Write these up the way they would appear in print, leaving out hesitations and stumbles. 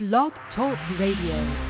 Blog Talk Radio.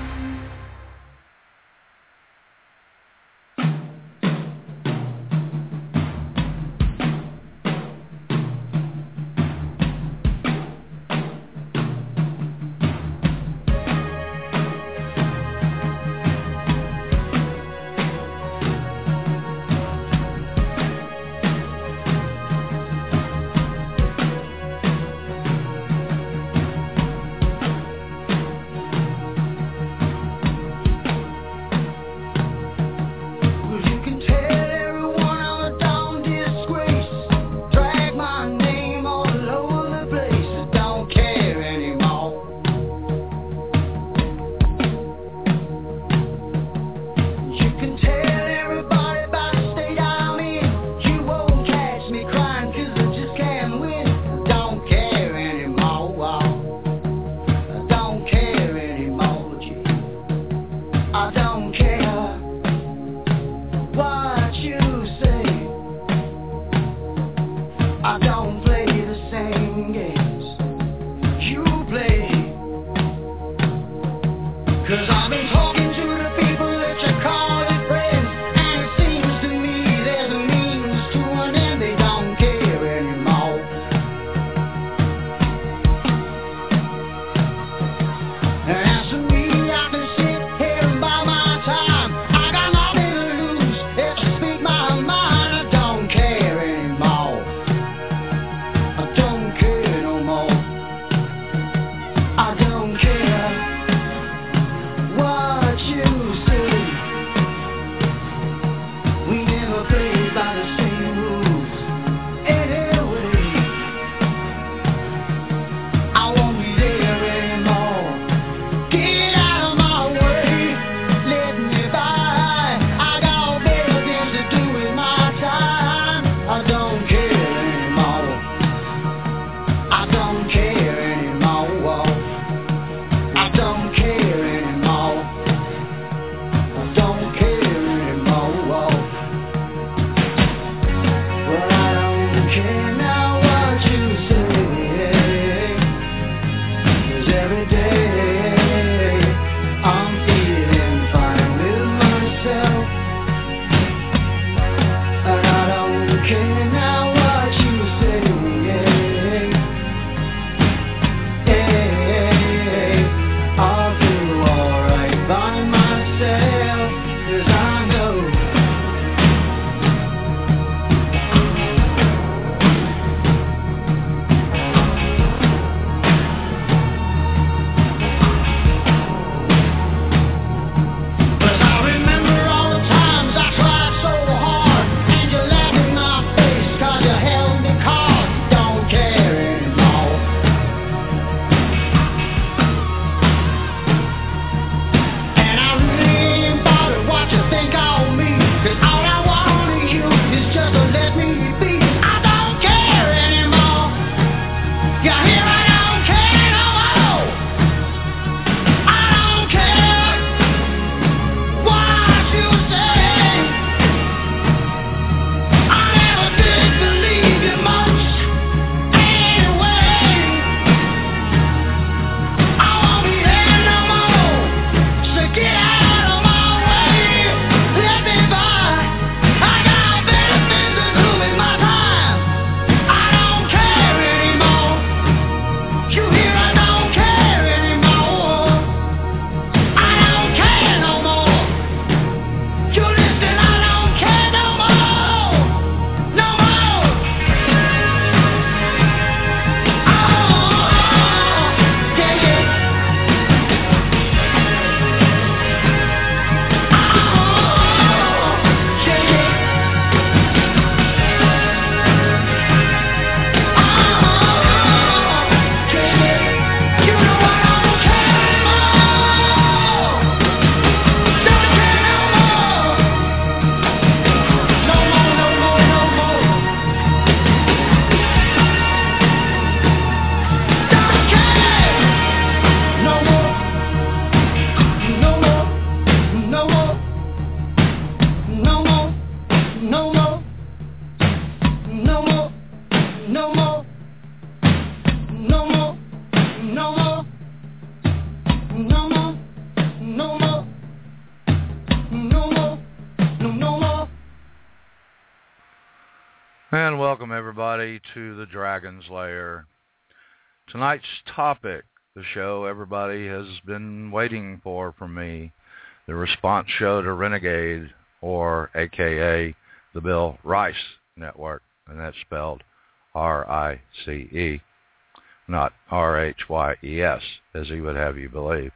And welcome everybody to the Dragon's Lair. Tonight's topic, the show everybody has been waiting for from me, the response show to Renegade, or AKA the Bill Rice Network, and that's spelled R-I-C-E, not R-H-Y-E-S, as he would have you believe.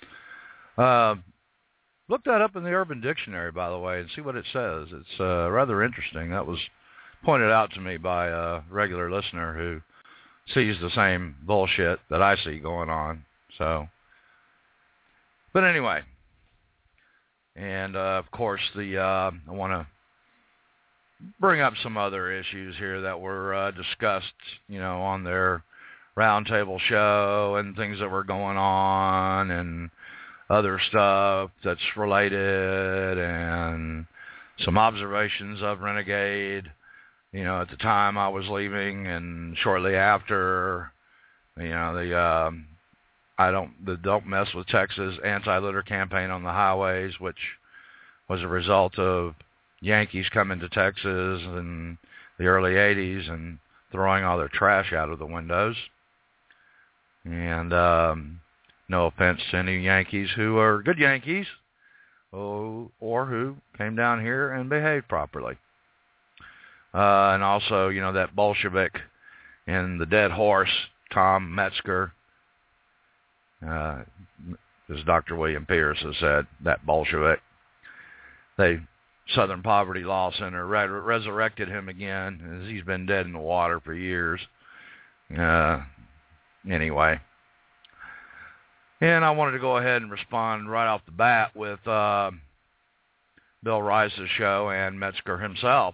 Look that up in the Urban Dictionary, by the way, and see what it says. It's rather interesting. That was pointed out to me by a regular listener who sees the same bullshit that I see going on. So, but anyway, and of course, I want to bring up some other issues here that were discussed, on their roundtable show, and things that were going on, and other stuff that's related, and some observations of Renegade. At the time I was leaving, and shortly after, the Don't Mess with Texas anti-litter campaign on the highways, which was a result of Yankees coming to Texas in the early 80s and throwing all their trash out of the windows. And no offense to any Yankees who are good Yankees, or who came down here and behaved properly. And also, that Bolshevik and the dead horse, Tom Metzger, as Dr. William Pierce has said, that Bolshevik, Southern Poverty Law Center resurrected him again, as he's been dead in the water for years. Anyway. And I wanted to go ahead and respond right off the bat with Bill Rice's show and Metzger himself.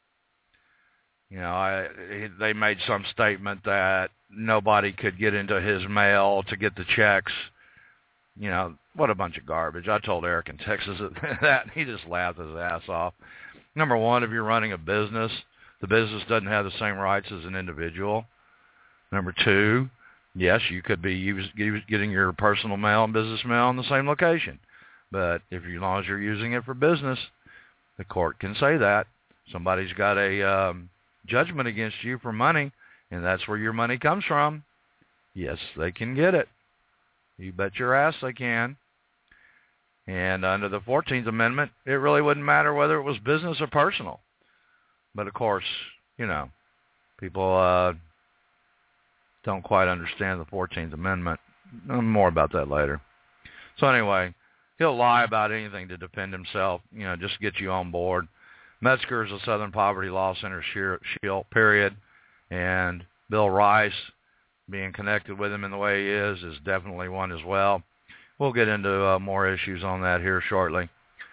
They made some statement that nobody could get into his mail to get the checks. What a bunch of garbage. I told Eric in Texas that, and he just laughed his ass off. Number one, if you're running a business, the business doesn't have the same rights as an individual. Number two, yes, you could be getting your personal mail and business mail in the same location. But as long as you're using it for business, the court can say that. Somebody's got a judgment against you for money, and that's where your money comes from. Yes, they can get it. You bet your ass they can. And under the 14th Amendment, it really wouldn't matter whether it was business or personal. But of course, people don't quite understand the 14th Amendment. More about that later. So anyway, he'll lie about anything to defend himself, just to get you on board. Metzger is a Southern Poverty Law Center shield, period. And Bill Rice, being connected with him in the way he is definitely one as well. We'll get into more issues on that here shortly.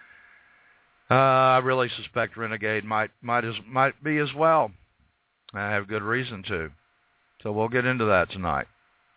I really suspect Renegade might be as well. I have good reason to. So we'll get into that tonight.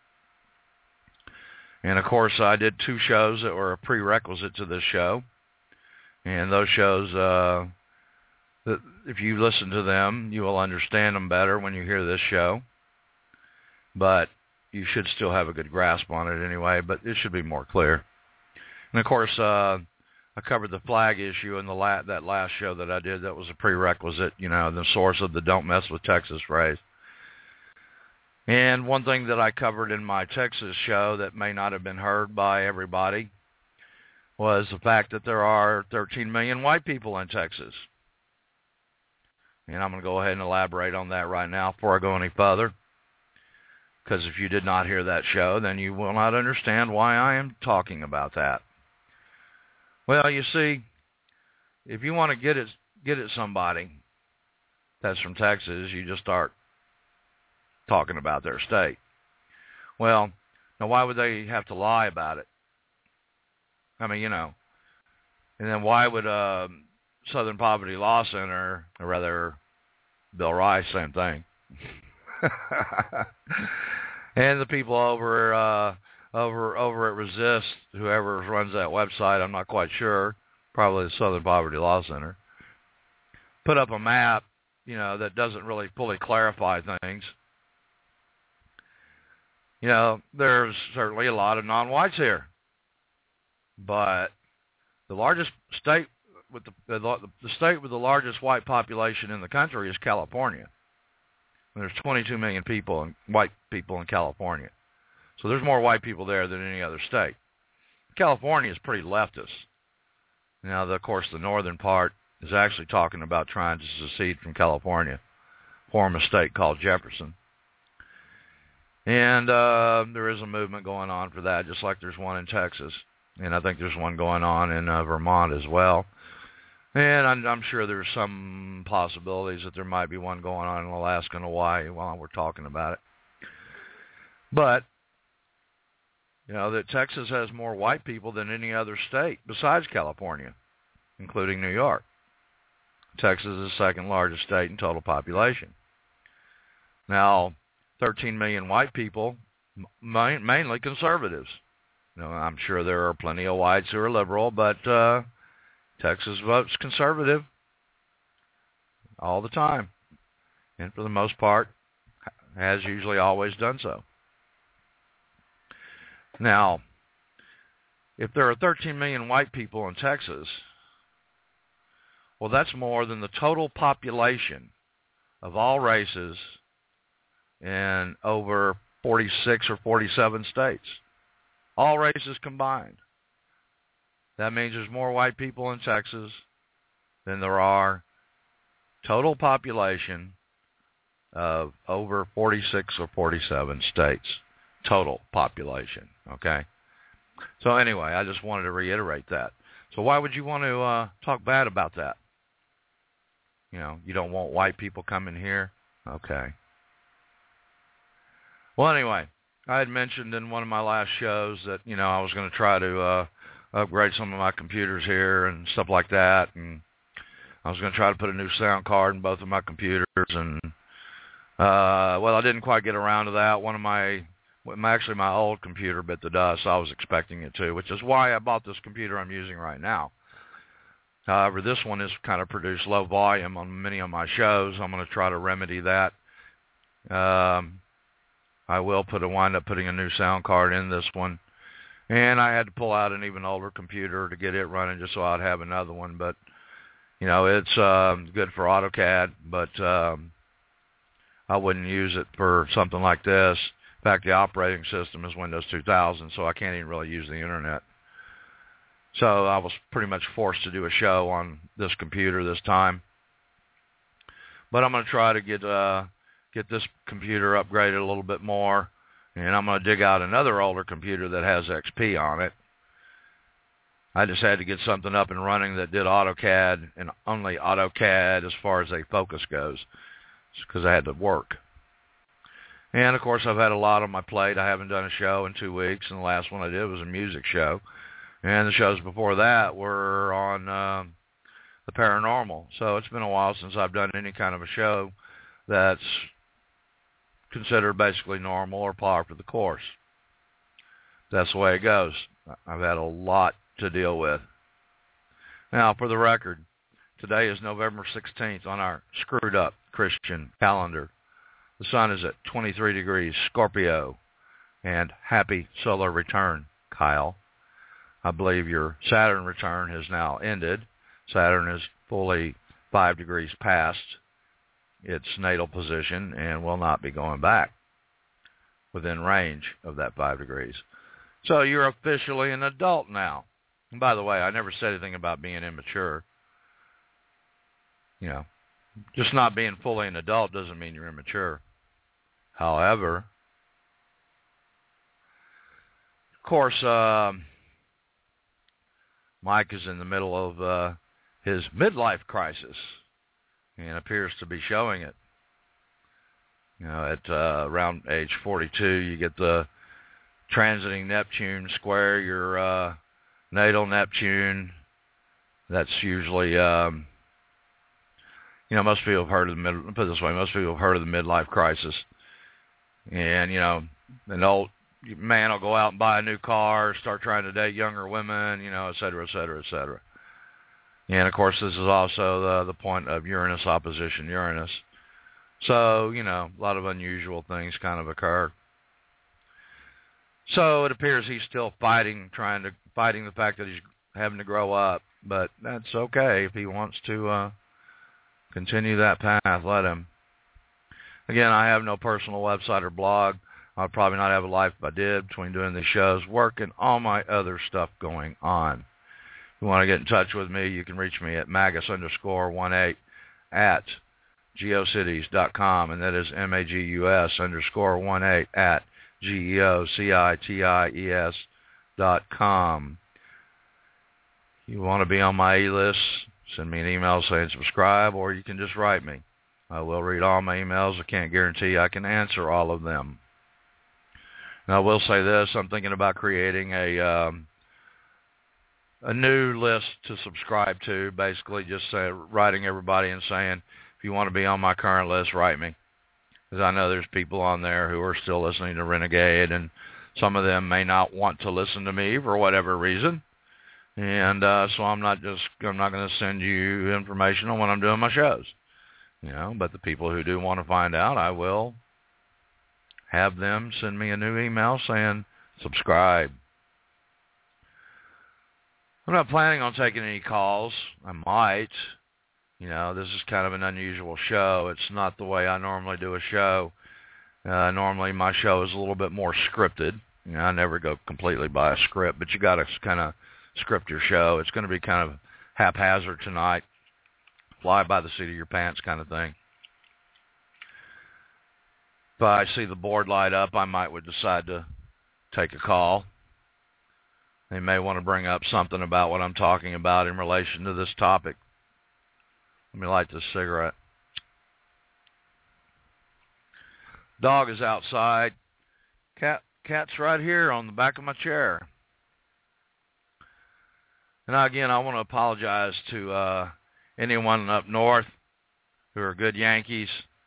And of course, I did two shows that were a prerequisite to this show. And those shows, that if you listen to them, you will understand them better when you hear this show. But you should still have a good grasp on it anyway, but it should be more clear. And of course, I covered the flag issue in that last show that I did. That was a prerequisite, the source of the Don't Mess with Texas phrase. And one thing that I covered in my Texas show that may not have been heard by everybody was the fact that there are 13 million white people in Texas. And I'm going to go ahead and elaborate on that right now before I go any further. Because if you did not hear that show, then you will not understand why I am talking about that. Well, you see, if you want to get at somebody that's from Texas, you just start talking about their state. Well, now why would they have to lie about it? I mean, and then why would Southern Poverty Law Center, or rather Bill Rice, same thing, and the people over at Resist, whoever runs that website, I'm not quite sure, probably the Southern Poverty Law Center, put up a map, that doesn't really fully clarify things. There's certainly a lot of non-whites here, but the largest state with the state with the largest white population in the country is California. And there's 22 million people and white people in California. So there's more white people there than any other state. California is pretty leftist. Now, of course, the northern part is actually talking about trying to secede from California, form a state called Jefferson. And there is a movement going on for that, just like there's one in Texas. And I think there's one going on in Vermont as well. And I'm sure there's some possibilities that there might be one going on in Alaska and Hawaii while we're talking about it. But, you know, that Texas has more white people than any other state besides California, including New York. Texas is the second largest state in total population. Now, 13 million white people, mainly conservatives. You know, I'm sure there are plenty of whites who are liberal, but Texas votes conservative all the time, and for the most part has usually always done so. Now, if there are 13 million white people in Texas, well, that's more than the total population of all races in over 46 or 47 states, all races combined. That means there's more white people in Texas than there are total population of over 46 or 47 states, total population, okay? So anyway, I just wanted to reiterate that. So why would you want to talk bad about that? You know, you don't want white people coming here? Okay. Well, anyway, I had mentioned in one of my last shows that, you know, I was going to try to upgrade some of my computers here and stuff like that, and I was going to try to put a new sound card in both of my computers, and, well, I didn't quite get around to that. One of my old computer bit the dust. I was expecting it to, which is why I bought this computer I'm using right now. However, this one has kind of produced low volume on many of my shows. I'm going to try to remedy that. I will wind up putting a new sound card in this one. And I had to pull out an even older computer to get it running just so I'd have another one. But, you know, it's good for AutoCAD, but I wouldn't use it for something like this. In fact, the operating system is Windows 2000, so I can't even really use the Internet. So I was pretty much forced to do a show on this computer this time. But I'm going to try to get this computer upgraded a little bit more. And I'm going to dig out another older computer that has XP on it. I just had to get something up and running that did AutoCAD and only AutoCAD as far as a focus goes, because I had to work. And, of course, I've had a lot on my plate. I haven't done a show in 2 weeks, and the last one I did was a music show. And the shows before that were on the paranormal. So it's been a while since I've done any kind of a show that's considered basically normal or par for the course. That's the way it goes. I've had a lot to deal with. Now, for the record, today is November 16th on our screwed up Christian calendar. The sun is at 23 degrees Scorpio, and happy solar return, Kyle. I believe your Saturn return has now ended. Saturn is fully 5 degrees past its natal position and will not be going back within range of that 5 degrees. So you're officially an adult now. And by the way, I never said anything about being immature. You know, just not being fully an adult doesn't mean you're immature. However, of course, Mike is in the middle of his midlife crisis and appears to be showing it. You know, at around age 42, you get the transiting Neptune square your natal Neptune. That's usually, you know, most people have heard of the put it this way, most people have heard of the midlife crisis. And, you know, an old man will go out and buy a new car, start trying to date younger women, you know, et cetera, et cetera, et cetera. And, of course, this is also the point of Uranus opposition Uranus. So, you know, a lot of unusual things kind of occur. So it appears he's still fighting the fact that he's having to grow up but that's okay. If he wants to continue that path, let him. Again, I have no personal website or blog. I'd probably not have a life if I did, between doing these shows, work, and all my other stuff going on. If you want to get in touch with me, you can reach me at magus_18 at geocities.com, and that is MAGUS_18 at GEOCITIES.com. You want to be on my E-list, send me an email saying subscribe, or you can just write me. I will read all my emails. I can't guarantee I can answer all of them. Now, I will say this. I'm thinking about creating a new list to subscribe to, basically just writing everybody and saying, if you want to be on my current list, write me. Because I know there's people on there who are still listening to Renegade, and some of them may not want to listen to me for whatever reason. And so I'm not going to send you information on when I'm doing my shows. But the people who do want to find out, I will have them send me a new email saying subscribe. I'm not planning on taking any calls. I might. This is kind of an unusual show. It's not the way I normally do a show. Normally my show is a little bit more scripted. I never go completely by a script, but you got to kind of script your show. It's going to be kind of haphazard tonight. Fly by the seat of your pants kind of thing. If I see the board light up, I would decide to take a call. They may want to bring up something about what I'm talking about in relation to this topic. Let me light this cigarette. Dog is outside. Cat's right here on the back of my chair. And again, I want to apologize to anyone up north who are good Yankees.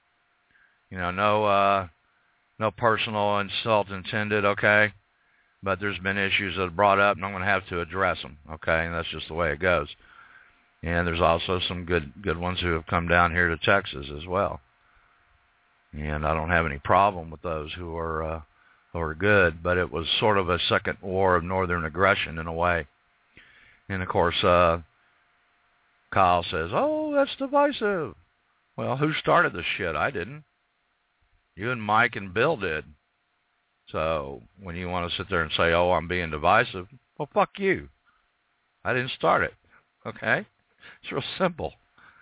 No personal insult intended, okay? But there's been issues that are brought up, and I'm going to have to address them, okay? And that's just the way it goes. And there's also some good ones who have come down here to Texas as well. And I don't have any problem with those who are good, but it was sort of a second war of northern aggression in a way. And, of course, Kyle says, oh, that's divisive. Well, who started this shit? I didn't. You and Mike and Bill did. So when you want to sit there and say, oh, I'm being divisive, well, fuck you. I didn't start it. Okay? It's real simple.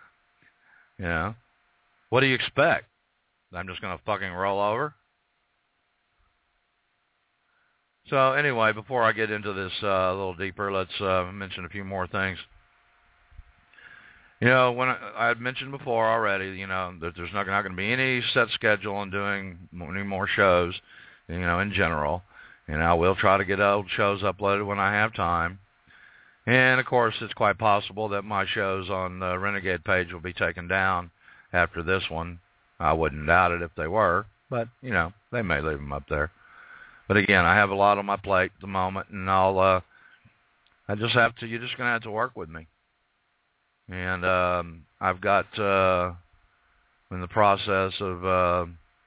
What do you expect? I'm just going to fucking roll over? So anyway, before I get into this a little deeper, let's mention a few more things. When I had mentioned before already, that there's not going to be any set schedule on doing any more shows, in general. And I will try to get old shows uploaded when I have time. And, of course, it's quite possible that my shows on the Renegade page will be taken down after this one. I wouldn't doubt it if they were, but, they may leave them up there. But, again, I have a lot on my plate at the moment, and you're just going to have to work with me. And I've got, in the process of,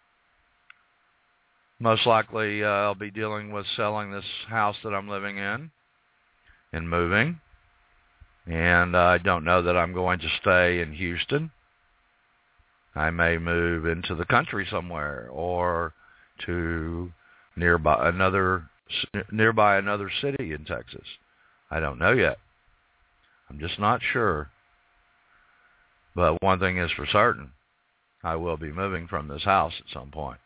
most likely I'll be dealing with selling this house that I'm living in and moving. And I don't know that I'm going to stay in Houston. I may move into the country somewhere or to nearby another city in Texas. I don't know yet. I'm just not sure. But one thing is for certain, I will be moving from this house at some point.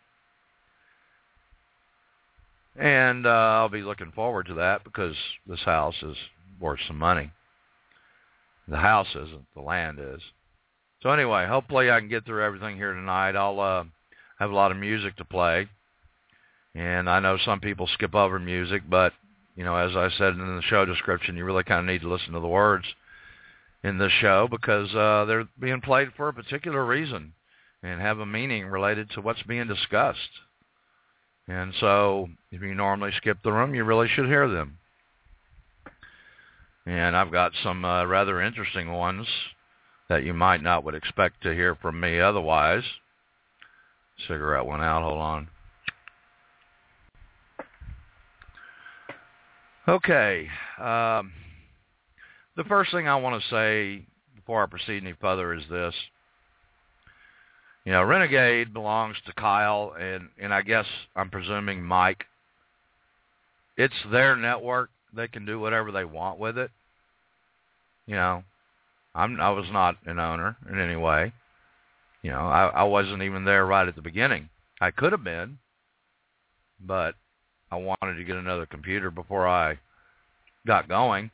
And I'll be looking forward to that because this house is worth some money. The house isn't, the land is. So anyway, hopefully I can get through everything here tonight. I'll have a lot of music to play. And I know some people skip over music, but, as I said in the show description, you really kind of need to listen to the words in this show because they're being played for a particular reason and have a meaning related to what's being discussed. And so if you normally skip the room, you really should hear them. And I've got some rather interesting ones that you might not would expect to hear from me otherwise. Cigarette went out. Hold on. Okay. the first thing I want to say before I proceed any further is this. You know, Renegade belongs to Kyle and I guess I'm presuming Mike. It's their network. They can do whatever they want with it. You know, I was not an owner in any way. You know, I wasn't even there right at the beginning. I could have been, but I wanted to get another computer before I got going.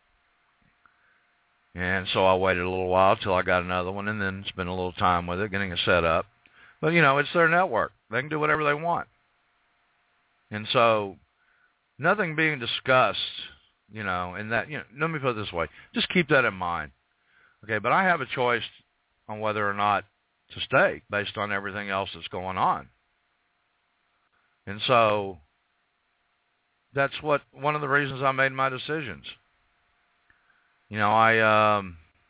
And so I waited a little while till I got another one and then spent a little time with it, getting it set up. But, you know, it's their network. They can do whatever they want. And so nothing being discussed, you know, and that, you know, let me put it this way. Just keep that in mind. Okay, but I have a choice on whether or not to stay based on everything else that's going on. And so that's one of the reasons I made my decisions. You know, I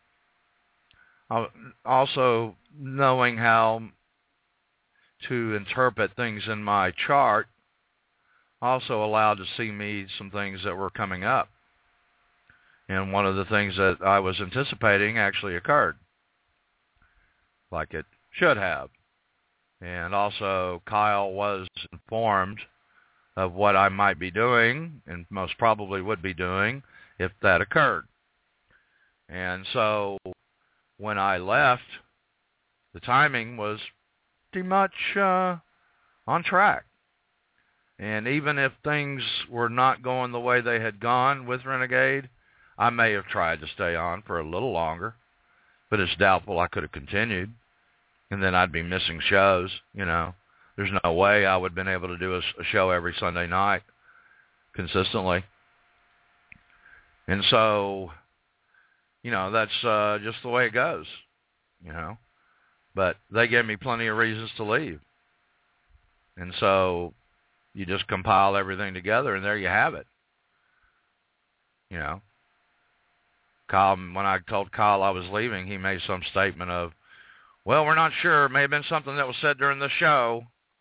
also knowing how to interpret things in my chart also allowed to see me some things that were coming up. And one of the things that I was anticipating actually occurred, like it should have. And also Kyle was informed of what I might be doing and most probably would be doing if that occurred. And so when I left, the timing was pretty much on track. And even if things were not going the way they had gone with Renegade, I may have tried to stay on for a little longer, but it's doubtful I could have continued. And then I'd be missing shows, you know. There's no way I would have been able to do a show every Sunday night consistently. And so, you know, that's just the way it goes, you know. But they gave me plenty of reasons to leave. And so you just compile everything together, and there you have it. You know, Kyle, when I told Kyle I was leaving, he made some statement of, well, we're not sure. It may have been something that was said during the show.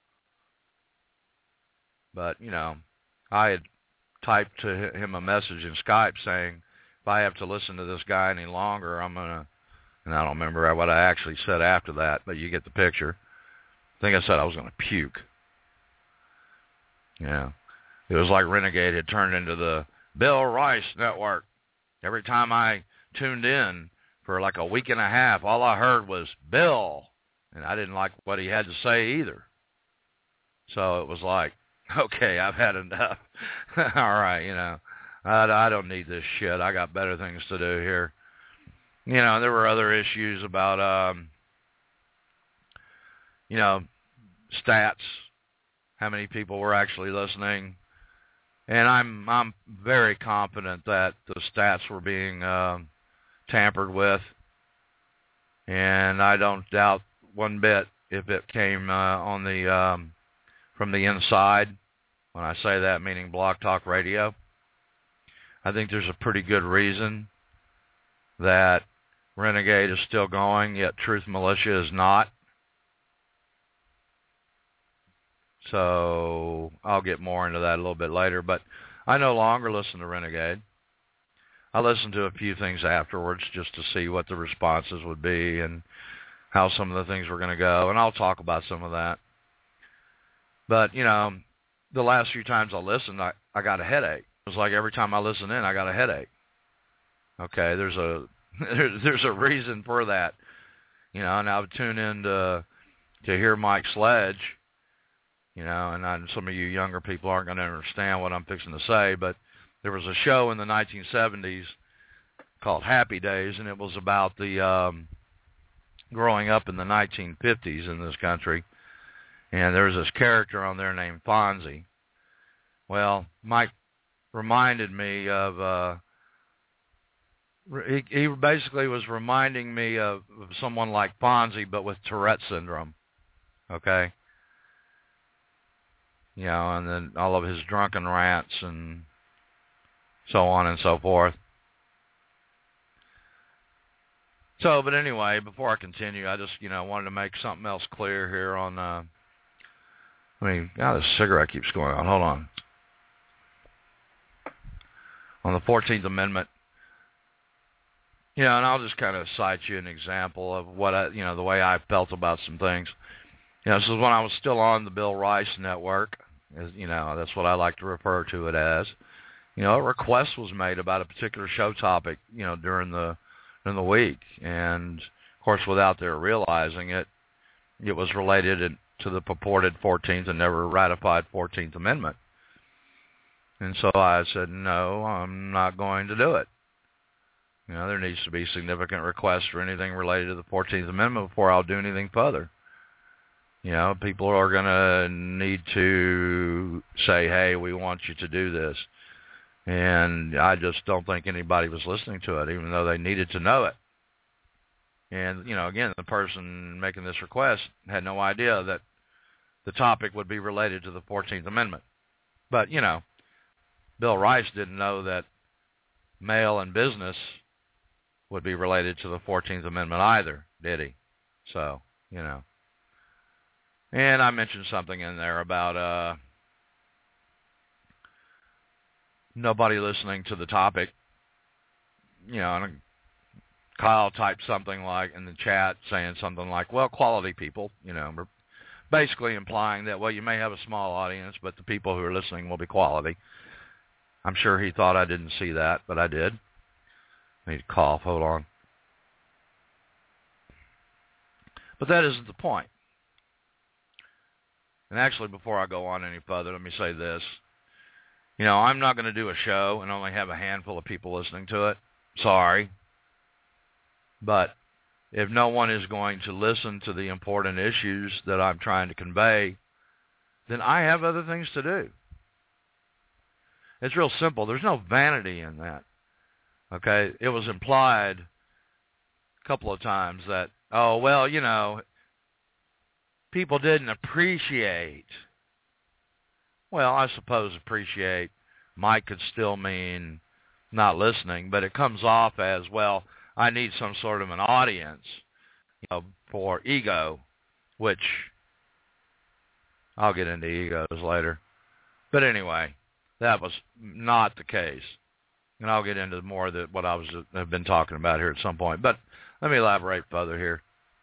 But, you know, I had typed to him a message in Skype saying, if I have to listen to this guy any longer, I'm going to, and I don't remember what I actually said after that, but you get the picture. I think I said I was going to puke. Yeah. It was like Renegade had turned into the Bill Rice Network. Every time I tuned in for like a week and a half, all I heard was Bill, and I didn't like what he had to say either. So it was like, okay, I've had enough. All right, you know, I don't need this shit. I got better things to do here. You know, there were other issues about, you know, stats, how many people were actually listening. And I'm very confident that the stats were being tampered with. And I don't doubt one bit if it came on the from the inside. When I say that, meaning Blog Talk Radio. I think there's a pretty good reason that Renegade is still going, yet Truth Militia is not. So I'll get more into that a little bit later. But I no longer listen to Renegade. I listened to a few things afterwards just to see what the responses would be and how some of the things were going to go. And I'll talk about some of that. But, you know, the last few times I listened, I got a headache. It was like every time I listen in, I got a headache. Okay, there's a reason for that. You know, and I would tune in to hear Mike Sledge. You know, and some of you younger people aren't going to understand what I'm fixing to say, but there was a show in the 1970s called Happy Days, and it was about the growing up in the 1950s in this country. And there was this character on there named Fonzie. Well, Mike reminded me of, he basically was reminding me of someone like Fonzie, but with Tourette syndrome. Okay? You know, and then all of his drunken rants and so on and so forth. So, but anyway, before I continue, I just, you know, wanted to make something else clear here on, God, this cigarette keeps going on. Hold on. On the 14th Amendment, You know, and I'll just kind of cite you an example of what the way I felt about some things. You know, this is when I was still on the Bill Rice Network, as you know, that's what I like to refer to it as. You know, a request was made about a particular show topic, you know, during the week, and of course, without their realizing it, it was related to the purported 14th and never ratified 14th Amendment. And so I said, no, I'm not going to do it. You know, there needs to be significant requests for anything related to the 14th Amendment before I'll do anything further. You know, people are going to need to say, hey, we want you to do this. And I just don't think anybody was listening to it, even though they needed to know it. And, you know, again, the person making this request had no idea that the topic would be related to the 14th Amendment. But, you know, Bill Rice didn't know that mail and business would be related to the 14th Amendment either, did he? So, you know. And I mentioned something in there about nobody listening to the topic. You know, and Kyle typed something like in the chat saying something like, well, quality people, you know, basically implying that, well, you may have a small audience, but the people who are listening will be quality. I'm sure he thought I didn't see that, but I did. I need to cough. Hold on. But that isn't the point. And actually, before I go on any further, let me say this. You know, I'm not going to do a show and only have a handful of people listening to it. Sorry. But if no one is going to listen to the important issues that I'm trying to convey, then I have other things to do. It's real simple. There's no vanity in that. Okay? It was implied a couple of times that, oh, well, you know, people didn't appreciate. Well, I suppose appreciate might could still mean not listening, but it comes off as, well, I need some sort of an audience, you know, for ego, which I'll get into egos later. But anyway, that was not the case. And I'll get into more of what have been talking about here at some point. But let me elaborate further here.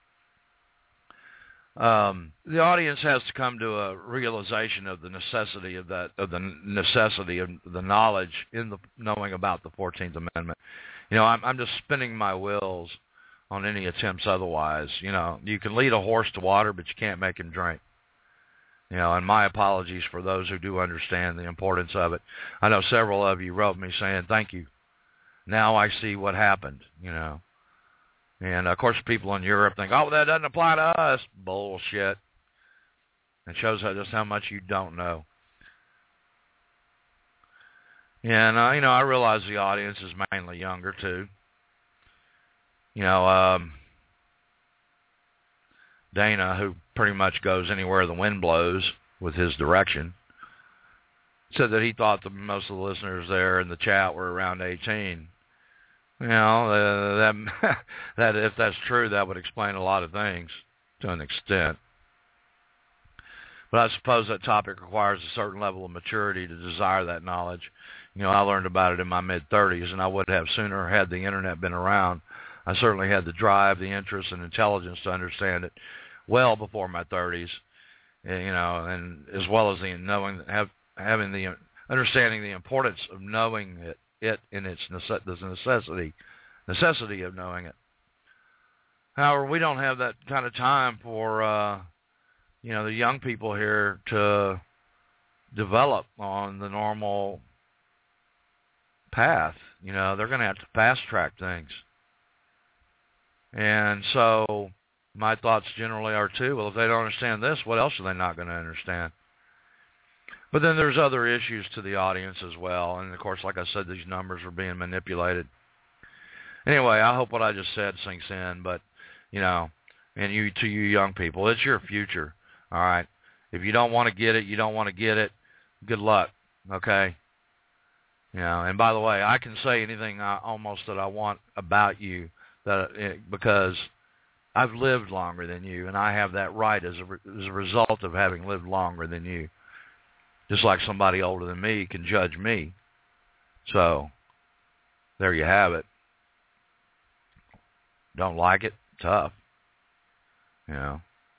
The audience has to come to a realization of the necessity of the knowledge in the knowing about the 14th Amendment. You know, I'm just spinning my wheels on any attempts otherwise. You know, you can lead a horse to water, but you can't make him drink. You know, and my apologies for those who do understand the importance of it. I know several of you wrote me saying, thank you. Now I see what happened, you know. And, of course, people in Europe think, oh, that doesn't apply to us. Bullshit. It shows just how much you don't know. And, you know, I realize the audience is mainly younger, too. You know, Dana, who pretty much goes anywhere the wind blows with his direction, said that he thought that most of the listeners there in the chat were around 18. You know, that if that's true, that would explain a lot of things to an extent. But I suppose that topic requires a certain level of maturity to desire that knowledge. You know, I learned about it in my mid-30s, and I would have sooner had the Internet been around. I certainly had the drive, the interest, and intelligence to understand it well before my 30s, you know, and as well as the having the understanding the importance of knowing it in its necessity of knowing it. However, we don't have that kind of time for, you know, the young people here to develop on the normal path. You know, they're going to have to fast-track things. And so my thoughts generally are, too, well, if they don't understand this, what else are they not going to understand? But then there's other issues to the audience as well. And, of course, like I said, these numbers are being manipulated. Anyway, I hope what I just said sinks in. But, you know, and to you young people, it's your future, all right? If you don't want to get it, you don't want to get it. Good luck, okay? You know, and by the way, I can say anything almost that I want about you because I've lived longer than you, and I have that right as a result of having lived longer than you. Just like somebody older than me can judge me. So, there you have it. Don't like it? Tough. You know.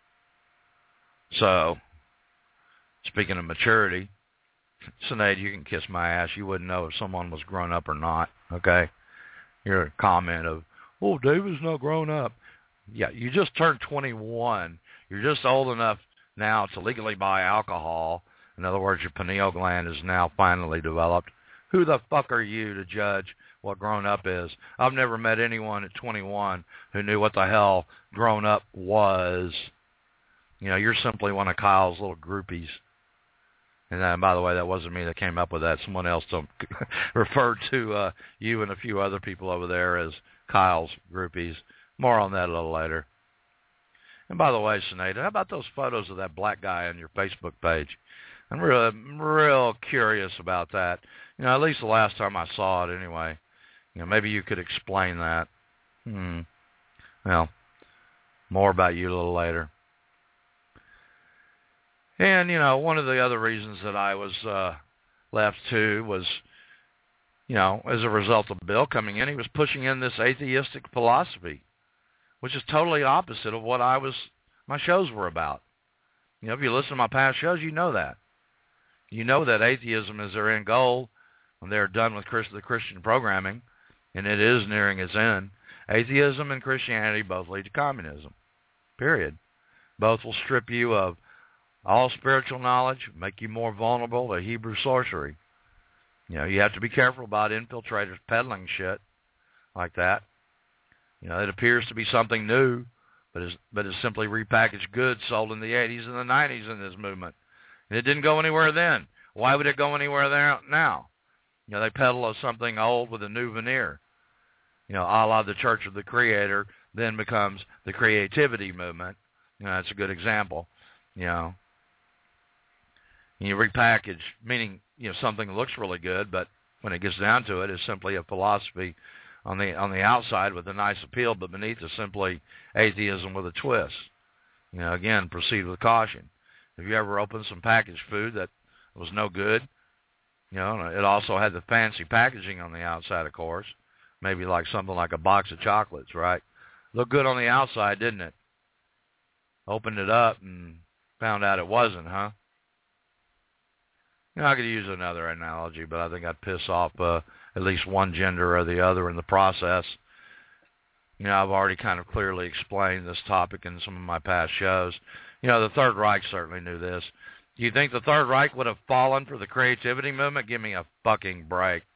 So, speaking of maturity, Sinead, you can kiss my ass. You wouldn't know if someone was grown up or not, okay? Your comment of, oh, David's not grown up. Yeah, you just turned 21. You're just old enough now to legally buy alcohol. In other words, your pineal gland is now finally developed. Who the fuck are you to judge what grown up is? I've never met anyone at 21 who knew what the hell grown up was. You know, you're simply one of Kyle's little groupies. And by the way, that wasn't me that came up with that. Someone else referred to you and a few other people over there as Kyle's groupies. More on that a little later. And by the way, Sinead, how about those photos of that black guy on your Facebook page? I'm real curious about that. You know, at least the last time I saw it anyway. You know, maybe you could explain that. Well, more about you a little later. And, you know, one of the other reasons that I was left to was, you know, as a result of Bill coming in, he was pushing in this atheistic philosophy, which is totally opposite of what my shows were about. You know, if you listen to my past shows, you know that. You know that atheism is their end goal when they're done with the Christian programming, and it is nearing its end. Atheism and Christianity both lead to communism, period. Both will strip you of all spiritual knowledge, make you more vulnerable to Hebrew sorcery. You know, you have to be careful about infiltrators peddling shit like that. You know, it appears to be something new, but it's simply repackaged goods sold in the 80s and the 90s in this movement. And it didn't go anywhere then. Why would it go anywhere there now? You know, they peddle something old with a new veneer. You know, a la the Church of the Creator then becomes the creativity movement. You know, that's a good example. You know, you repackage, meaning, you know, something looks really good, but when it gets down to it, it's simply a philosophy on the outside with a nice appeal, but beneath is simply atheism with a twist. You know, again, proceed with caution. Have you ever opened some packaged food that was no good? You know, it also had the fancy packaging on the outside, of course. Maybe like something like a box of chocolates, right? Looked good on the outside, didn't it? Opened it up and found out it wasn't, huh? You know, I could use another analogy, but I think I'd piss off at least one gender or the other in the process. You know, I've already kind of clearly explained this topic in some of my past shows. You know, the Third Reich certainly knew this. Do you think the Third Reich would have fallen for the creativity movement? Give me a fucking break.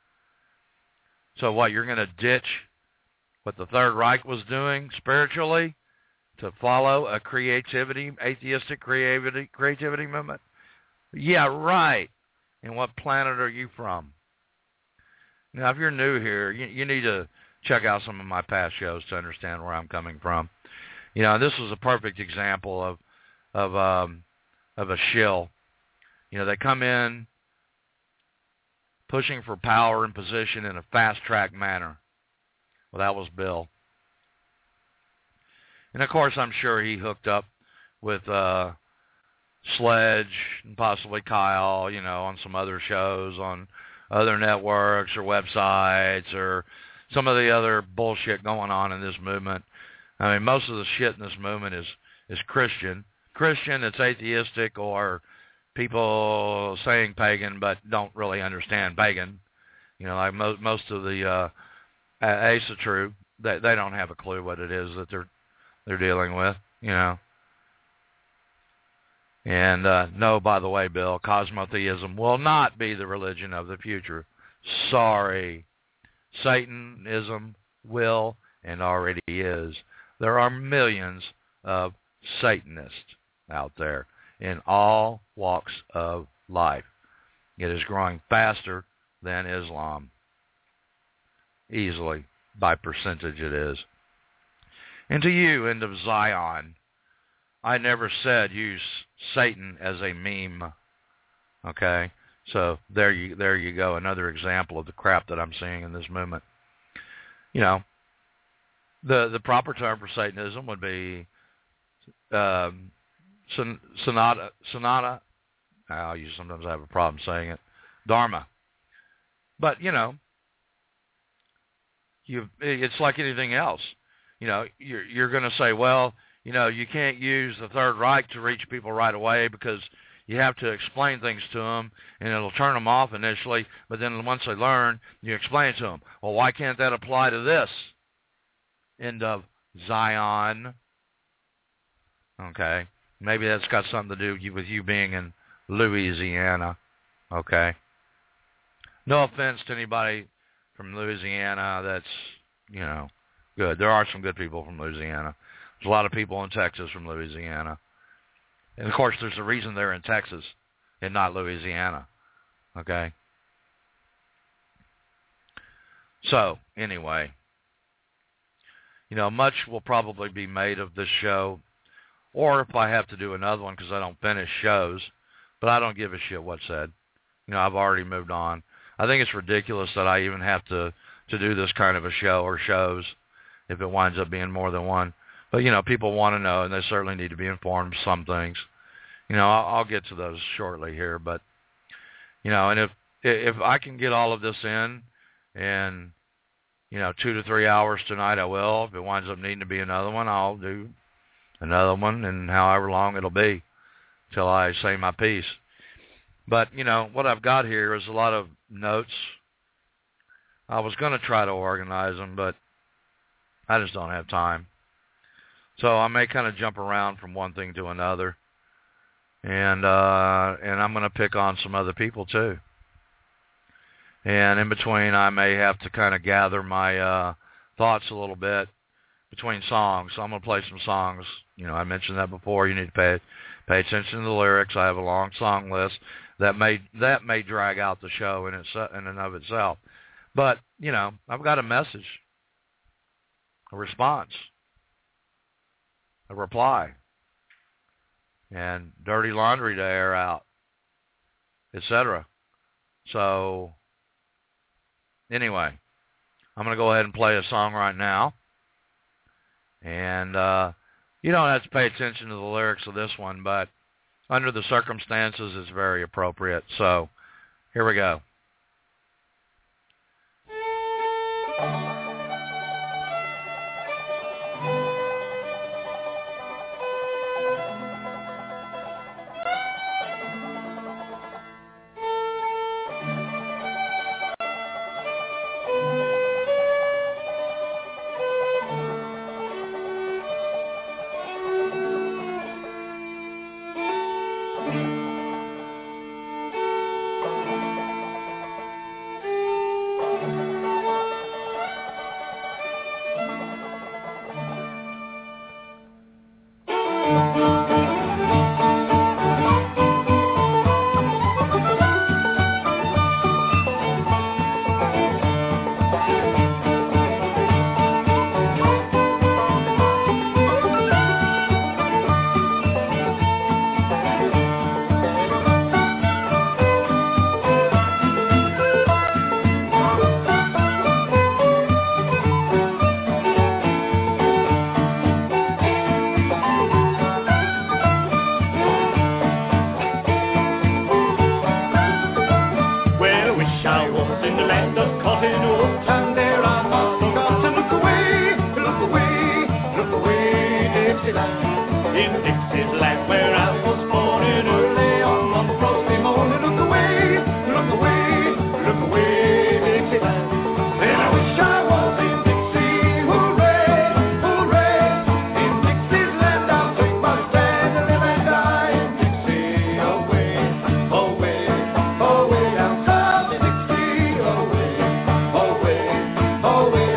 So what, you're going to ditch what the Third Reich was doing spiritually to follow a atheistic creativity movement? Yeah, right. And what planet are you from? Now, if you're new here, you need to check out some of my past shows to understand where I'm coming from. You know, this was a perfect example of a shill. You know, they come in pushing for power and position in a fast-track manner. Well, that was Bill. And, of course, I'm sure he hooked up with Sledge and possibly Kyle, you know, on some other shows on other networks or websites or some of the other bullshit going on in this movement. I mean, most of the shit in this movement is Christian. It's atheistic, or people saying pagan but don't really understand pagan. You know, like most of the Asa True, they don't have a clue what it is that they're dealing with, you know. And no, by the way, Bill, cosmotheism will not be the religion of the future. Sorry. Satanism will and already is. There are millions of Satanists out there in all walks of life. It is growing faster than Islam. Easily, by percentage it is. And to you, end of Zion, I never said use Satan as a meme. Okay? So there you go, another example of the crap that I'm seeing in this movement. You know, the proper term for Satanism would be Sonata. Sometimes I have a problem saying it. Dharma. But, you know, it's like anything else. you're going to say, well, you can't use the Third Reich to reach people right away because you have to explain things to them, and it'll turn them off initially, but then once they learn, you explain it to them. Well, why can't that apply to this? End of Zion. Okay. Maybe that's got something to do with you being in Louisiana. Okay. No offense to anybody from Louisiana that's, good. There are some good people from Louisiana. There's a lot of people in Texas from Louisiana. And, of course, there's a reason they're in Texas and not Louisiana. Okay? So, anyway, much will probably be made of this show, or if I have to do another one because I don't finish shows, but I don't give a shit what's said. I've already moved on. I think it's ridiculous that I even have to do this kind of a show or shows if it winds up being more than one. But, people want to know, and they certainly need to be informed of some things. I'll get to those shortly here. But, and if I can get all of this in 2 to 3 hours tonight, I will. If it winds up needing to be another one, I'll do another one, and however long it'll be till I say my piece. But, what I've got here is a lot of notes. I was going to try to organize them, but I just don't have time. So I may kind of jump around from one thing to another. And I'm going to pick on some other people too. And in between, I may have to kind of gather my thoughts a little bit between songs. So I'm going to play some songs. I mentioned that before. You need to pay attention to the lyrics. I have a long song list that may drag out the show in and of itself. But, I've got a message, a response, a reply, and dirty laundry to air out, etc. So, anyway, I'm going to go ahead and play a song right now. And you don't have to pay attention to the lyrics of this one, but under the circumstances, it's very appropriate. So, here we go. Away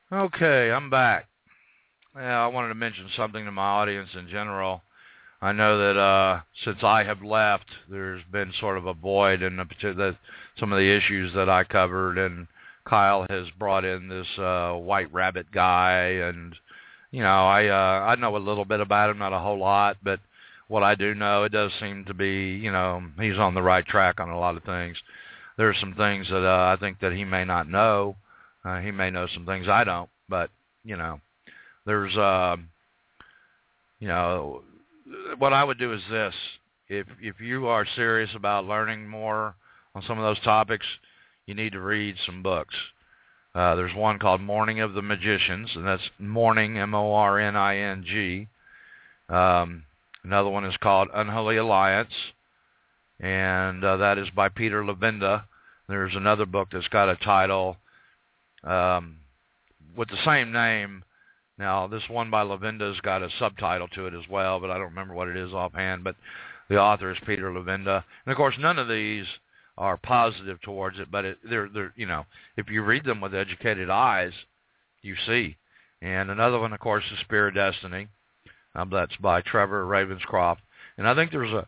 Okay, I'm back. Yeah, I wanted to mention something to my audience in general. I know that since I have left, there's been sort of a void in some of the issues that I covered, and Kyle has brought in this White Rabbit guy, and I know a little bit about him, not a whole lot, but what I do know, it does seem to be, he's on the right track on a lot of things. There are some things that I think that he may not know. He may know some things I don't, but there's what I would do is this: if you are serious about learning more on some of those topics, you need to read some books. There's one called Morning of the Magicians, and that's Morning, M-O-R-N-I-N-G. Another one is called Unholy Alliance, and that is by Peter Levenda. There's another book that's got a title with the same name. Now, this one by Levenda's got a subtitle to it as well, but I don't remember what it is offhand, but the author is Peter Levenda. And, of course, none of these are positive towards it, but they're if you read them with educated eyes, you see. And another one, of course, is Spear of Destiny. That's by Trevor Ravenscroft. And I think there's a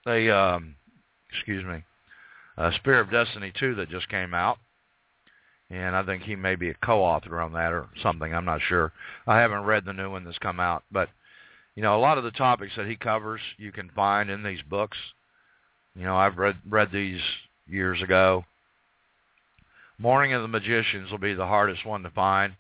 Spear of Destiny 2 that just came out. And I think he may be a co-author on that or something. I'm not sure. I haven't read the new one that's come out. But, a lot of the topics that he covers you can find in these books. I've read these years ago. Morning of the Magicians will be the hardest one to find.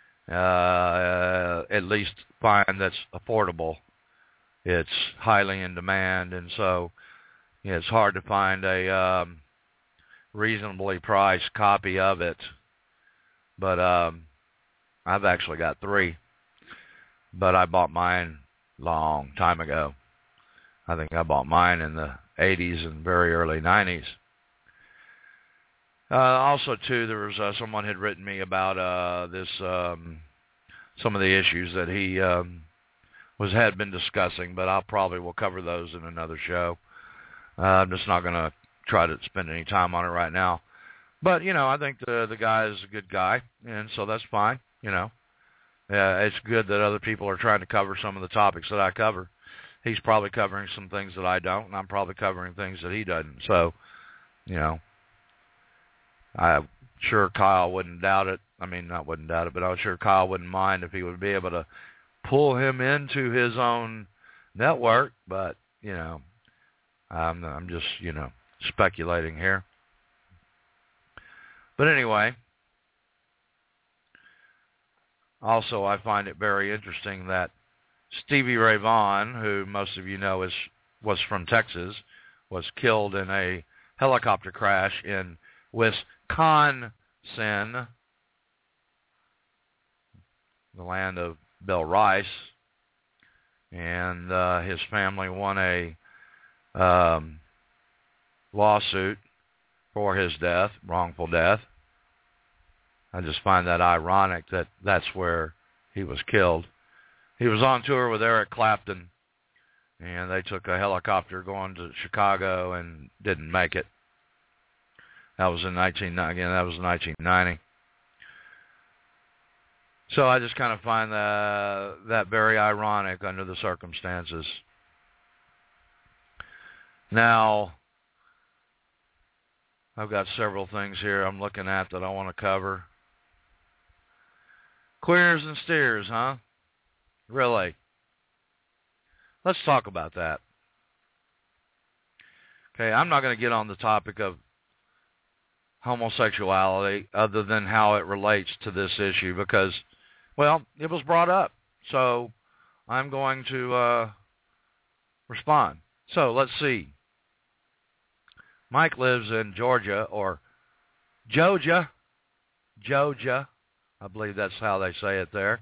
At least find that's affordable. It's highly in demand, and so it's hard to find a reasonably priced copy of it. But I've actually got 3. But I bought mine long time ago. I think I bought mine in the 80s and very early 90s. Also, too, there was someone had written me about some of the issues that he had been discussing, but I'll probably will cover those in another show. I'm just not going to try to spend any time on it right now. But, I think the guy is a good guy, and so that's fine, it's good that other people are trying to cover some of the topics that I cover. He's probably covering some things that I don't, and I'm probably covering things that he doesn't. So, I'm sure Kyle wouldn't doubt it. I mean, not wouldn't doubt it, but I'm sure Kyle wouldn't mind if he would be able to pull him into his own network. But, I'm just, speculating here. But anyway, also I find it very interesting that Stevie Ray Vaughan, who most of you know was from Texas, was killed in a helicopter crash in Wisconsin, the land of Bill Rice, and his family won a lawsuit for his death, wrongful death. I just find that ironic that that's where he was killed. He was on tour with Eric Clapton, and they took a helicopter going to Chicago and didn't make it. That was in 1990. So I just kind of find that very ironic under the circumstances. Now, I've got several things here I'm looking at that I want to cover. Queers and steers, huh? Really? Let's talk about that. Okay, I'm not going to get on the topic of homosexuality other than how it relates to this issue because, well, it was brought up. So I'm going to respond. So let's see. Mike lives in Georgia, or Georgia. I believe that's how they say it there.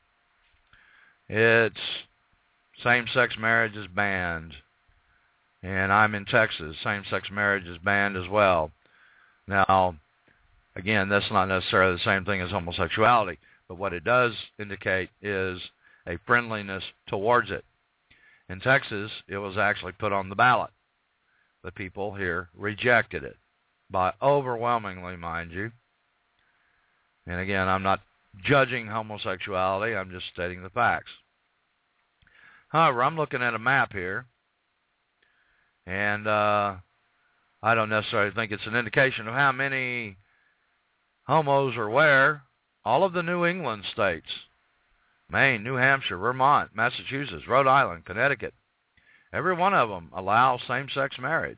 It's same-sex marriage is banned. And I'm in Texas. Same-sex marriage is banned as well. Now, again, that's not necessarily the same thing as homosexuality, but what it does indicate is a friendliness towards it. In Texas, it was actually put on the ballot. The people here rejected it by overwhelmingly, mind you. And again, I'm not judging homosexuality. I'm just stating the facts. However, I'm looking at a map here, and I don't necessarily think it's an indication of how many homos are where. All of the New England states, Maine, New Hampshire, Vermont, Massachusetts, Rhode Island, Connecticut, every one of them allow same-sex marriage.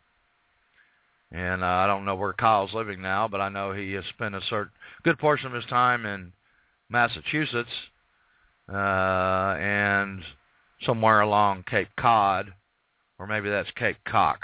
And I don't know where Kyle's living now, but I know he has spent a good portion of his time in Massachusetts and somewhere along Cape Cod, or maybe that's Cape Cock.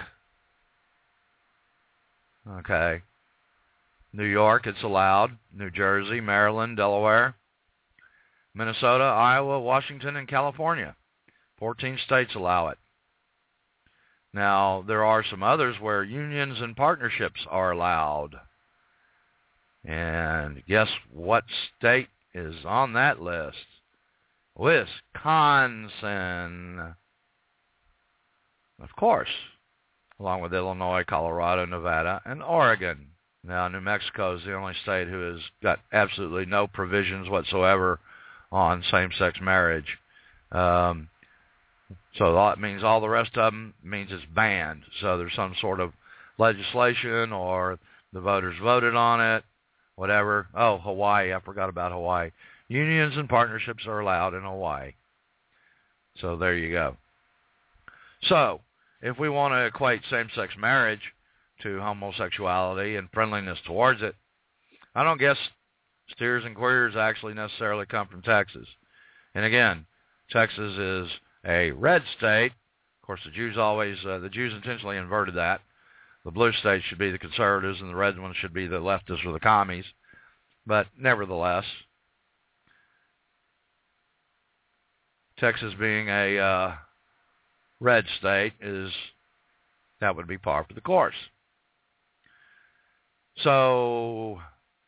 Okay. New York, it's allowed. New Jersey, Maryland, Delaware, Minnesota, Iowa, Washington, and California. 14 states allow it. Now, there are some others where unions and partnerships are allowed. And guess what state is on that list? Wisconsin. Of course, along with Illinois, Colorado, Nevada, and Oregon. Now, New Mexico is the only state who has got absolutely no provisions whatsoever on same-sex marriage. So that means all the rest of them means it's banned. So there's some sort of legislation or the voters voted on it, whatever. Oh, Hawaii. I forgot about Hawaii. Unions and partnerships are allowed in Hawaii. So there you go. So if we want to equate same-sex marriage to homosexuality and friendliness towards it, I don't guess steers and queers actually necessarily come from Texas. And again, Texas is a red state. Of course, the Jews intentionally inverted that. The blue states should be the conservatives and the red ones should be the leftists or the commies. But nevertheless, Texas being a red state that would be par for the course. So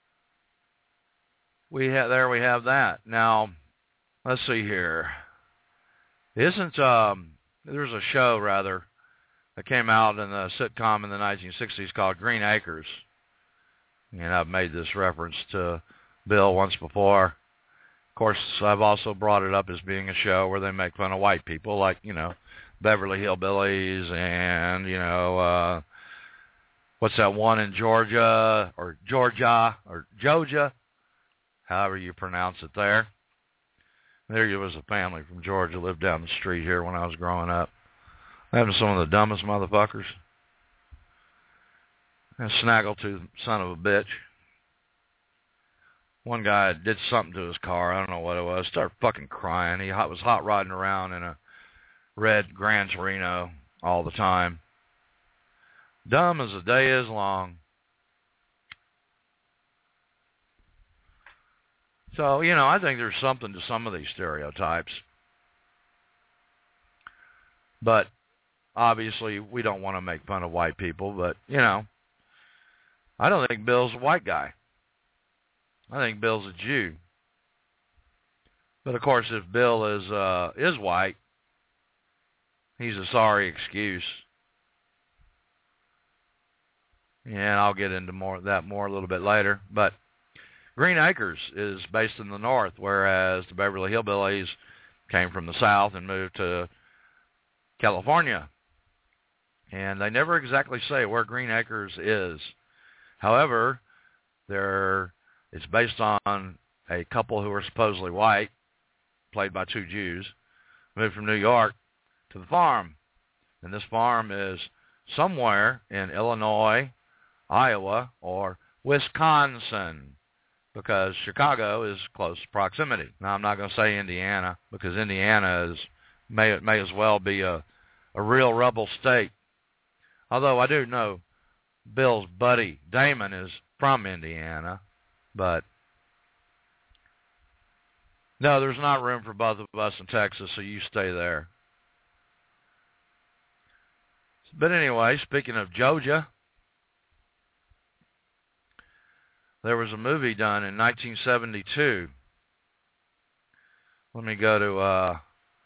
we have that. Now, let's see here. There's a show that came out in a sitcom in the 1960s called Green Acres. And I've made this reference to Bill once before. Of course, I've also brought it up as being a show where they make fun of white people, like, Beverly Hillbillies and, what's that one in Georgia, however you pronounce it there. There was a family from Georgia lived down the street here when I was growing up. Having some of the dumbest motherfuckers. A snaggletooth son of a bitch. One guy did something to his car. I don't know what it was. Started fucking crying. He was hot rodding around in a red Gran Torino all the time. Dumb as the day is long. So, I think there's something to some of these stereotypes. But obviously, we don't want to make fun of white people. But, I don't think Bill's a white guy. I think Bill's a Jew. But, of course, if Bill is white, he's a sorry excuse. And I'll get into that a little bit later. But Green Acres is based in the north, whereas the Beverly Hillbillies came from the south and moved to California. And they never exactly say where Green Acres is. However, it's based on a couple who are supposedly white, played by two Jews, moved from New York to the farm. And this farm is somewhere in Illinois, Iowa, or Wisconsin, because Chicago is close proximity. Now, I'm not going to say Indiana, because Indiana may as well be a real rebel state. Although I do know Bill's buddy Damon is from Indiana, but no, there's not room for both of us in Texas, so you stay there. But anyway, speaking of Georgia, there was a movie done in 1972. Let me go to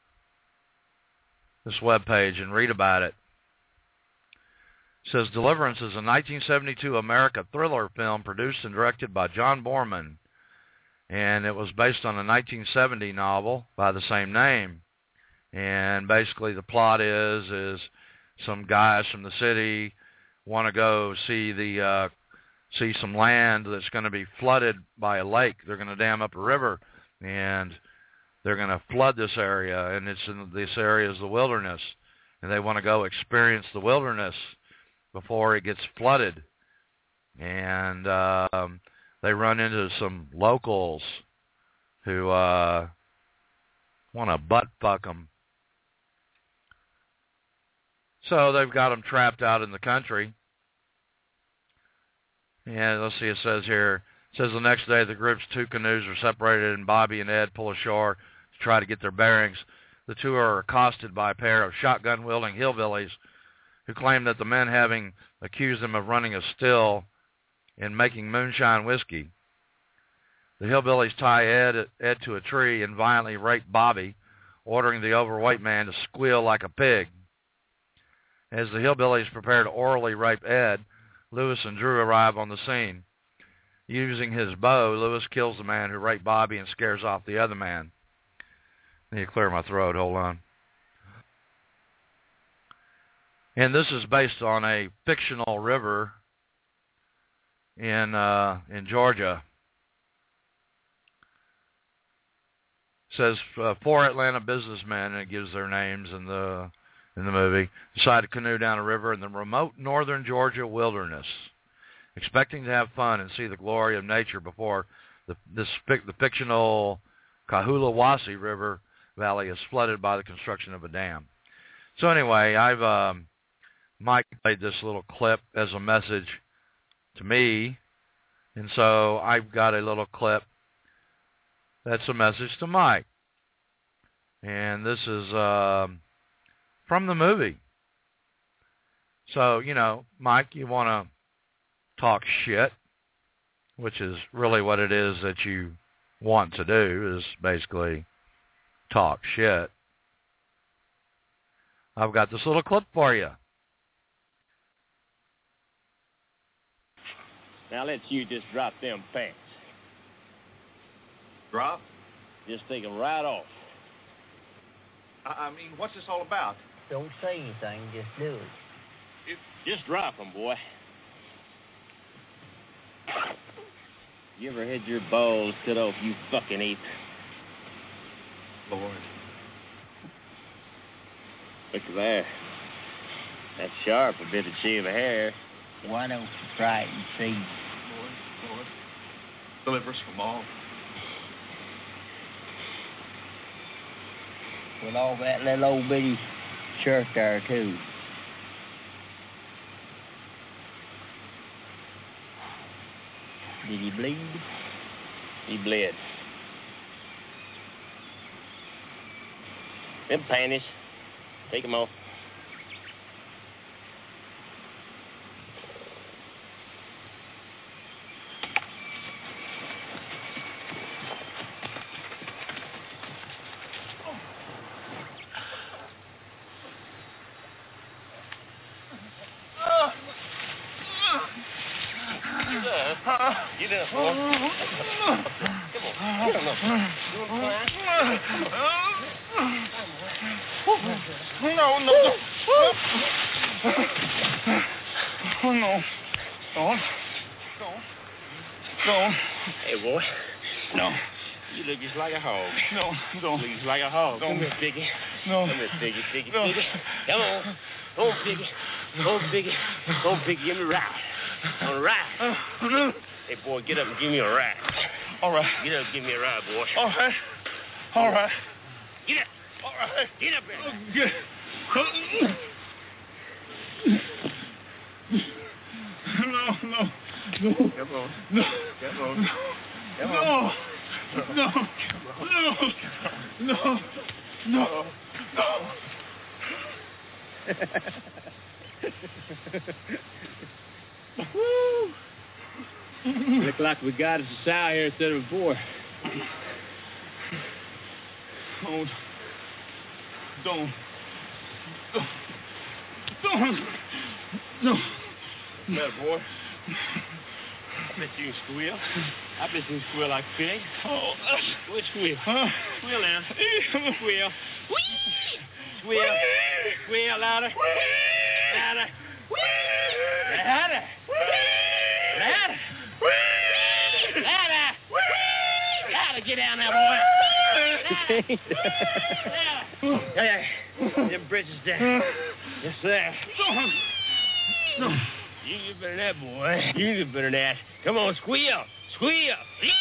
this webpage and read about it. It says, Deliverance is a 1972 American thriller film produced and directed by John Borman and it was based on a 1970 novel by the same name. And basically the plot is some guys from the city want to go see some land that's going to be flooded by a lake. They're going to dam up a river, and they're going to flood this area, and this area is the wilderness, and they want to go experience the wilderness before it gets flooded. And they run into some locals who want to butt fuck them. So they've got them trapped out in the country. And let's see, it says the next day the group's two canoes are separated and Bobby and Ed pull ashore to try to get their bearings. The two are accosted by a pair of shotgun-wielding hillbillies who claim that the men having accused them of running a still and making moonshine whiskey. The hillbillies tie Ed to a tree and violently rape Bobby, ordering the overweight man to squeal like a pig. As the hillbillies prepare to orally rape Ed, Lewis and Drew arrive on the scene. Using his bow, Lewis kills the man who raped Bobby and scares off the other man. I need to clear my throat, hold on. And this is based on a fictional river in Georgia. It says 4 Atlanta businessmen, and it gives their names in the movie, decide to canoe down a river in the remote northern Georgia wilderness, expecting to have fun and see the glory of nature before the fictional Cohahuasi River Valley is flooded by the construction of a dam. So anyway, Mike played this little clip as a message to me, and so I've got a little clip that's a message to Mike. And this is from the movie. So, you know, Mike, you want to talk shit, which is really what it is that you want to do, is basically talk shit. I've got this little clip for you. Now let's you just drop them pants. Drop? Just take them right off. I mean, what's this all about? Don't say anything, just do it. Just drop them, boy. You ever had your balls cut off, you fucking ape? Lord. Look there. That's sharp, a bit of shave of hair. Why don't you try it and see? Lord. Deliver us from all. With all that little old bitty shirt there, too. Did he bleed? He bled. Them panties. Take them off. Get up, boy. Come on. Get on up. You want to climb? No. Oh, no. Don't. Hey, boy. No. You look just like a hog. No, don't. You look just like a hog. Don't. Come here, Piggy. No. Come here, Piggy. No. Piggy. Come on. Go on, Piggy. Go on, Piggy. Give me a ride. On a ride. Hey, boy, get up and give me a ride. All right. Get up and give me a ride, boy. All right. Get up. All right. Get up there. Get. No. Come on. No. Come on. Come on. No. Look like we got us a sow here instead of a boar. Don't. Better, boy. bet you can squeal. I bet you can squeal like a pig. Oh. Which squeal? Squeal now. Squeal. Squeal. Squeal louder. Louder. Louder. Louder. Louder. Louder. Get down there, boy. Louder. Hey, them britches down. Yes, sir. You get better than that, boy. You get better than that. Come on, squeal. Squeal.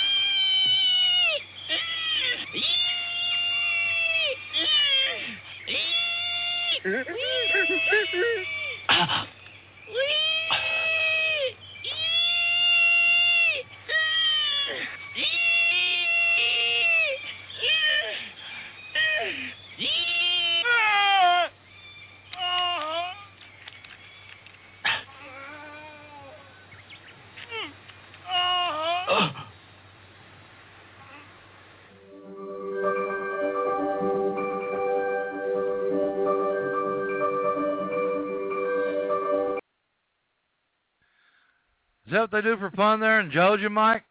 Is that what they do for fun there in Georgia, Mike?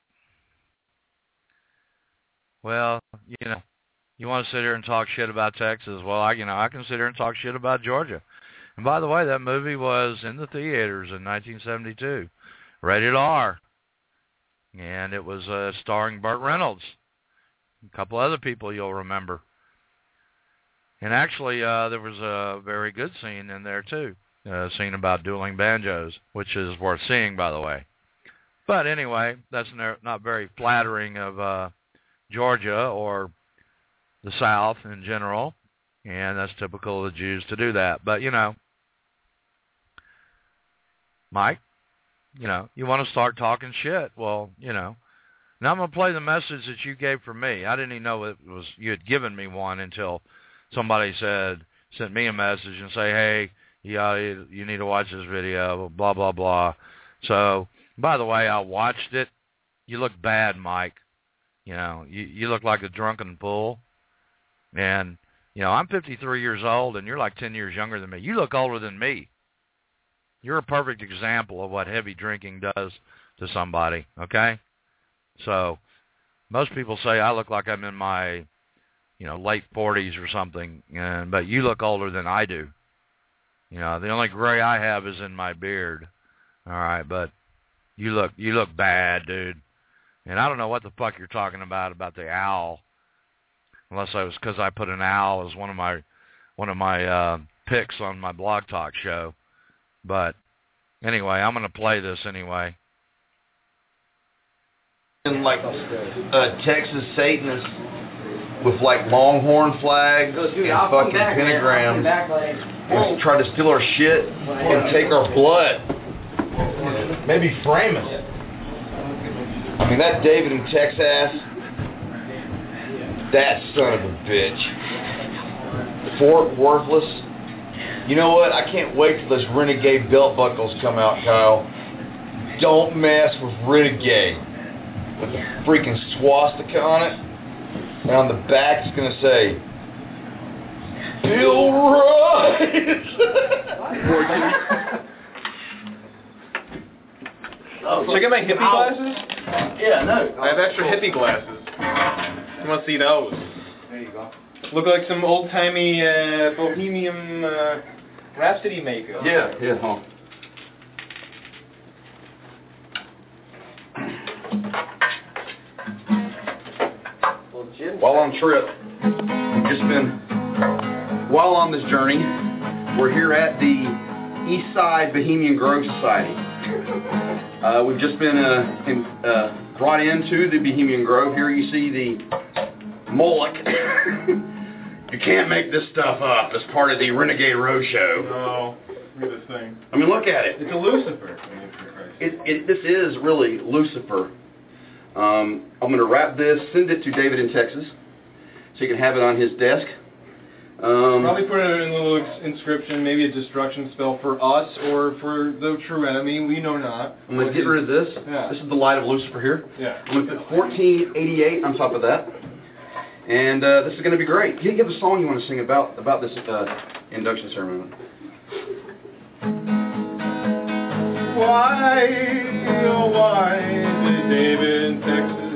Well, you know, you want to sit here and talk shit about Texas. Well, I can sit here and talk shit about Georgia. And by the way, that movie was in the theaters in 1972, rated R. And it was starring Burt Reynolds. A couple other people you'll remember. And actually, there was a very good scene in there, too. A scene about dueling banjos, which is worth seeing, by the way. But anyway, that's not very flattering of Georgia or the South in general. And that's typical of the Jews to do that. But, you know, Mike, you know, you want to start talking shit. Well, you know, now I'm going to play the message that you gave for me. I didn't even know it was you had given me one until somebody sent me a message and say, hey, you need to watch this video, blah, blah, blah. So, by the way, I watched it. You look bad, Mike. You know, you look like a drunken fool. And, you know, I'm 53 years old, and you're like 10 years younger than me. You look older than me. You're a perfect example of what heavy drinking does to somebody, okay? So, most people say I look like I'm in my, you know, late 40s or something, but you look older than I do. You know, the only gray I have is in my beard. All right, but you look bad, dude. And I don't know what the fuck you're talking about the owl. Unless it was because I put an owl as one of my picks on my Blog Talk show. But anyway, I'm going to play this anyway. And like Texas Satanists with like longhorn flags and fucking pentagrams and try to steal our shit and take our blood. Maybe frame us. I mean, that David in Texas, that son of a bitch. Fort Worthless. You know what? I can't wait till those Renegade belt buckles come out, Kyle. Don't mess with Renegade. With a freaking swastika on it. And on the back it's going to say, Bill Rice! Check out my hippie glasses. Yeah, no. I have extra hippie glasses. You want to see those? There you go. Look like some old-timey Bohemian Rhapsody makeup. Yeah, yeah. Huh. While on trip, we've just been, while on this journey, we're here at the East Side Bohemian Grove Society. We've just been brought into the Bohemian Grove. Here you see the Moloch. You can't make this stuff up as part of the Renegade Roadshow. Oh, look at this thing. I mean, look at it. It's a Lucifer. This is really Lucifer. I'm going to wrap this, send it to David in Texas, so he can have it on his desk. Probably put it in a little inscription, maybe a destruction spell for us or for the true enemy. We know not. I'm going to get rid of this. Yeah. This is the light of Lucifer here. Yeah. I'm going to put 1488 on top of that. And this is going to be great. You have a song you want to sing about this induction ceremony. Why, oh why did David in Texas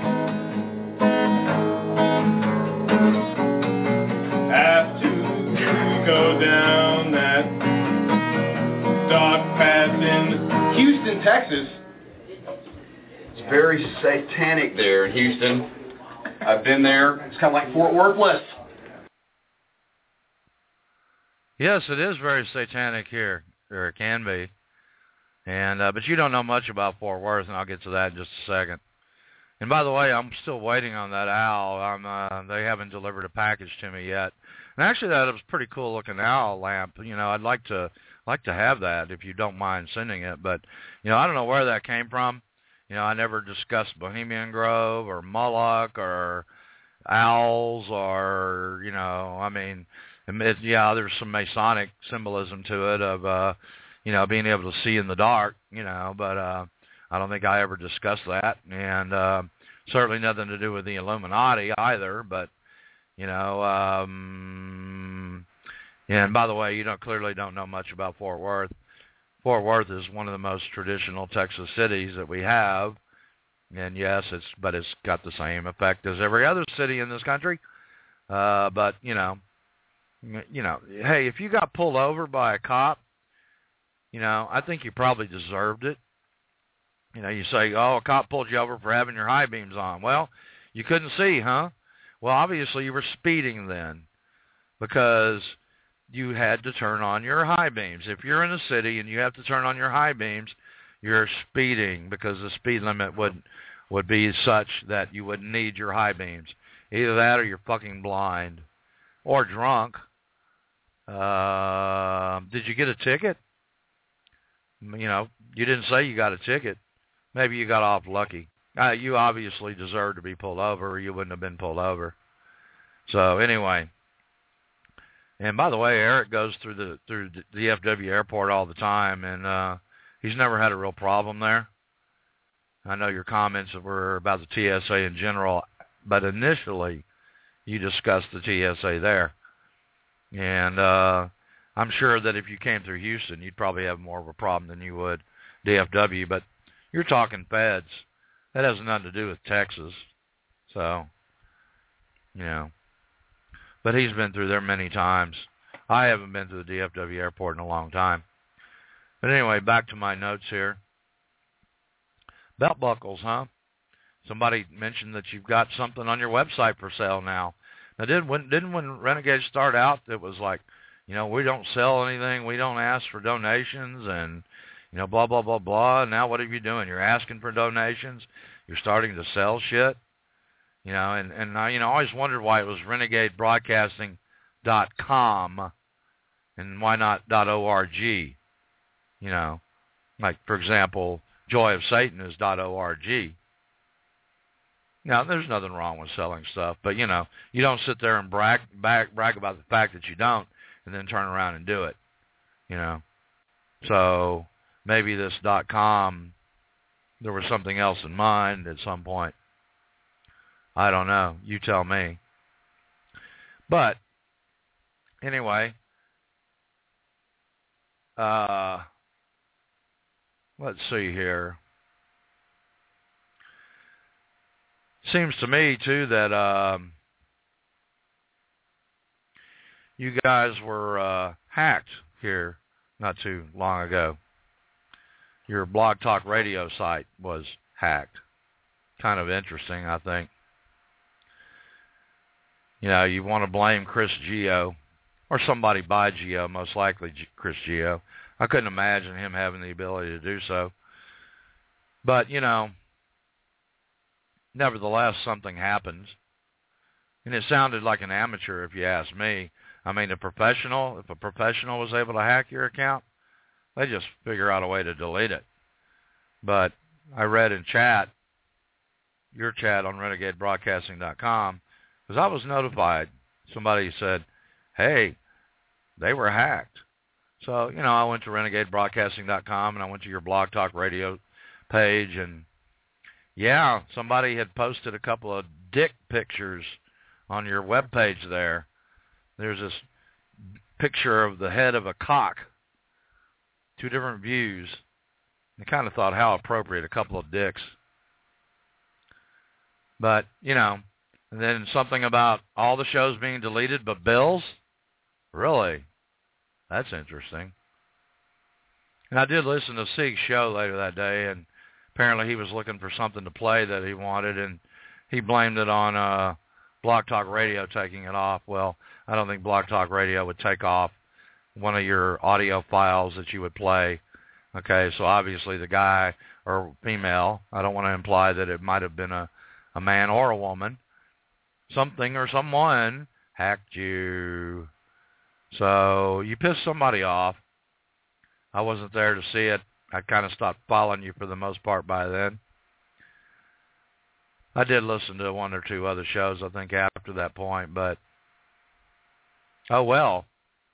have to go down that dog path in Houston, Texas? It's very satanic there in Houston. I've been there. It's kind of like Fort Worthless. Yes, it is very satanic here, or it can be. And but you don't know much about Fort Worth, and I'll get to that in just a second. And by the way, I'm still waiting on that owl. They haven't delivered a package to me yet. And actually, that was a pretty cool looking owl lamp. You know, I'd like to have that if you don't mind sending it. But you know, I don't know where that came from. You know, I never discussed Bohemian Grove or Moloch or owls or, you know, I mean, yeah, there's some Masonic symbolism to it of, you know, being able to see in the dark, you know, but I don't think I ever discussed that. And certainly nothing to do with the Illuminati either, but, you know, and by the way, you clearly don't know much about Fort Worth. Fort Worth is one of the most traditional Texas cities that we have, and yes, it's got the same effect as every other city in this country. But you know, hey, if you got pulled over by a cop, you know, I think you probably deserved it. You know, you say, oh, a cop pulled you over for having your high beams on. Well, you couldn't see, huh? Well, obviously you were speeding then, because you had to turn on your high beams. If you're in a city and you have to turn on your high beams, you're speeding, because the speed limit would be such that you would need your high beams. Either that or you're fucking blind or drunk. Did you get a ticket? You know, you didn't say you got a ticket. Maybe you got off lucky. You obviously deserved to be pulled over, or you wouldn't have been pulled over. So anyway. And by the way, Eric goes through the DFW airport all the time, and he's never had a real problem there. I know your comments were about the TSA in general, but initially you discussed the TSA there. And I'm sure that if you came through Houston, you'd probably have more of a problem than you would DFW, but you're talking feds. That has nothing to do with Texas. So, you know. But he's been through there many times. I haven't been to the DFW airport in a long time. But anyway, back to my notes here. Belt buckles, huh? Somebody mentioned that you've got something on your website for sale now. Now, didn't when Renegades start out, it was like, you know, we don't sell anything, we don't ask for donations, and, you know, blah, blah, blah, blah. Now what are you doing? You're asking for donations. You're starting to sell shit. You know, and I, you know, always wondered why it was renegadebroadcasting.com and why not .org, you know. Like, for example, Joy of Satan is .org. Now, there's nothing wrong with selling stuff, but, you know, you don't sit there and brag about the fact that you don't and then turn around and do it, you know. So maybe this .com, there was something else in mind at some point. I don't know. You tell me. But anyway, let's see here. Seems to me, too, that you guys were hacked here not too long ago. Your Blog Talk Radio site was hacked. Kind of interesting, I think. You know, you want to blame Chris Geo, or somebody by Geo, most likely Chris Geo. I couldn't imagine him having the ability to do so. But, you know, nevertheless, something happens. And it sounded like an amateur, if you ask me. I mean, if a professional was able to hack your account, they just figure out a way to delete it. But I read in chat, your chat on renegadebroadcasting.com, because I was notified. Somebody said, hey, they were hacked. So, you know, I went to renegadebroadcasting.com, and I went to your Blog Talk Radio page, and, yeah, somebody had posted a couple of dick pictures on your webpage there. There's this picture of the head of a cock, two different views, I kind of thought, how appropriate, a couple of dicks. But, you know, and then something about all the shows being deleted but Bill's? Really? That's interesting. And I did listen to Sieg's show later that day, and apparently he was looking for something to play that he wanted, and he blamed it on Blog Talk Radio taking it off. Well, I don't think Blog Talk Radio would take off one of your audio files that you would play. Okay, so obviously the guy or female, I don't want to imply that it might have been a man or a woman, something or someone hacked you. So you pissed somebody off. I wasn't there to see it. I kind of stopped following you for the most part by then. I did listen to one or two other shows, I think, after that point, but oh well.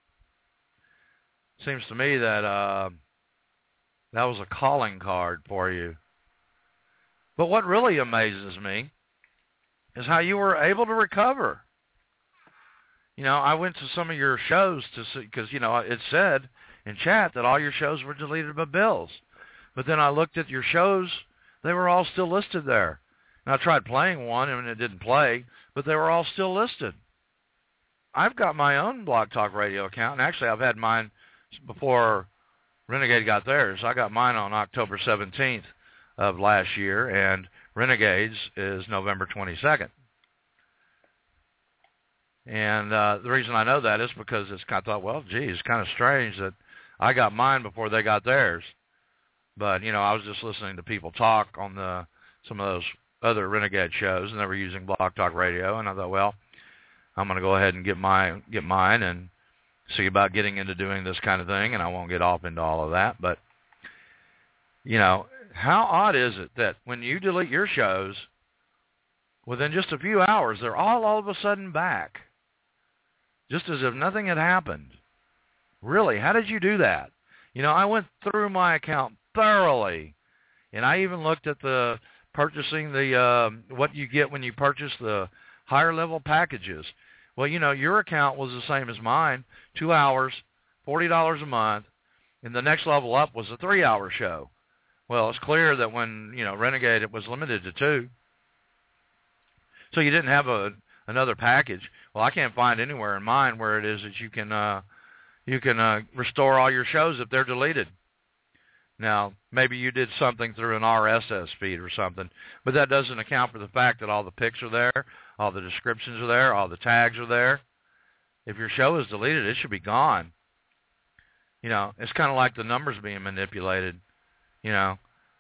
Seems to me that that was a calling card for you. But what really amazes me is how you were able to recover. You know, I went to some of your shows to see, because, you know, it said in chat that all your shows were deleted by Bill's. But then I looked at your shows, they were all still listed there. And I tried playing one, and it didn't play, but they were all still listed. I've got my own Blog Talk Radio account, and actually I've had mine before Renegade got theirs. I got mine on October 17th of last year, and Renegade's is November 22nd. And the reason I know that is because it's kind of thought, well, gee, it's kind of strange that I got mine before they got theirs. But, you know, I was just listening to people talk on some of those other Renegade shows, and they were using Blog Talk Radio, and I thought, well, I'm going to go ahead and get mine and see about getting into doing this kind of thing, and I won't get off into all of that. But, you know, how odd is it that when you delete your shows, within just a few hours, they're all of a sudden back, just as if nothing had happened? Really, how did you do that? You know, I went through my account thoroughly, and I even looked at the purchasing what you get when you purchase the higher level packages. Well, you know, your account was the same as mine, 2 hours, $40 a month, and the next level up was a 3-hour show. Well, it's clear that when, you know, Renegade, it was limited to 2. So you didn't have another package. Well, I can't find anywhere in mine where it is that you can restore all your shows if they're deleted. Now, maybe you did something through an RSS feed or something, but that doesn't account for the fact that all the pics are there, all the descriptions are there, all the tags are there. If your show is deleted, it should be gone. You know, it's kind of like the numbers being manipulated. You know,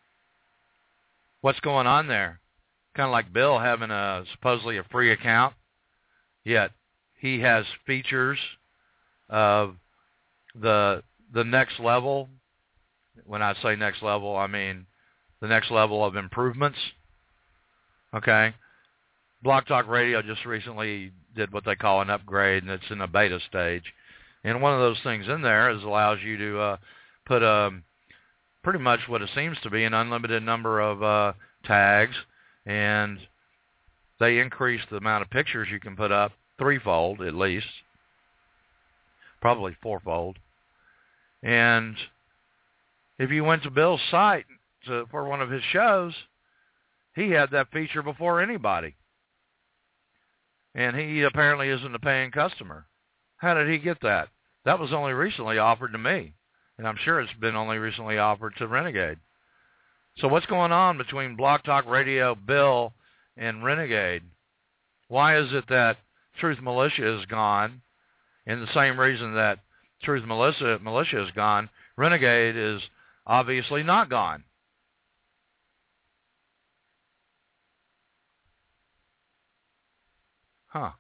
what's going on there? Kind of like Bill having supposedly a free account, yet he has features of the next level. When I say next level, I mean the next level of improvements. Okay? Blog Talk Radio just recently did what they call an upgrade, and it's in a beta stage. And one of those things in there allows you to put pretty much what it seems to be an unlimited number of tags, and they increase the amount of pictures you can put up threefold at least, probably fourfold. And if you went to Bill's site for one of his shows, he had that feature before anybody. And he apparently isn't a paying customer. How did he get that? That was only recently offered to me. And I'm sure it's been only recently offered to Renegade. So what's going on between Blog Talk Radio, Bill, and Renegade? Why is it that Truth Militia is gone? And the same reason that Truth Militia is gone, Renegade is obviously not gone. Huh.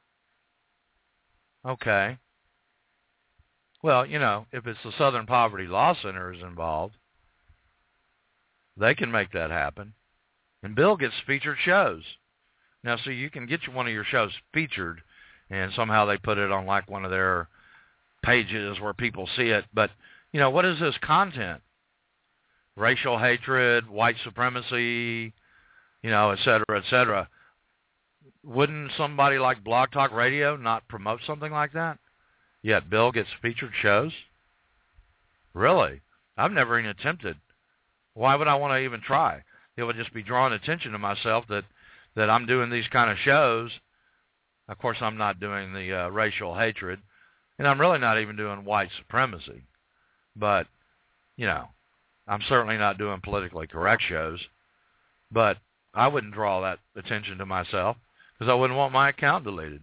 Okay. Well, you know, if it's the Southern Poverty Law Center is involved, they can make that happen. And Bill gets featured shows. Now, see, you can get one of your shows featured, and somehow they put it on like one of their pages where people see it. But, you know, what is this content? Racial hatred, white supremacy, you know, et cetera, et cetera. Wouldn't somebody like Blog Talk Radio not promote something like that? Yet Bill gets featured shows? Really? I've never even attempted Why would I want to even try? It would just be drawing attention to myself that I'm doing these kind of shows. Of course, I'm not doing the racial hatred, and I'm really not even doing white supremacy. But, you know, I'm certainly not doing politically correct shows. But I wouldn't draw that attention to myself because I wouldn't want my account deleted.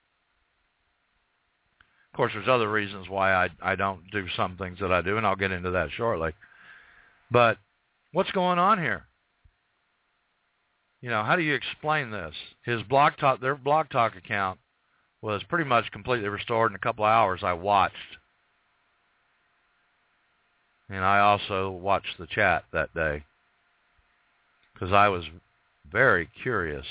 Of course, there's other reasons why I don't do some things that I do, and I'll get into that shortly. But what's going on here? You know, how do you explain this? Their Blog Talk account was pretty much completely restored in a couple of hours. I watched. And I also watched the chat that day because I was very curious.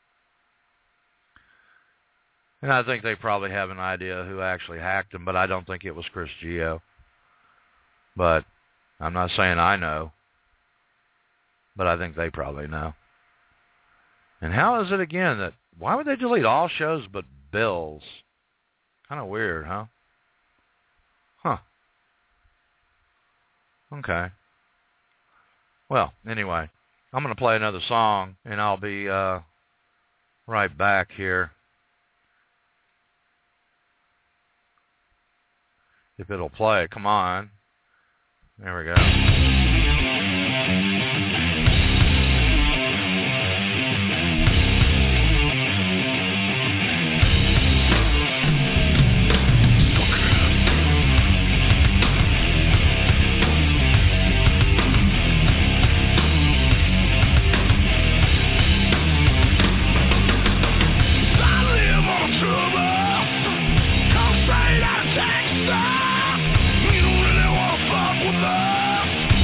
And I think they probably have an idea who actually hacked them, but I don't think it was Chris Geo. But I'm not saying I know, but I think they probably know. And how is it again that, why would they delete all shows but Bill's? Kind of weird, huh? Huh. Okay. Well, anyway, I'm going to play another song, and I'll be right back here. If it'll play, come on. There we go. We don't really want to fuck with us.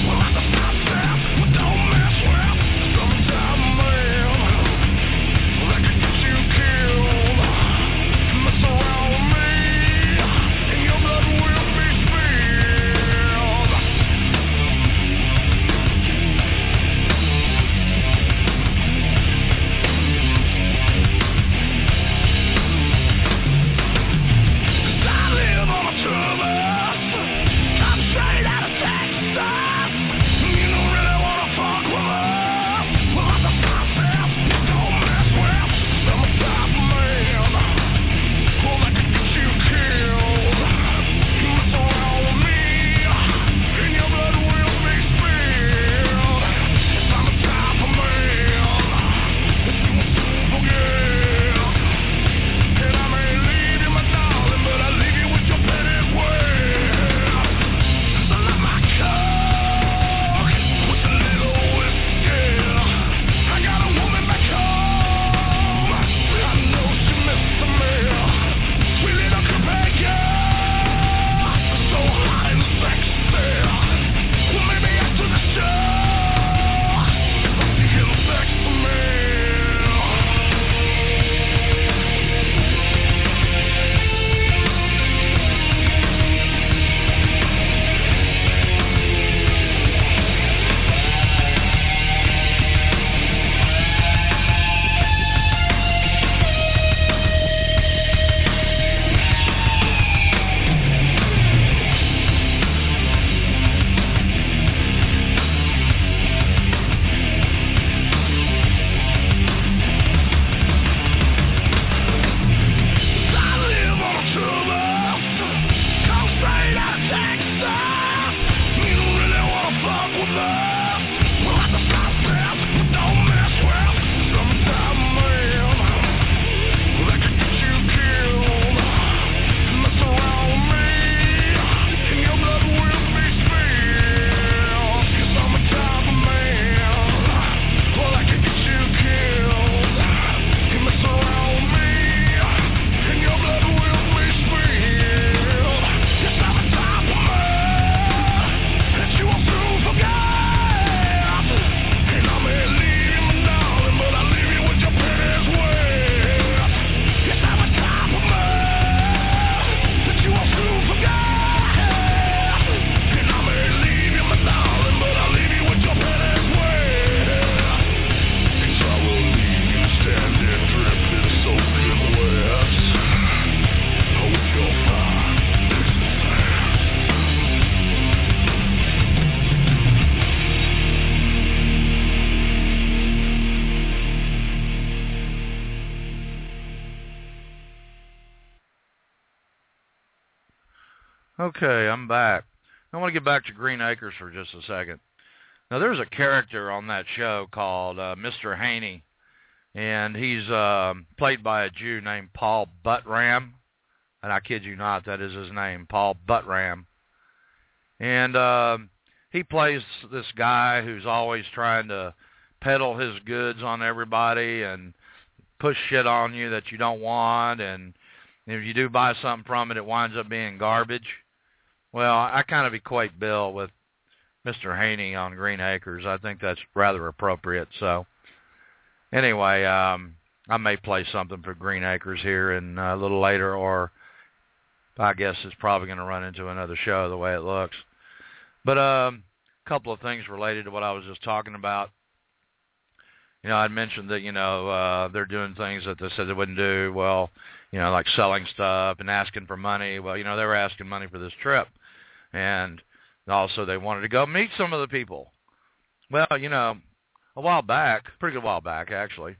Okay, I'm back. I want to get back to Green Acres for just a second. Now, there's a character on that show called Mr. Haney, and he's played by a Jew named Paul Buttram, and I kid you not, that is his name, Paul Buttram. And he plays this guy who's always trying to peddle his goods on everybody and push shit on you that you don't want, and if you do buy something from it, it winds up being garbage. Well, I kind of equate Bill with Mr. Haney on Green Acres. I think that's rather appropriate. So anyway, I may play something for Green Acres here and a little later, or I guess it's probably going to run into another show the way it looks. But a couple of things related to what I was just talking about. You know, I'd mentioned that, they're doing things that they said they wouldn't do. Well, like selling stuff and asking for money. Well, they were asking money for this trip. And also they wanted to go meet some of the people. Well, a while back, pretty good while back, actually,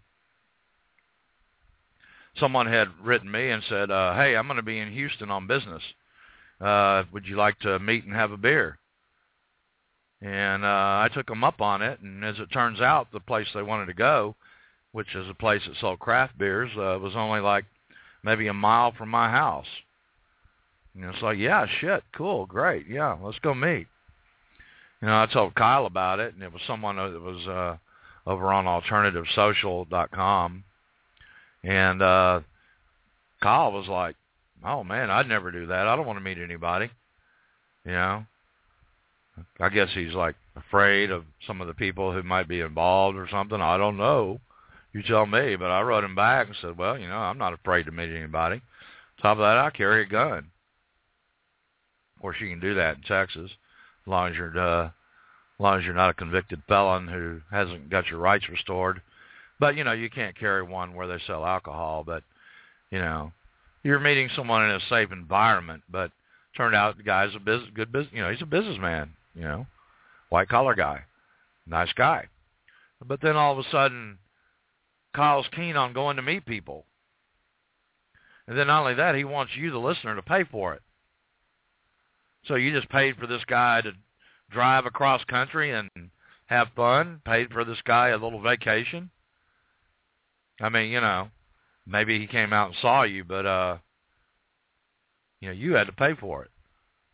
someone had written me and said, hey, I'm going to be in Houston on business. Would you like to meet and have a beer? And I took them up on it, and as it turns out, the place they wanted to go, which is a place that sold craft beers, was only like maybe a mile from my house. It's like, yeah, shit, cool, great, yeah, let's go meet. I told Kyle about it, and it was someone that was over on AlternativeSocial.com, and Kyle was like, oh, man, I'd never do that. I don't want to meet anybody, I guess he's like afraid of some of the people who might be involved or something. I don't know. You tell me. But I wrote him back and said, well, I'm not afraid to meet anybody. On top of that, I carry a gun. Of course, you can do that in Texas as long as you're not a convicted felon who hasn't got your rights restored. But, you can't carry one where they sell alcohol. But, you're meeting someone in a safe environment. But turned out the guy's good business. He's a businessman. White-collar guy, nice guy. But then all of a sudden, Kyle's keen on going to meet people. And then not only that, he wants you, the listener, to pay for it. So you just paid for this guy to drive across country and have fun, paid for this guy a little vacation. I mean, maybe he came out and saw you, but, you had to pay for it.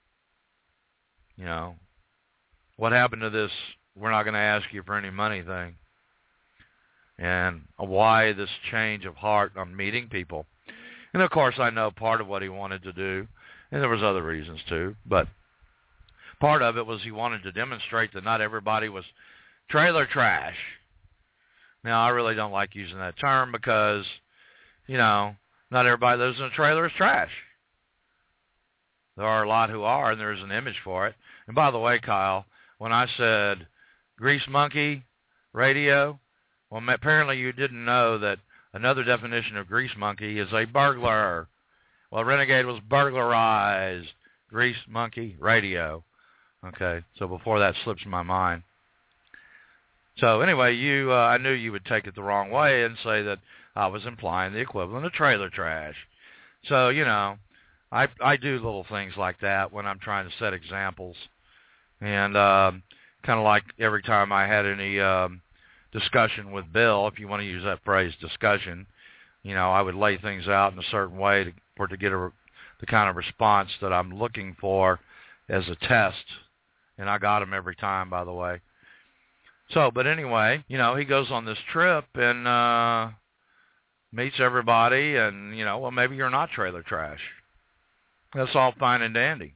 What happened to this, we're not going to ask you for any money thing? And why this change of heart on meeting people? And, of course, I know part of what he wanted to do, and there was other reasons too, but part of it was he wanted to demonstrate that not everybody was trailer trash. Now, I really don't like using that term because, not everybody that lives in a trailer is trash. There are a lot who are, and there's an image for it. And by the way, Kyle, when I said Grease Monkey Radio, well, apparently you didn't know that another definition of Grease Monkey is a burglar. Well, Renegade was burglarized. Grease Monkey Radio. Okay, so before that slips my mind. So anyway, I knew you would take it the wrong way and say that I was implying the equivalent of trailer trash. So, I do little things like that when I'm trying to set examples. And kind of like every time I had any discussion with Bill, if you want to use that phrase, discussion, I would lay things out in a certain way to get the kind of response that I'm looking for as a test. And I got them every time, by the way. So, but anyway, he goes on this trip and meets everybody, and, well, maybe you're not trailer trash. That's all fine and dandy.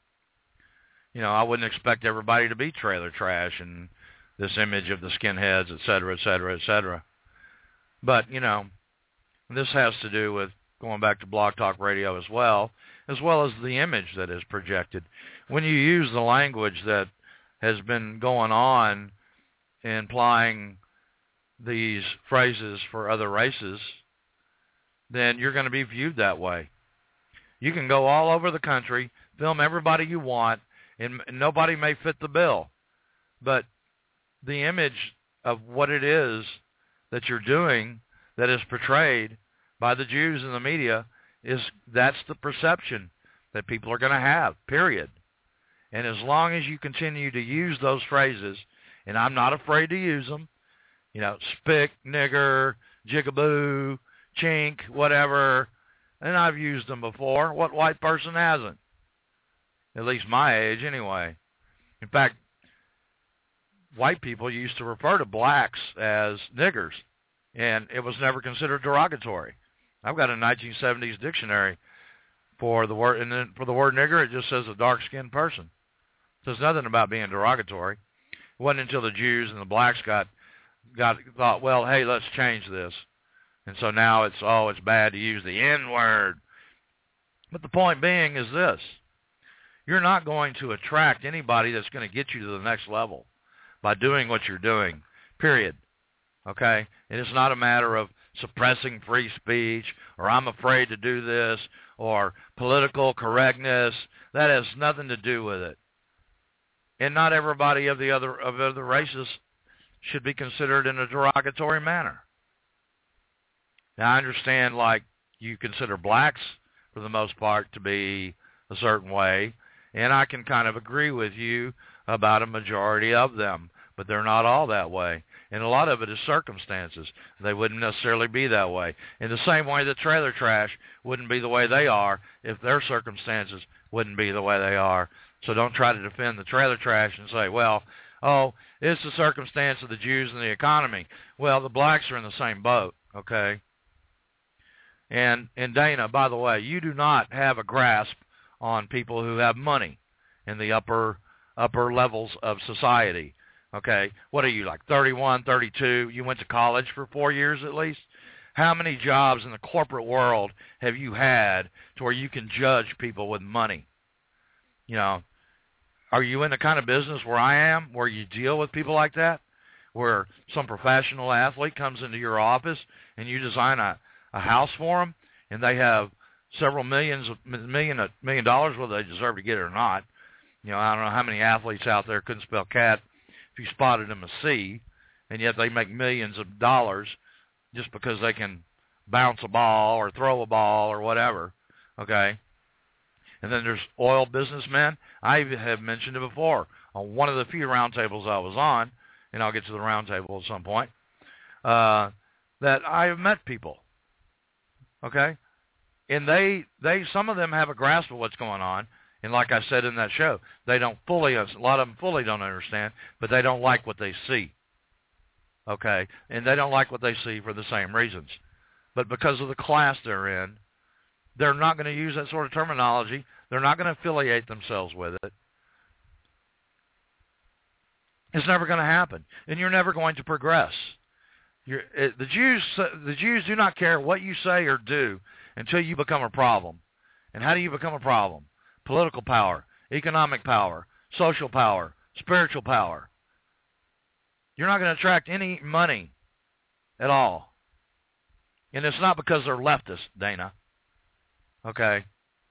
I wouldn't expect everybody to be trailer trash and this image of the skinheads, et cetera, et cetera, et cetera. But, this has to do with going back to Blog Talk Radio as well as the image that is projected. When you use the language that has been going on implying these phrases for other races, then you're going to be viewed that way. You can go all over the country, film everybody you want, and nobody may fit the bill. But the image of what it is that you're doing that is portrayed by the Jews in the media that's the perception. that people are going to have, period. And as long as you continue to use those phrases, and I'm not afraid to use them, you know, spick, nigger, jigaboo, chink, whatever, and I've used them before. What white person hasn't? At least my age, anyway. In fact, white people used to refer to blacks as niggers, and it was never considered derogatory. I've got a 1970s dictionary for the word, and then for the word nigger, it just says a dark-skinned person. It says nothing about being derogatory. It wasn't until the Jews and the blacks thought, well, hey, let's change this. And so now it's bad to use the N-word. But the point being is this. You're not going to attract anybody that's going to get you to the next level by doing what you're doing, period. Okay? And it's not a matter of suppressing free speech or I'm afraid to do this or political correctness. That has nothing to do with it. And not everybody of other races should be considered in a derogatory manner. Now, I understand, like, you consider blacks, for the most part, to be a certain way, and I can kind of agree with you about a majority of them, but they're not all that way. And a lot of it is circumstances. They wouldn't necessarily be that way. In the same way that trailer trash wouldn't be the way they are if their circumstances wouldn't be the way they are. So don't try to defend the trailer trash and say, well, oh, it's the circumstance of the Jews and the economy. Well, the blacks are in the same boat, okay? And Dana, by the way, you do not have a grasp on people who have money in the upper levels of society, okay? What are you, like 31, 32? You went to college for 4 years at least? How many jobs in the corporate world have you had to where you can judge people with money? You know, are you in the kind of business where I am, where you deal with people like that, where some professional athlete comes into your office and you design a house for them, and they have several million dollars, whether they deserve to get it or not. You know, I don't know how many athletes out there couldn't spell cat if you spotted them a C, and yet they make millions of dollars just because they can bounce a ball or throw a ball or whatever, okay? And then there's oil businessmen. I have mentioned it before on one of the few roundtables I was on, and I'll get to the roundtable at some point, that I have met people. Okay, and they some of them have a grasp of what's going on, and like I said in that show, they don't fully. A lot of them fully don't understand, but they don't like what they see. Okay, and they don't like what they see for the same reasons, but because of the class they're in, they're not going to use that sort of terminology. They're not going to affiliate themselves with it. It's never going to happen, and you're never going to progress. The Jews do not care what you say or do until you become a problem. And how do you become a problem? Political power, economic power, social power, spiritual power. You're not going to attract any money at all. And it's not because they're leftists, Dana. Okay?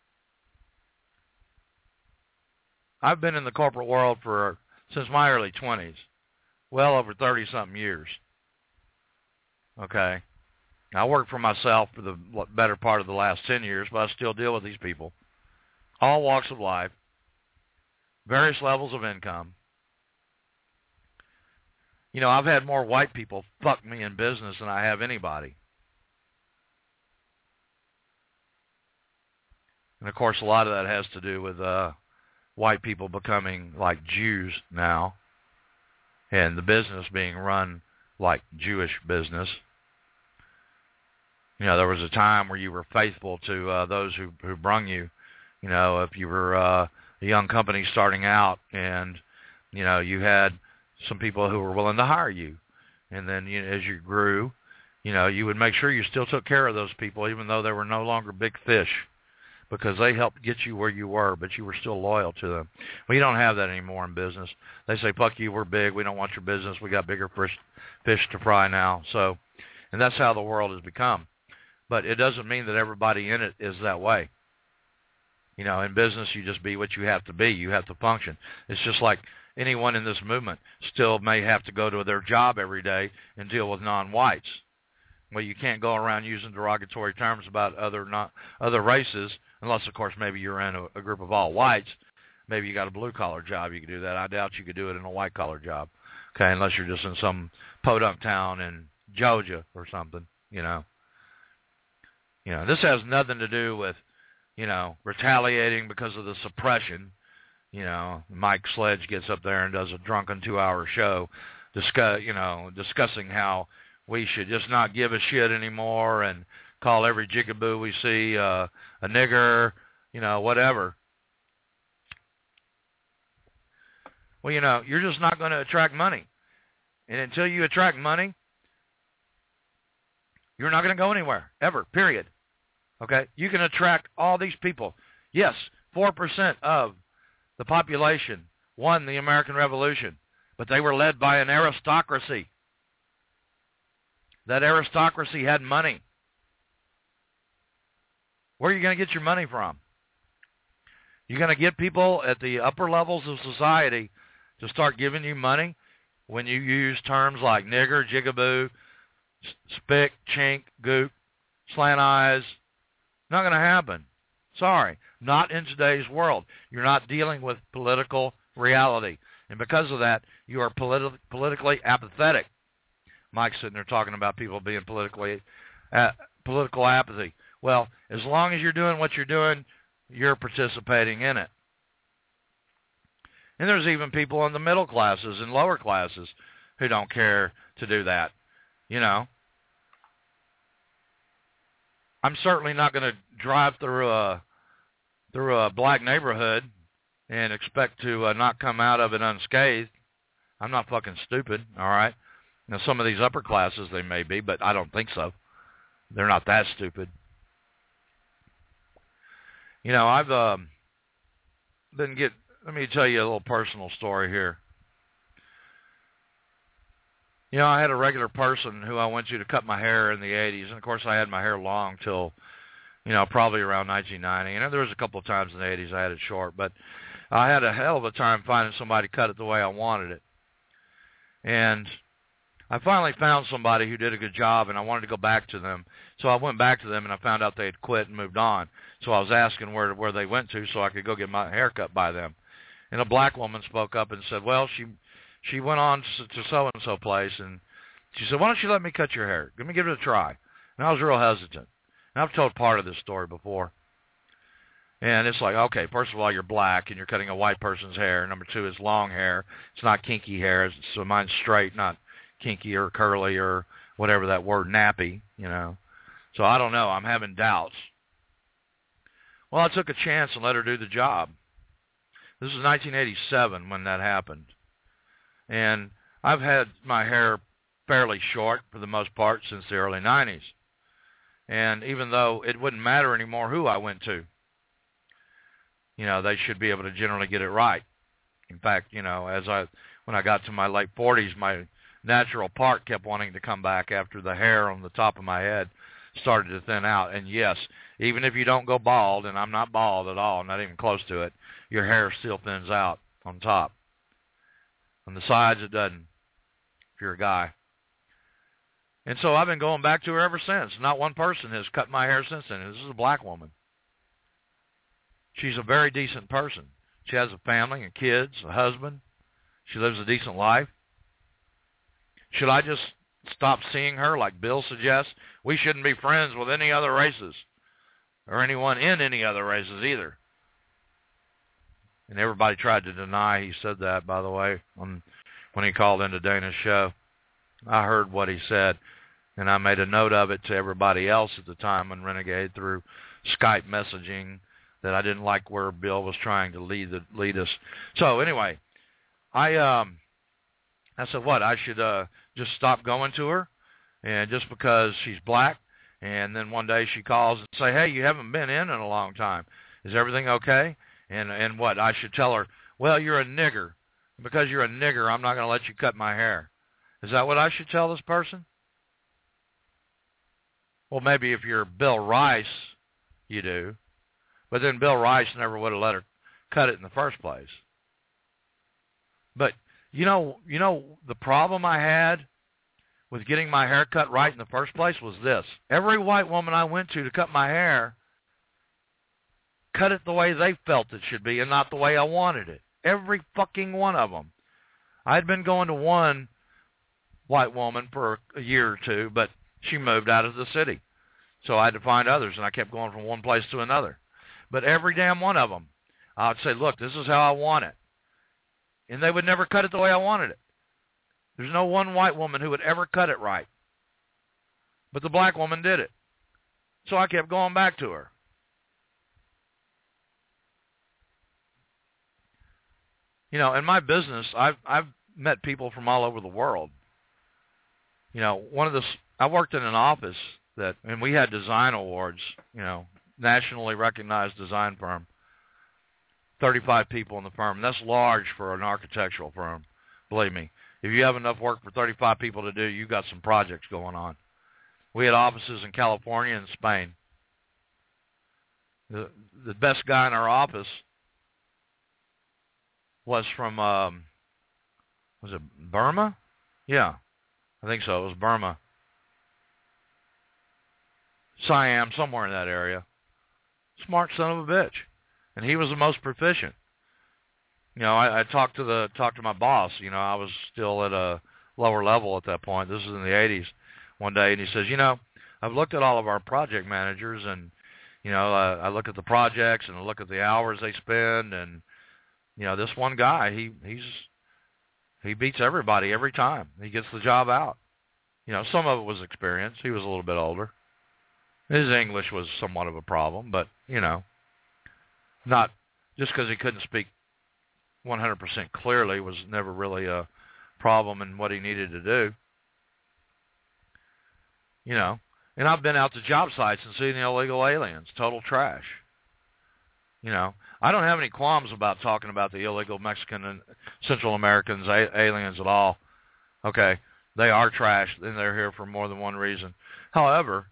I've been in the corporate world since my early 20s, well over 30-something years. Okay, I worked for myself for the better part of the last 10 years, but I still deal with these people. All walks of life, various levels of income. You know, I've had more white people fuck me in business than I have anybody. And, of course, a lot of that has to do with white people becoming like Jews now and the business being run like Jewish business. You know, there was a time where you were faithful to those who brung you. You know, if you were a young company starting out and, you know, you had some people who were willing to hire you. And then as you grew, you know, you would make sure you still took care of those people even though they were no longer big fish because they helped get you where you were, but you were still loyal to them. Well, you don't have that anymore in business. They say, fuck you, we're big, we don't want your business, we got bigger fish to fry now. So, and that's how the world has become. But it doesn't mean that everybody in it is that way. You know, in business, you just be what you have to be. You have to function. It's just like anyone in this movement still may have to go to their job every day and deal with non-whites. Well, you can't go around using derogatory terms about other races Unless, of course, maybe you're in a group of all whites. Maybe you got a blue-collar job, you could do that. I doubt you could do it in a white-collar job, okay, unless you're just in some podunk town in Georgia or something, you know. You know, this has nothing to do with, you know, retaliating because of the suppression. You know, Mike Sledge gets up there and does a drunken 2-hour show discussing how we should just not give a shit anymore and call every jigaboo we see a nigger, you know, whatever. Well, you know, you're just not going to attract money. And until you attract money, you're not going to go anywhere, ever, period. Okay? You can attract all these people. Yes, 4% of the population won the American Revolution, but they were led by an aristocracy. That aristocracy had money. Where are you going to get your money from? You're going to get people at the upper levels of society to start giving you money when you use terms like nigger, jigaboo, spick, chink, goop, slant eyes. Not going to happen. Sorry. Not in today's world. You're not dealing with political reality. And because of that, you are politically apathetic. Mike's sitting there talking about people being political apathy. Well, as long as you're doing what you're doing, you're participating in it. And there's even people in the middle classes and lower classes who don't care to do that. You know, I'm certainly not going to drive through a black neighborhood and expect to not come out of it unscathed. I'm not fucking stupid, all right? Now, some of these upper classes, they may be, but I don't think so. They're not that stupid. You know, I've let me tell you a little personal story here. You know, I had a regular person who I went to cut my hair in the 80s, and of course I had my hair long till, you know, probably around 1990. And there was a couple of times in the 80s I had it short, but I had a hell of a time finding somebody to cut it the way I wanted it. And I finally found somebody who did a good job, and I wanted to go back to them. So I went back to them, and I found out they had quit and moved on. So I was asking where they went to so I could go get my hair cut by them. And a black woman spoke up and said, well, she went on to so-and-so place, and she said, why don't you let me cut your hair? Let me give it a try. And I was real hesitant. And I've told part of this story before. And it's like, okay, first of all, you're black, and you're cutting a white person's hair. Number two, it's long hair. It's not kinky hair. So mine's straight, not kinky or curly or whatever that word, nappy, you know. So I don't know. I'm having doubts. Well, I took a chance and let her do the job. This was 1987 when that happened. And I've had my hair fairly short for the most part since the early 90s. And even though it wouldn't matter anymore who I went to, you know, they should be able to generally get it right. In fact, you know, when I got to my late 40s, my natural part kept wanting to come back after the hair on the top of my head started to thin out. And yes, even if you don't go bald, and I'm not bald at all, not even close to it, your hair still thins out on top. On the sides, it doesn't, if you're a guy. And so I've been going back to her ever since. Not one person has cut my hair since then. This is a black woman. She's a very decent person. She has a family and kids, a husband. She lives a decent life. Should I just stop seeing her like Bill suggests? We shouldn't be friends with any other races or anyone in any other races either. And everybody tried to deny he said that, by the way, when he called into Dana's show. I heard what he said, and I made a note of it to everybody else at the time on Renegade through Skype messaging that I didn't like where Bill was trying to lead us. So anyway, I said, what, I should just stop going to her, and just because she's black, and then one day she calls and say, hey, you haven't been in a long time. Is everything okay? And what, I should tell her, well, you're a nigger. Because you're a nigger, I'm not going to let you cut my hair. Is that what I should tell this person? Well, maybe if you're Bill Rice, you do. But then Bill Rice never would have let her cut it in the first place. But, you know, the problem I had with getting my hair cut right in the first place was this. Every white woman I went to cut my hair cut it the way they felt it should be and not the way I wanted it. Every fucking one of them. I'd been going to one white woman for a year or two, but she moved out of the city. So I had to find others, and I kept going from one place to another. But every damn one of them, I would say, look, this is how I want it. And they would never cut it the way I wanted it. There's no one white woman who would ever cut it right. But the black woman did it. So I kept going back to her. You know, in my business, I've met people from all over the world. You know, I worked in an office and we had design awards, you know, nationally recognized design firm. 35 people in the firm. And that's large for an architectural firm, believe me. If you have enough work for 35 people to do, you've got some projects going on. We had offices in California and Spain. The best guy in our office was from, was it Burma? Yeah, I think so. It was Burma. Siam, somewhere in that area. Smart son of a bitch. And he was the most proficient. You know, I talked to my boss. You know, I was still at a lower level at that point. This is in the 80s one day, and he says, you know, I've looked at all of our project managers, and, you know, I look at the projects, and I look at the hours they spend, and, you know, this one guy, he beats everybody every time. He gets the job out. You know, some of it was experience. He was a little bit older. His English was somewhat of a problem, but, you know, not just because he couldn't speak 100% clearly was never really a problem in what he needed to do. You know, and I've been out to job sites and seen the illegal aliens, total trash. You know, I don't have any qualms about talking about the illegal Mexican and Central Americans, aliens at all. Okay, they are trash, and they're here for more than one reason. However,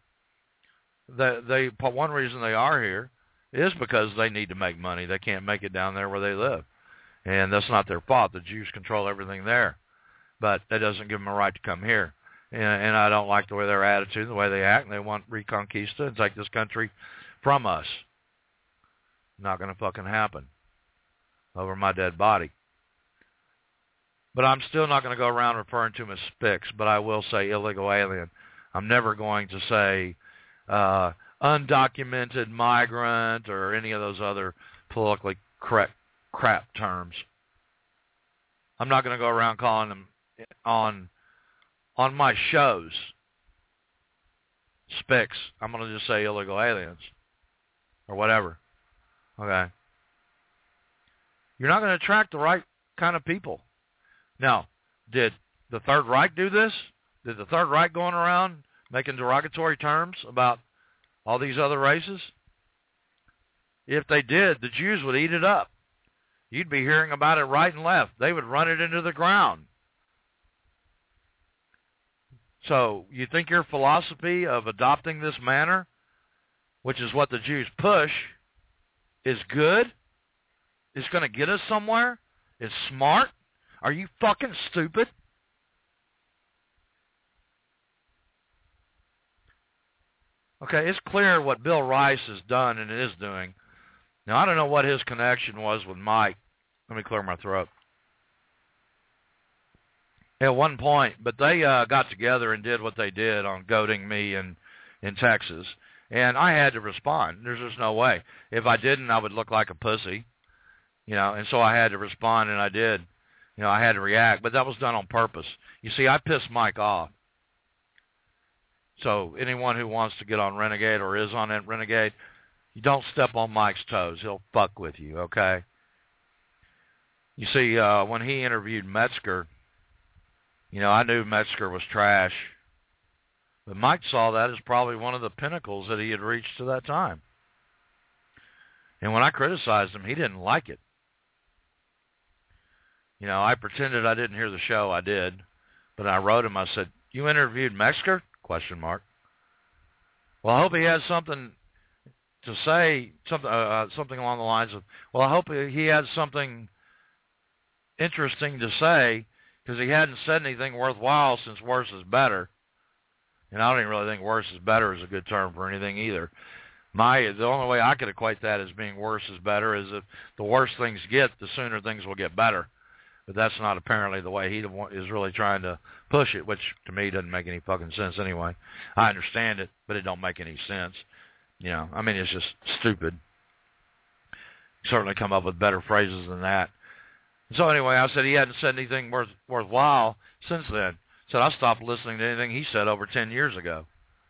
one reason they are here is because they need to make money. They can't make it down there where they live. And that's not their fault. The Jews control everything there. But that doesn't give them a right to come here. And I don't like the way their attitude, the way they act, and they want Reconquista and take this country from us. Not going to fucking happen over my dead body. But I'm still not going to go around referring to them as spics, but I will say illegal alien. I'm never going to say undocumented migrant or any of those other politically correct crap terms. I'm not going to go around calling them on my shows spics. I'm going to just say illegal aliens or whatever. Okay. You're not going to attract the right kind of people. Now, did the Third Reich do this? Did the Third Reich going around making derogatory terms about all these other races? If they did, the Jews would eat it up. You'd be hearing about it right and left. They would run it into the ground. So you think your philosophy of adopting this manner, which is what the Jews push, is good? Is going to get us somewhere? Is smart? Are you fucking stupid? Okay, it's clear what Bill Rice has done and is doing. Now, I don't know what his connection was with Mike. Let me clear my throat. At one point, but they got together and did what they did on goading me in Texas. And I had to respond. There's just no way. If I didn't, I would look like a pussy. You know, and so I had to respond, and I did. You know, I had to react. But that was done on purpose. You see, I pissed Mike off. So anyone who wants to get on Renegade or is on Renegade, you don't step on Mike's toes. He'll fuck with you, okay? You see, when he interviewed Metzger, you know, I knew Metzger was trash. But Mike saw that as probably one of the pinnacles that he had reached to that time. And when I criticized him, he didn't like it. You know, I pretended I didn't hear the show. I did. But I wrote him, I said, "You interviewed Metzger?" ? Well, I hope he has something to say, something along the lines of, well, I hope he has something interesting to say, because he hadn't said anything worthwhile since worse is better. And I don't even really think worse is better is a good term for anything either. The only way I could equate that as being worse is better is if the worse things get, the sooner things will get better. But that's not apparently the way he is really trying to push it, which to me doesn't make any fucking sense anyway. I understand it, but it don't make any sense. You know, I mean, it's just stupid. Certainly come up with better phrases than that. So anyway, I said he hadn't said anything worthwhile since then. Said I stopped listening to anything he said over 10 years ago.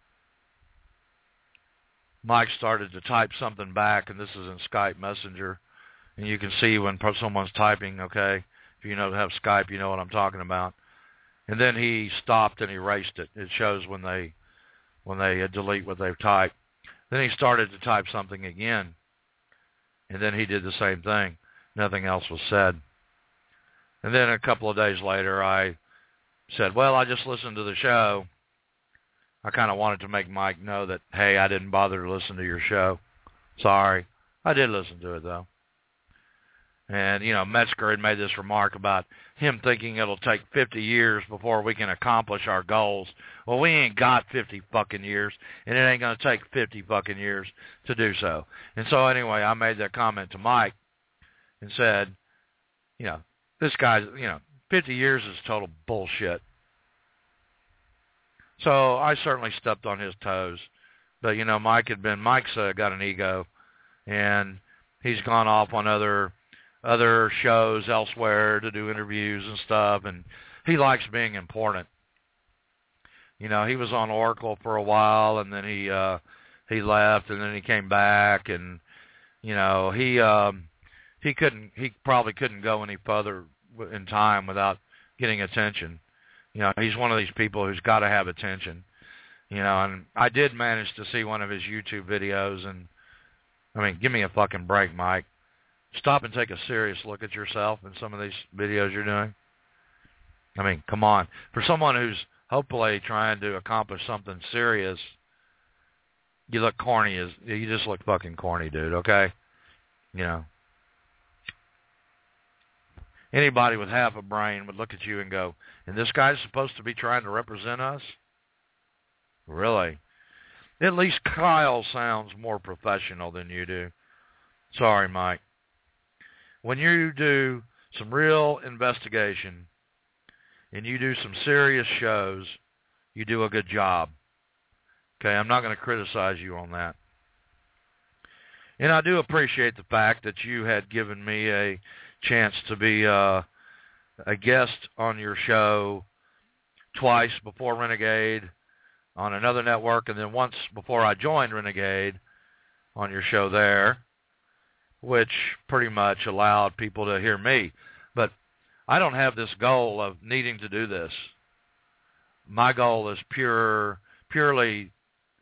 Mike started to type something back, and this is in Skype Messenger, and you can see when someone's typing, okay? If you know have Skype, you know what I'm talking about. And then he stopped and erased it. It shows when they delete what they've typed. Then he started to type something again, and then he did the same thing. Nothing else was said. And then a couple of days later, I said, well, I just listened to the show. I kind of wanted to make Mike know that, hey, I didn't bother to listen to your show. Sorry. I did listen to it, though. And, you know, Metzger had made this remark about him thinking it'll take 50 years before we can accomplish our goals. Well, we ain't got 50 fucking years, and it ain't going to take 50 fucking years to do so. And so, anyway, I made that comment to Mike and said, you know, this guy's, 50 years is total bullshit. So I certainly stepped on his toes. But, Mike's got an ego, and he's gone off on other shows elsewhere to do interviews and stuff, and he likes being important. He was on Oracle for a while, and then he left, and then he came back, and, he probably couldn't go any further in time without getting attention. He's one of these people who's got to have attention, and I did manage to see one of his YouTube videos, and, give me a fucking break, Mike. Stop and take a serious look at yourself in some of these videos you're doing. Come on. For someone who's hopefully trying to accomplish something serious, you look corny. You just look fucking corny, dude, okay? Anybody with half a brain would look at you and go, and this guy's supposed to be trying to represent us? Really? At least Kyle sounds more professional than you do. Sorry, Mike. When you do some real investigation and you do some serious shows, you do a good job. Okay, I'm not going to criticize you on that. And I do appreciate the fact that you had given me a chance to be a guest on your show twice before Renegade on another network, and then once before I joined Renegade on your show there, which pretty much allowed people to hear me. But I don't have this goal of needing to do this. My goal is purely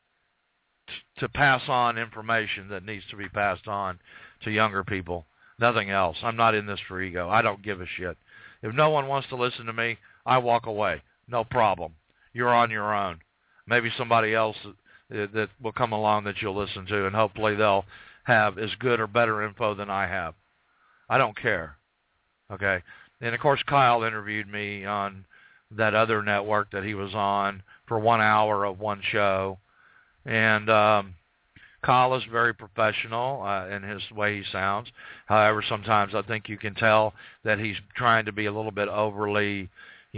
to pass on information that needs to be passed on to younger people. Nothing else. I'm not in this for ego. I don't give a shit. If no one wants to listen to me, I walk away. No problem. You're on your own. Maybe somebody else that will come along that you'll listen to, and hopefully they'll have as good or better info than I have. I don't care. Okay? And, of course, Kyle interviewed me on that other network that he was on for 1 hour of one show. And Kyle is very professional in his way he sounds. However, sometimes I think you can tell that he's trying to be a little bit overly,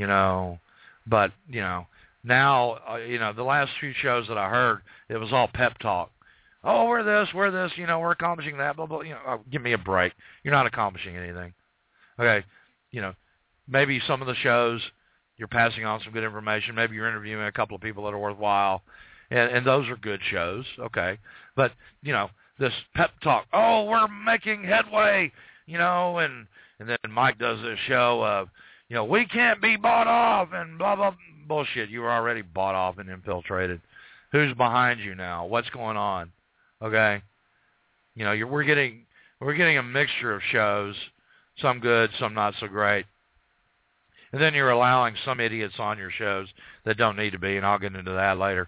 but, now, the last few shows that I heard, it was all pep talk. Oh, we're this, we're accomplishing that, blah, blah, give me a break. You're not accomplishing anything. Okay, maybe some of the shows you're passing on some good information. Maybe you're interviewing a couple of people that are worthwhile, and those are good shows, okay. But, this pep talk, oh, we're making headway, and then Mike does this show of, we can't be bought off and blah, blah, bullshit. You were already bought off and infiltrated. Who's behind you now? What's going on? Okay, we're getting a mixture of shows, some good, some not so great, and then you're allowing some idiots on your shows that don't need to be, and I'll get into that later,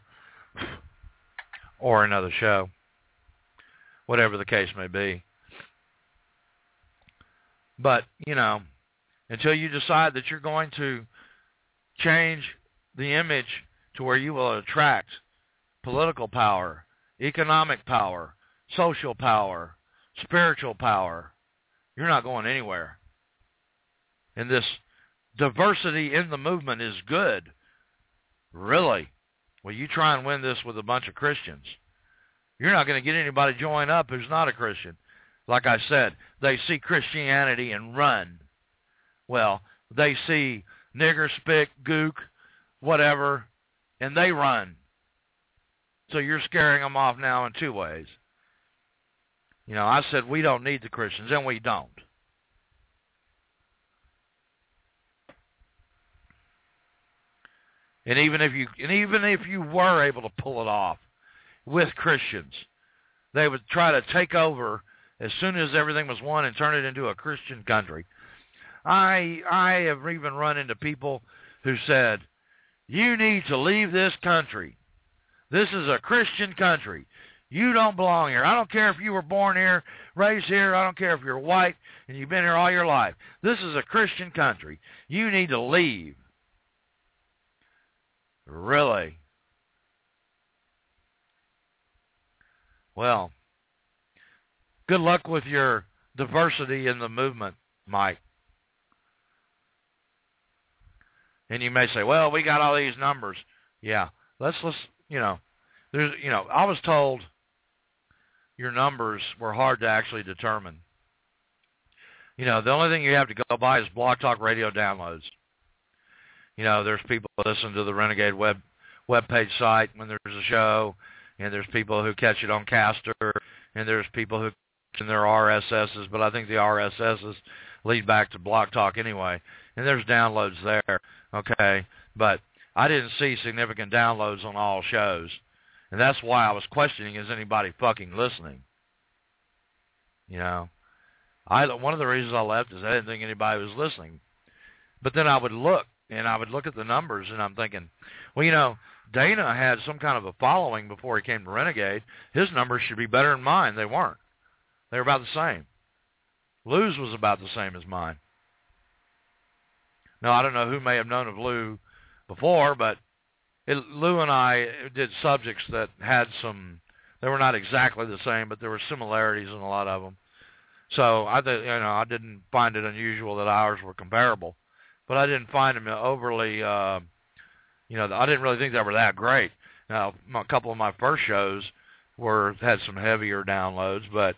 or another show, whatever the case may be. But until you decide that you're going to change the image to where you will attract political power, economic power, social power, spiritual power. You're not going anywhere. And this diversity in the movement is good. Really? Well, you try and win this with a bunch of Christians. You're not going to get anybody join up who's not a Christian. Like I said, they see Christianity and run. Well, they see nigger, spick, gook, whatever, and they run. So you're scaring them off now in two ways. You know, I said we don't need the Christians, and we don't. And even if you were able to pull it off with Christians, they would try to take over as soon as everything was won and turn it into a Christian country. I have even run into people who said, "You need to leave this country. This is a Christian country. You don't belong here. I don't care if you were born here, raised here. I don't care if you're white and you've been here all your life. This is a Christian country. You need to leave." Really? Well, good luck with your diversity in the movement, Mike. And you may say, "Well, we got all these numbers." Yeah, let's I was told your numbers were hard to actually determine. The only thing you have to go by is Blog Talk Radio downloads. There's people who listen to the Renegade web page site when there's a show, and there's people who catch it on Caster, and there's people who catch in their RSSs, but I think the RSSs lead back to Blog Talk anyway, and there's downloads there, okay? But I didn't see significant downloads on all shows, and that's why I was questioning, is anybody fucking listening? One of the reasons I left is I didn't think anybody was listening. But then I would look at the numbers, and I'm thinking, well, Dana had some kind of a following before he came to Renegade. His numbers should be better than mine. They weren't. They were about the same. Lou's was about the same as mine. Now, I don't know who may have known of Lou before, but Lou and I did subjects that had they were not exactly the same, but there were similarities in a lot of them. So I didn't find it unusual that ours were comparable. But I didn't find them overly, I didn't really think they were that great. Now, a couple of my first shows had some heavier downloads, but,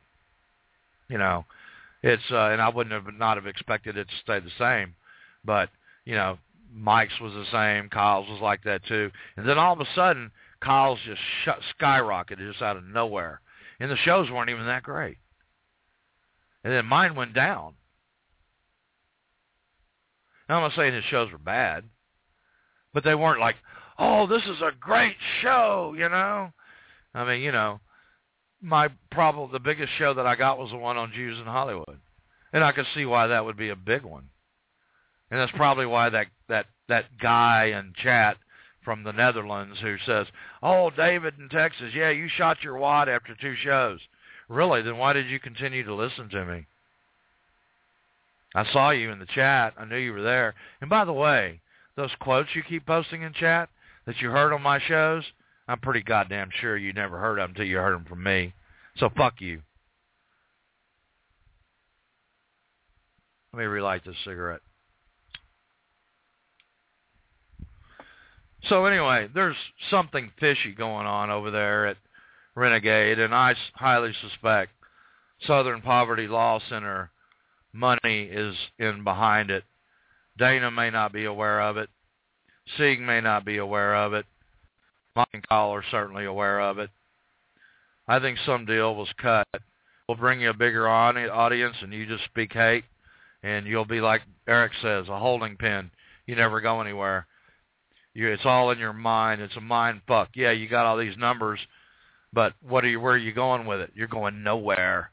it's, and I wouldn't have expected it to stay the same. But, Mike's was the same, Kyle's was like that too. And then all of a sudden, Kyle's just skyrocketed just out of nowhere. And the shows weren't even that great. And then mine went down. Now, I'm not saying his shows were bad, but they weren't like, "Oh, this is a great show," I mean, the biggest show that I got was the one on Jews in Hollywood. And I could see why that would be a big one. And that's probably why that guy in chat from the Netherlands who says, "Oh, David in Texas, yeah, you shot your wad after 2 shows." Really? Then why did you continue to listen to me? I saw you in the chat. I knew you were there. And by the way, those quotes you keep posting in chat that you heard on my shows, I'm pretty goddamn sure you never heard them until you heard them from me. So fuck you. Let me relight this cigarette. So anyway, there's something fishy going on over there at Renegade, and I highly suspect Southern Poverty Law Center money is in behind it. Dana may not be aware of it. Sieg may not be aware of it. Mike and Kyle are certainly aware of it. I think some deal was cut. We'll bring you a bigger audience, and you just speak hate, and you'll be like Eric says, a holding pen. You never go anywhere. It's all in your mind. It's a mind fuck. Yeah, you got all these numbers, but where are you going with it? You're going nowhere.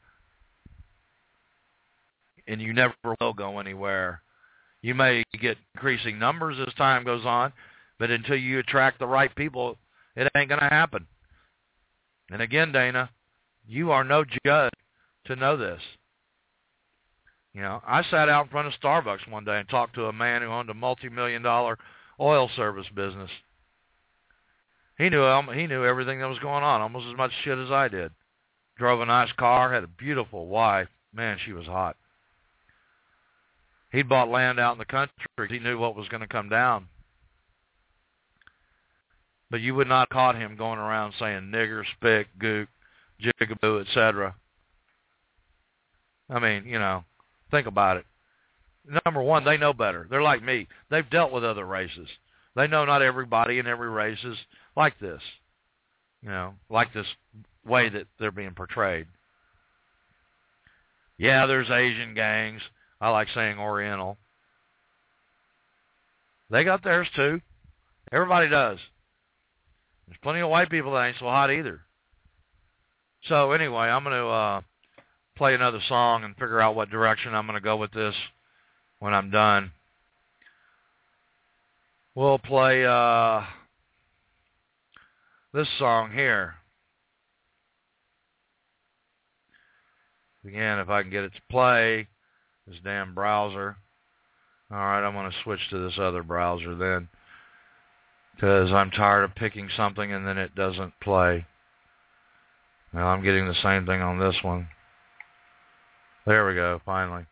And you never will go anywhere. You may get increasing numbers as time goes on, but until you attract the right people, it ain't going to happen. And again, Dana, you are no judge to know this. I sat out in front of Starbucks one day and talked to a man who owned a multi-million-dollar oil service business. He knew everything that was going on, almost as much shit as I did. Drove a nice car, had a beautiful wife. Man, she was hot. He'd bought land out in the country. He knew what was going to come down. But you would not have caught him going around saying nigger, spick, gook, jigaboo, etc. I mean, you know, think about it. Number one, they know better. They're like me. They've dealt with other races. They know not everybody in every race is like this. You know, like this way that they're being portrayed. Yeah, there's Asian gangs. I like saying Oriental. They got theirs too. Everybody does. There's plenty of white people that ain't so hot either. So anyway, I'm going to play another song and figure out what direction I'm going to go with this when I'm done. We'll play this song here. Again, if I can get it to play, this damn browser. All right, I'm going to switch to this other browser then, because I'm tired of picking something and then it doesn't play. Now I'm getting the same thing on this one. There we go, finally.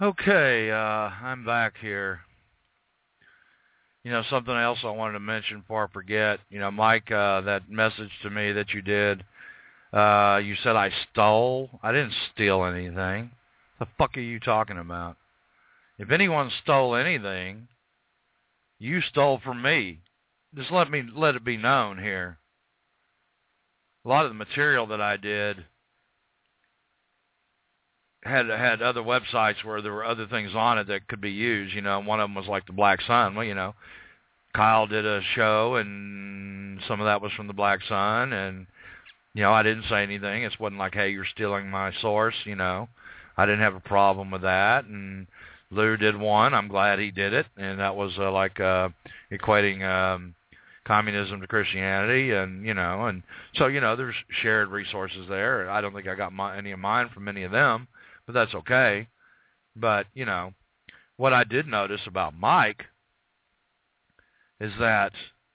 Okay, I'm back here. You know, something else I wanted to mention before I forget. You know, Mike, that message to me that you did, you said I stole. I didn't steal anything. The fuck are you talking about? If anyone stole anything, you stole from me. Just let it be known here. A lot of the material that I did had other websites where there were other things on it that could be used. You know, one of them was like the Black Sun. Well, you know, Kyle did a show, and some of that was from the Black Sun, and, you know, I didn't say anything. It wasn't like, hey, you're stealing my source, you know. I didn't have a problem with that, and Lou did one. I'm glad he did it, and that was equating communism to Christianity, and, you know, and so, you know, there's shared resources there. I don't think I got any of mine from any of them, but that's okay. But, you know, what I did notice about Mike is that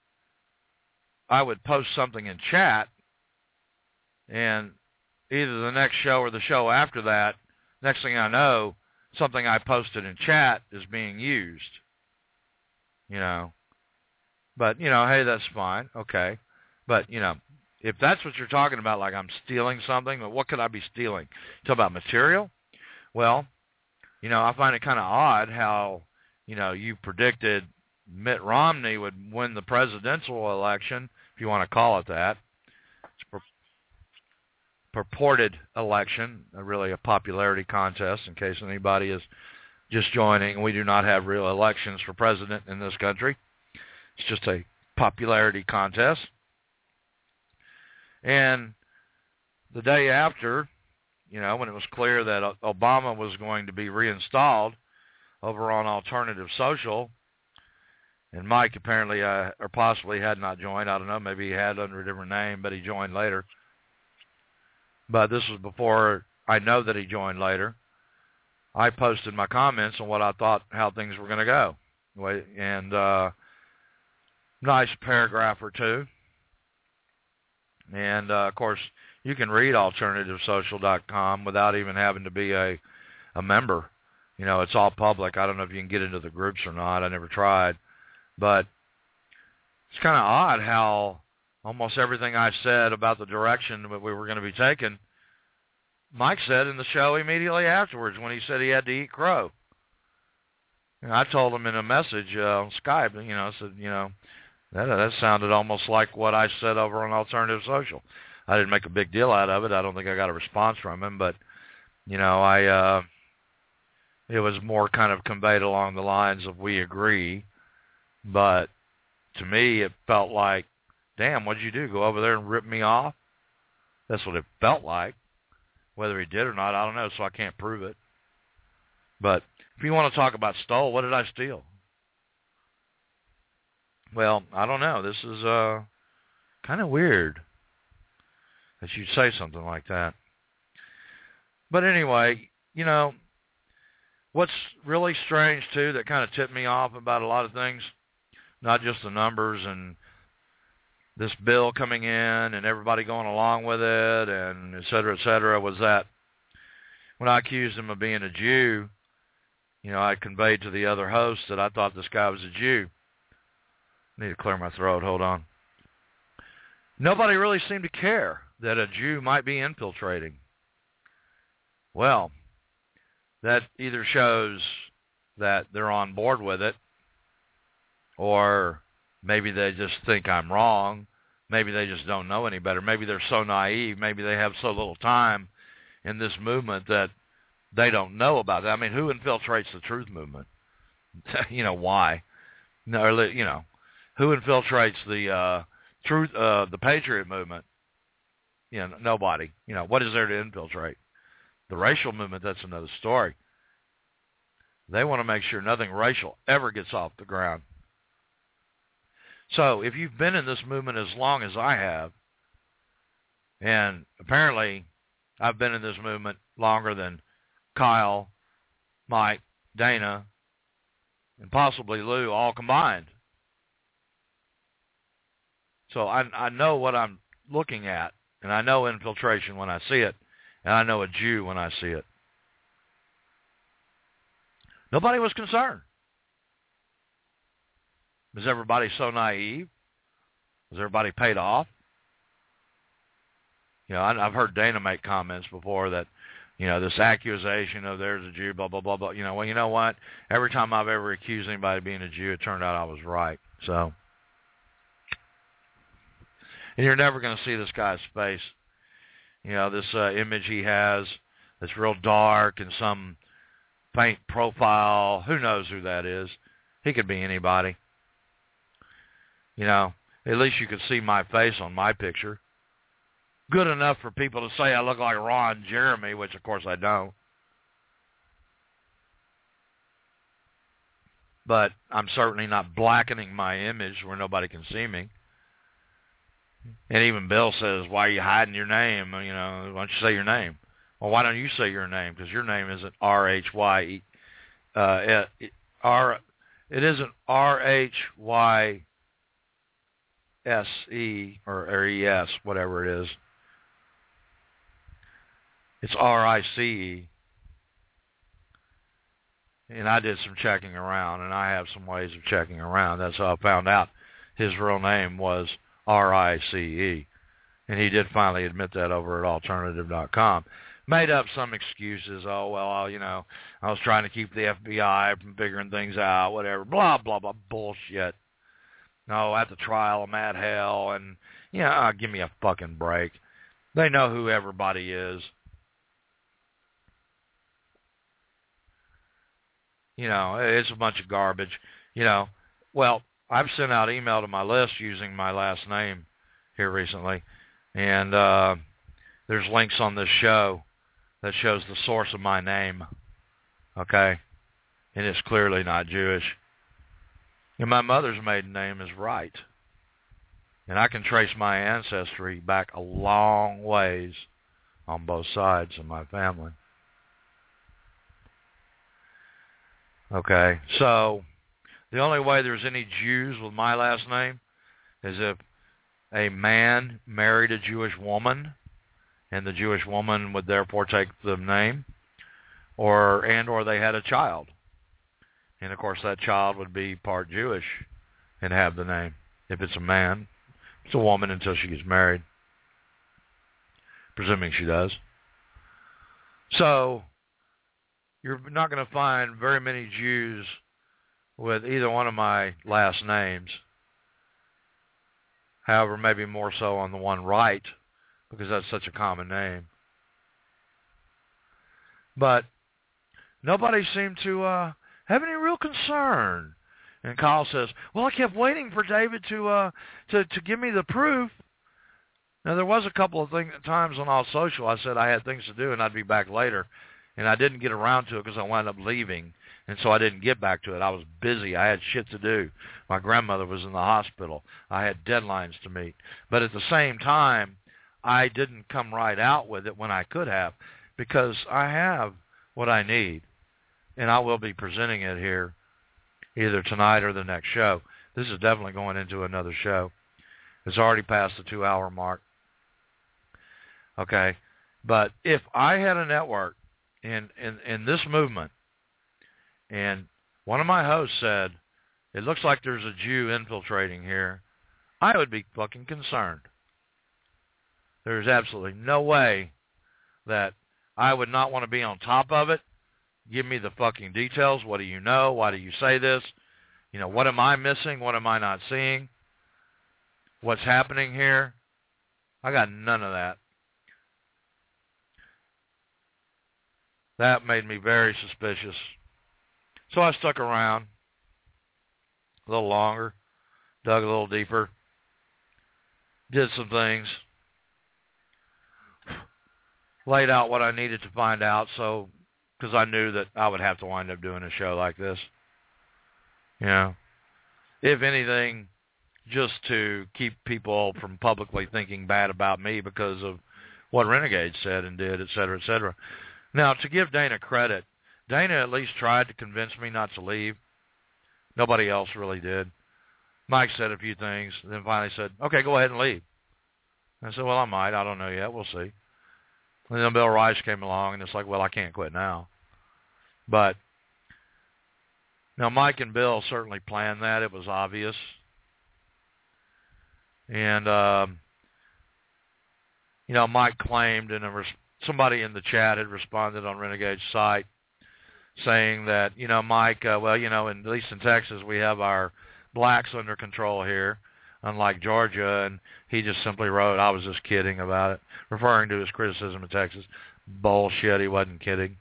I would post something in chat, and either the next show or the show after that, next thing I know, something I posted in chat is being used, you know. But, you know, hey, that's fine, okay. But, you know, if that's what you're talking about, like I'm stealing something, what could I be stealing? Talk about material? Well, you know, I find it kind of odd how, you know, you predicted Mitt Romney would win the presidential election, if you want to call it that. It's purported election, really a popularity contest, in case anybody is just joining. We do not have real elections for president in this country. It's just a popularity contest. And the day after, you know, when it was clear that Obama was going to be reinstalled over on Alternative Social, and Mike apparently, or possibly had not joined. I don't know. Maybe he had under a different name, but he joined later. But this was before I know that he joined later. I posted my comments on what I thought, how things were going to go. And nice paragraph or two. And, of course, you can read AlternativeSocial.com without even having to be a member. You know, it's all public. I don't know if you can get into the groups or not. I never tried. But it's kind of odd how almost everything I said about the direction that we were going to be taking, Mike said in the show immediately afterwards when he said he had to eat crow. And I told him in a message on Skype, you know, I said, you know, that sounded almost like what I said over on Alternative Social. I didn't make a big deal out of it. I don't think I got a response from him, but, you know, it was more kind of conveyed along the lines of we agree. But to me, it felt like, damn, what'd you do? Go over there and rip me off? That's what it felt like. Whether he did or not, I don't know, so I can't prove it. But if you want to talk about stole, what did I steal? Well, I don't know. This is kind of weird that you'd say something like that. But anyway, you know, what's really strange, too, that kind of tipped me off about a lot of things, not just the numbers and this bill coming in and everybody going along with it and et cetera, was that when I accused him of being a Jew, you know, I conveyed to the other hosts that I thought this guy was a Jew. I need to clear my throat. Hold on. Nobody really seemed to care that a Jew might be infiltrating. Well, that either shows that they're on board with it, or maybe they just think I'm wrong. Maybe they just don't know any better. Maybe they're so naive. Maybe they have so little time in this movement that they don't know about that. I mean, who infiltrates the truth movement? You know, why? No, you know, who infiltrates the the Patriot movement? You know, nobody. You know, what is there to infiltrate? The racial movement, that's another story. They want to make sure nothing racial ever gets off the ground. So if you've been in this movement as long as I have, and apparently I've been in this movement longer than Kyle, Mike, Dana, and possibly Lou all combined. So I know what I'm looking at, and I know infiltration when I see it, and I know a Jew when I see it. Nobody was concerned. Was everybody so naive? Was everybody paid off? You know, I've heard Dana make comments before that, you know, this accusation of there's a Jew, blah, blah, blah, blah. You know, well, you know what? Every time I've ever accused anybody of being a Jew, it turned out I was right. So, and you're never going to see this guy's face. You know, this image he has that's real dark and some faint profile. Who knows who that is? He could be anybody. You know, at least you could see my face on my picture. Good enough for people to say I look like Ron Jeremy, which of course I don't. But I'm certainly not blackening my image where nobody can see me. And even Bill says, why are you hiding your name? You know, why don't you say your name? Well, why don't you say your name? Because your name isn't R-H-Y-E. It isn't R-H-Y-S-E or E-S, whatever it is. It's R-I-C-E. And I did some checking around, and I have some ways of checking around. That's how I found out his real name was R-I-C-E. And he did finally admit that over at alternative.com. Made up some excuses. Oh, well, you know, I was trying to keep the FBI from figuring things out, whatever. Blah, blah, blah, bullshit. No, at the trial, I'm at hell. And, you know, give me a fucking break. They know who everybody is. You know, it's a bunch of garbage. You know, well, I've sent out email to my list using my last name here recently. And there's links on this show that shows the source of my name. Okay? And it's clearly not Jewish. And my mother's maiden name is Wright. And I can trace my ancestry back a long ways on both sides of my family. Okay, so the only way there's any Jews with my last name is if a man married a Jewish woman, and the Jewish woman would therefore take the name, or they had a child. And, of course, that child would be part Jewish and have the name. If it's a man, it's a woman until she gets married, presuming she does. So you're not going to find very many Jews with either one of my last names. However, maybe more so on the one Wright, because that's such a common name. But nobody seemed to have any real concern. And Kyle says, well, I kept waiting for David to give me the proof. Now, there was a couple of times on All Social I said I had things to do and I'd be back later. And I didn't get around to it because I wound up leaving. And so I didn't get back to it. I was busy. I had shit to do. My grandmother was in the hospital. I had deadlines to meet. But at the same time, I didn't come right out with it when I could have, because I have what I need. And I will be presenting it here either tonight or the next show. This is definitely going into another show. It's already past the 2-hour mark. Okay. But if I had a network in this movement, and one of my hosts said, it looks like there's a Jew infiltrating here, I would be fucking concerned. There's absolutely no way that I would not want to be on top of it. Give me the fucking details. What do you know? Why do you say this? You know, what am I missing? What am I not seeing? What's happening here? I got none of that. That made me very suspicious. So I stuck around a little longer, dug a little deeper, did some things, laid out what I needed to find out, so because I knew that I would have to wind up doing a show like this. You know, if anything, just to keep people from publicly thinking bad about me because of what Renegade said and did, et cetera, et cetera. Now, to give Dana credit, Dana at least tried to convince me not to leave. Nobody else really did. Mike said a few things, and then finally said, okay, go ahead and leave. I said, well, I might. I don't know yet. We'll see. And then Bill Rice came along, and it's like, well, I can't quit now. But Now, Mike and Bill certainly planned that. It was obvious. And, Mike claimed, and somebody in the chat had responded on Renegade's site saying that, Mike, at least in Texas, we have our blacks under control here, unlike Georgia, and he just simply wrote, I was just kidding about it, referring to his criticism of Texas. Bullshit, he wasn't kidding.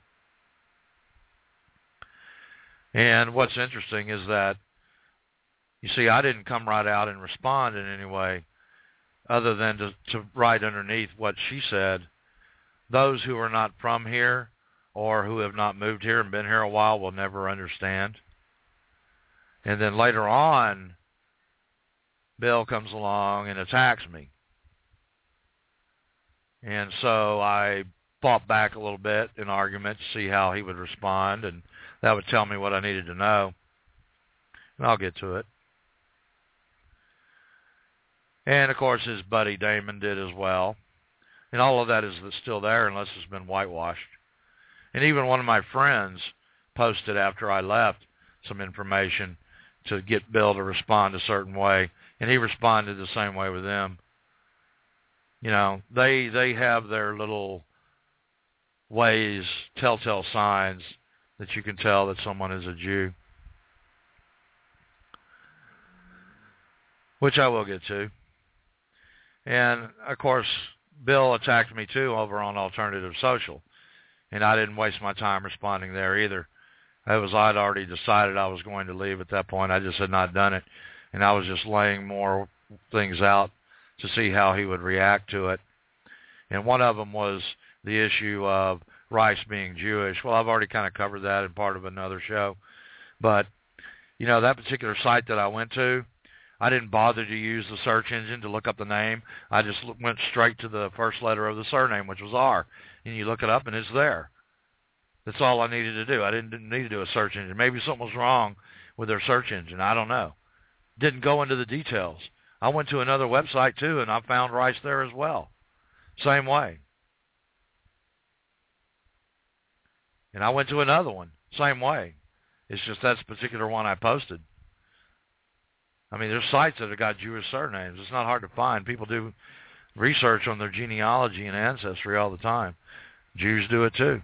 And what's interesting is that, you see, I didn't come right out and respond in any way other than to write underneath what she said. Those who are not from here or who have not moved here and been here a while will never understand. And then later on, Bill comes along and attacks me. And so I fought back a little bit in argument to see how he would respond, and that would tell me what I needed to know. And I'll get to it. And, of course, his buddy Damon did as well. And all of that is still there unless it's been whitewashed. And even one of my friends posted after I left some information to get Bill to respond a certain way. And he responded the same way with them. They have their little ways, telltale signs that you can tell that someone is a Jew. Which I will get to. And, of course, Bill attacked me, too, over on Alternative Social. And I didn't waste my time responding there either. I'd already decided I was going to leave at that point. I just had not done it. And I was just laying more things out to see how he would react to it. And one of them was the issue of Rice being Jewish. Well, I've already kind of covered that in part of another show. But, that particular site that I went to, I didn't bother to use the search engine to look up the name. I just went straight to the first letter of the surname, which was R. And you look it up, and it's there. That's all I needed to do. I didn't need to do a search engine. Maybe something was wrong with their search engine. I don't know. Didn't go into the details. I went to another website, too, and I found Rice there as well. Same way. And I went to another one. Same way. It's just that's the particular one I posted. I mean, there's sites that have got Jewish surnames. It's not hard to find. People do research on their genealogy and ancestry all the time. Jews do it too.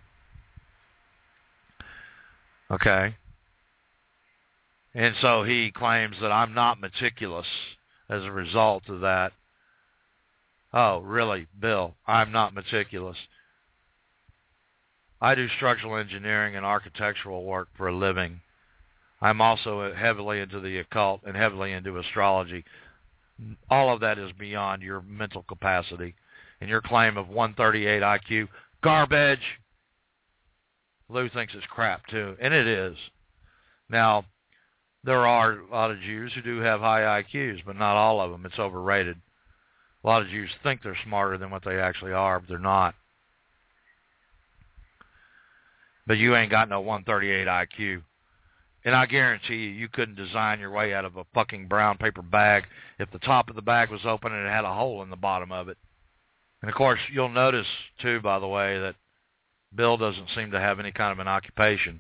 Okay. And so he claims that I'm not meticulous as a result of that. Oh, really, Bill? I'm not meticulous. I do structural engineering and architectural work for a living. I'm also heavily into the occult and heavily into astrology. All of that is beyond your mental capacity. And your claim of 138 IQ, garbage. Lou thinks it's crap, too, and it is. Now, there are a lot of Jews who do have high IQs, but not all of them. It's overrated. A lot of Jews think they're smarter than what they actually are, but they're not. But you ain't got no 138 IQ. And I guarantee you couldn't design your way out of a fucking brown paper bag if the top of the bag was open and it had a hole in the bottom of it. And, of course, you'll notice, too, by the way, that Bill doesn't seem to have any kind of an occupation.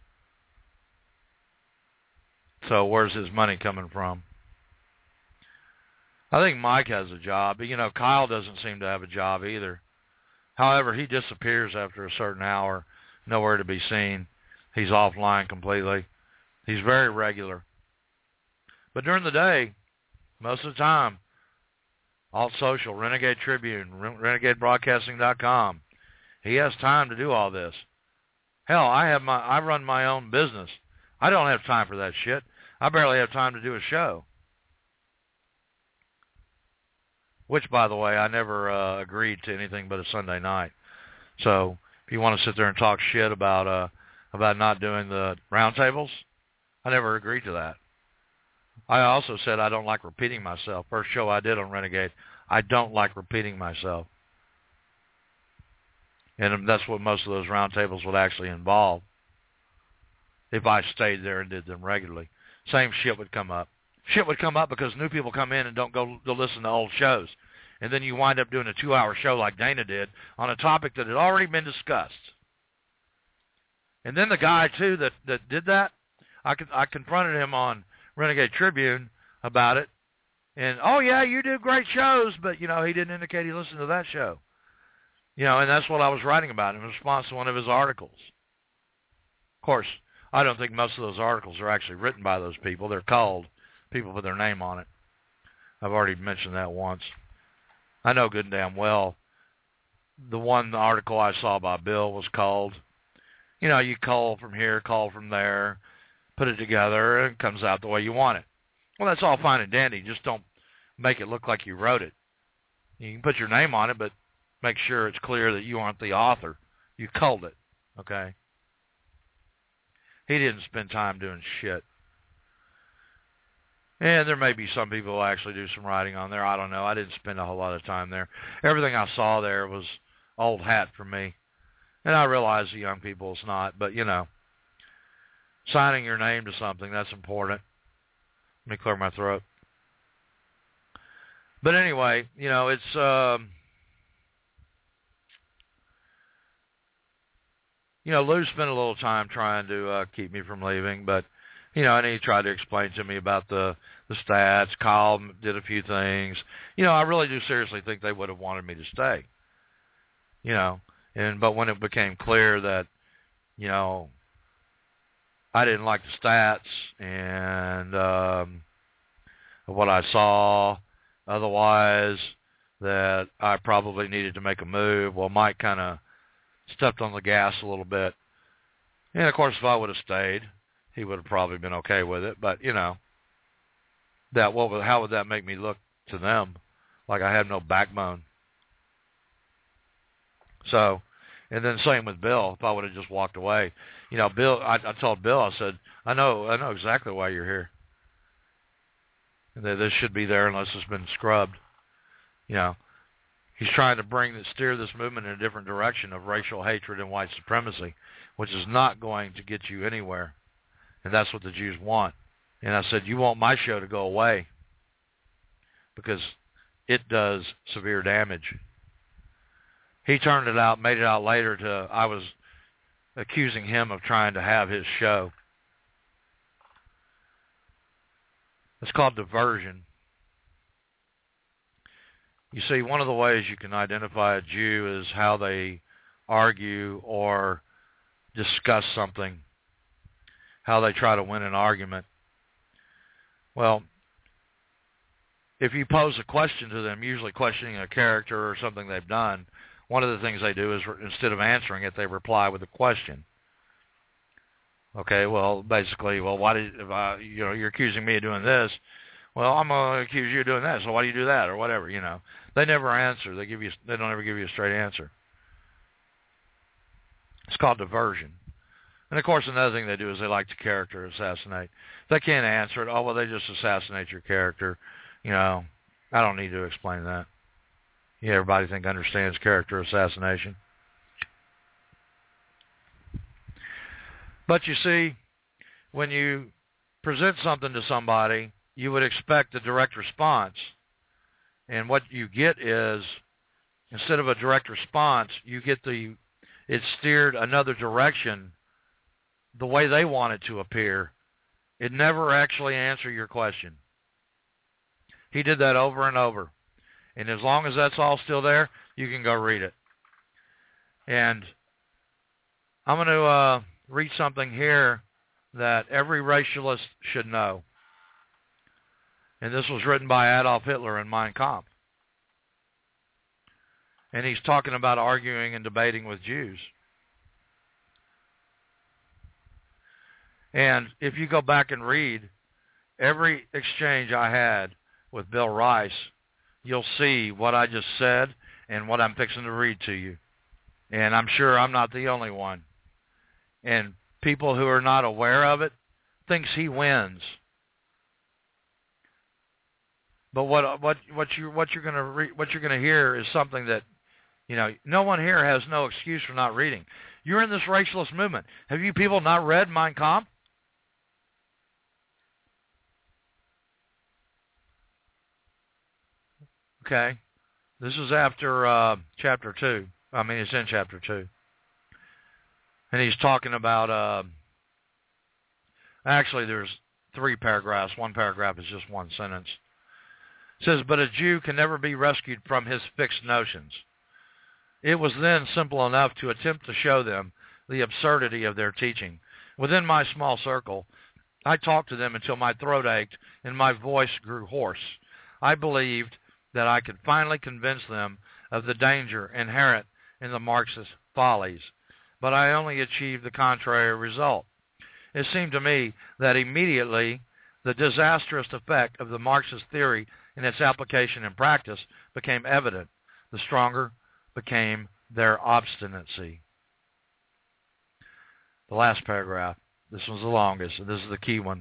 So where's his money coming from? I think Mike has a job. But, Kyle doesn't seem to have a job either. However, he disappears after a certain hour, nowhere to be seen. He's offline completely. He's very regular. But during the day, most of the time, Alt Social, Renegade Tribune, RenegadeBroadcasting.com, he has time to do all this. Hell, I run my own business. I don't have time for that shit. I barely have time to do a show. Which, by the way, I never agreed to anything but a Sunday night. So if you want to sit there and talk shit about not doing the roundtables, I never agreed to that. I also said I don't like repeating myself. First show I did on Renegade, I don't like repeating myself. And that's what most of those roundtables would actually involve if I stayed there and did them regularly. Same shit would come up. Shit would come up because new people come in and don't go listen to old shows. And then you wind up doing a 2-hour show like Dana did on a topic that had already been discussed. And then the guy, too, that did that, I confronted him on Renegade Tribune about it, and, oh, yeah, you do great shows, but, you know, he didn't indicate he listened to that show. You know, and that's what I was writing about in response to one of his articles. Of course, I don't think most of those articles are actually written by those people. They're called. People put their name on it. I've already mentioned that once. I know good and damn well the one article I saw by Bill was called, you know, you call from here, call from there, put it together, and it comes out the way you want it. Well, that's all fine and dandy. Just don't make it look like you wrote it. You can put your name on it, but make sure it's clear that you aren't the author. You culled it, okay? He didn't spend time doing shit. And there may be some people who actually do some writing on there. I don't know. I didn't spend a whole lot of time there. Everything I saw there was old hat for me. And I realize the young people it's not. But, you know, signing your name to something, that's important. Let me clear my throat. But anyway, you know, it's... you know, Lou spent a little time trying to keep me from leaving, but, you know, and he tried to explain to me about the stats. Kyle did a few things. You know, I really do seriously think they would have wanted me to stay. You know, but when it became clear that, you know, I didn't like the stats and what I saw, otherwise that I probably needed to make a move, well, Mike kind of stepped on the gas a little bit. And, of course, if I would have stayed, he would have probably been okay with it. But, you know, how would that make me look to them? Like I had no backbone. So, and then same with Bill. If I would have just walked away. You know, Bill, I told Bill, I said, I know exactly why you're here. And this should be there unless it's been scrubbed. You know. He's trying to steer this movement in a different direction of racial hatred and white supremacy, which is not going to get you anywhere. And that's what the Jews want. And I said, you want my show to go away because it does severe damage. He turned it out, made it out later I was accusing him of trying to have his show. It's called diversion. You see, one of the ways you can identify a Jew is how they argue or discuss something, how they try to win an argument. Well, if you pose a question to them, usually questioning a character or something they've done, one of the things they do is instead of answering it, they reply with a question. Okay, well, basically, well, you're accusing me of doing this. Well, I'm going to accuse you of doing that, so why do you do that, or whatever, you know. They never answer. They don't ever give you a straight answer. It's called diversion. And, of course, another thing they do is they like to character assassinate. If they can't answer it, oh, well, they just assassinate your character. You know, I don't need to explain that. Yeah, everybody understands character assassination. But you see, when you present something to somebody, you would expect a direct response. And what you get is, instead of a direct response, you get it's steered another direction the way they want it to appear. It never actually answered your question. He did that over and over. And as long as that's all still there, you can go read it. And I'm going to read something here that every racialist should know. And this was written by Adolf Hitler in Mein Kampf. And he's talking about arguing and debating with Jews. And if you go back and read every exchange I had with Bill Rice, you'll see what I just said and what I'm fixing to read to you. And I'm sure I'm not the only one. And people who are not aware of it thinks he wins. But what you're gonna hear is something that, you know, no one here has no excuse for not reading. You're in this racialist movement. Have you people not read Mein Kampf? Okay, this is after chapter 2. I mean, it's in chapter 2, and he's talking about Actually, there's 3 paragraphs. One paragraph is just one sentence. It says, but a Jew can never be rescued from his fixed notions. It was then simple enough to attempt to show them the absurdity of their teaching. Within my small circle, I talked to them until my throat ached and my voice grew hoarse. I believed that I could finally convince them of the danger inherent in the Marxist follies, but I only achieved the contrary result. It seemed to me that immediately the disastrous effect of the Marxist theory and its application in practice became evident. The stronger became their obstinacy. The last paragraph, this one's the longest, and this is the key one.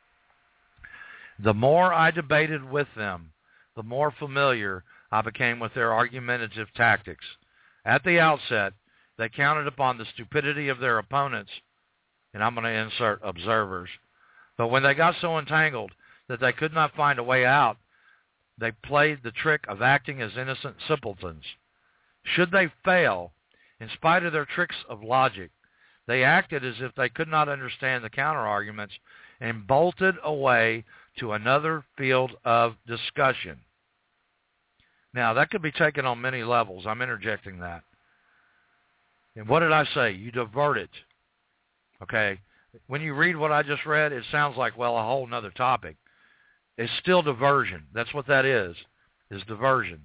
The more I debated with them, the more familiar I became with their argumentative tactics. At the outset, they counted upon the stupidity of their opponents, and I'm going to insert observers. But when they got so entangled that they could not find a way out, they played the trick of acting as innocent simpletons. Should they fail, in spite of their tricks of logic, they acted as if they could not understand the counter-arguments and bolted away to another field of discussion. Now, that could be taken on many levels. I'm interjecting that. And what did I say? You divert it. Okay? When you read what I just read, it sounds like, well, a whole nother topic. It's still diversion. That's what that is diversion.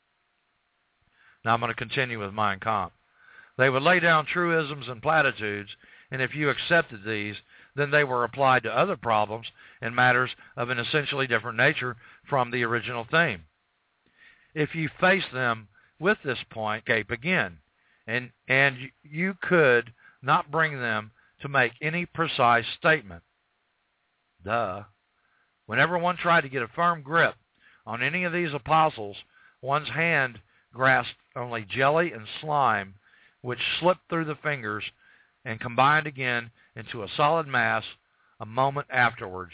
Now I'm going to continue with Mein Kampf. They would lay down truisms and platitudes, and if you accepted these, then they were applied to other problems and matters of an essentially different nature from the original theme. If you face them with this point, escape again, and you could not bring them to make any precise statement. Duh. Whenever one tried to get a firm grip on any of these apostles, one's hand grasped only jelly and slime, which slipped through the fingers and combined again into a solid mass a moment afterwards.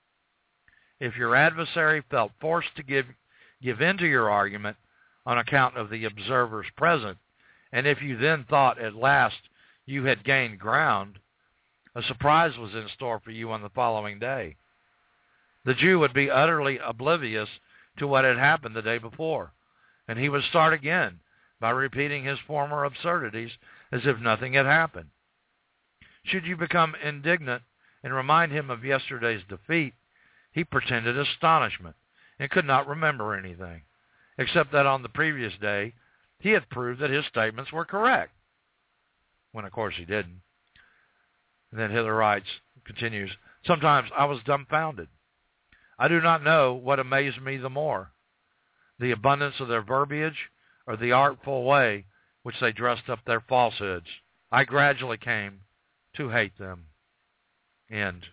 If your adversary felt forced to give in to your argument on account of the observers present, and if you then thought at last you had gained ground, a surprise was in store for you on the following day. The Jew would be utterly oblivious to what had happened the day before, and he would start again by repeating his former absurdities as if nothing had happened. Should you become indignant and remind him of yesterday's defeat, he pretended astonishment and could not remember anything, except that on the previous day he had proved that his statements were correct, when of course he didn't. And then Hitler writes, continues, sometimes I was dumbfounded. I do not know what amazed me the more, the abundance of their verbiage or the artful way which they dressed up their falsehoods. I gradually came to hate them. End.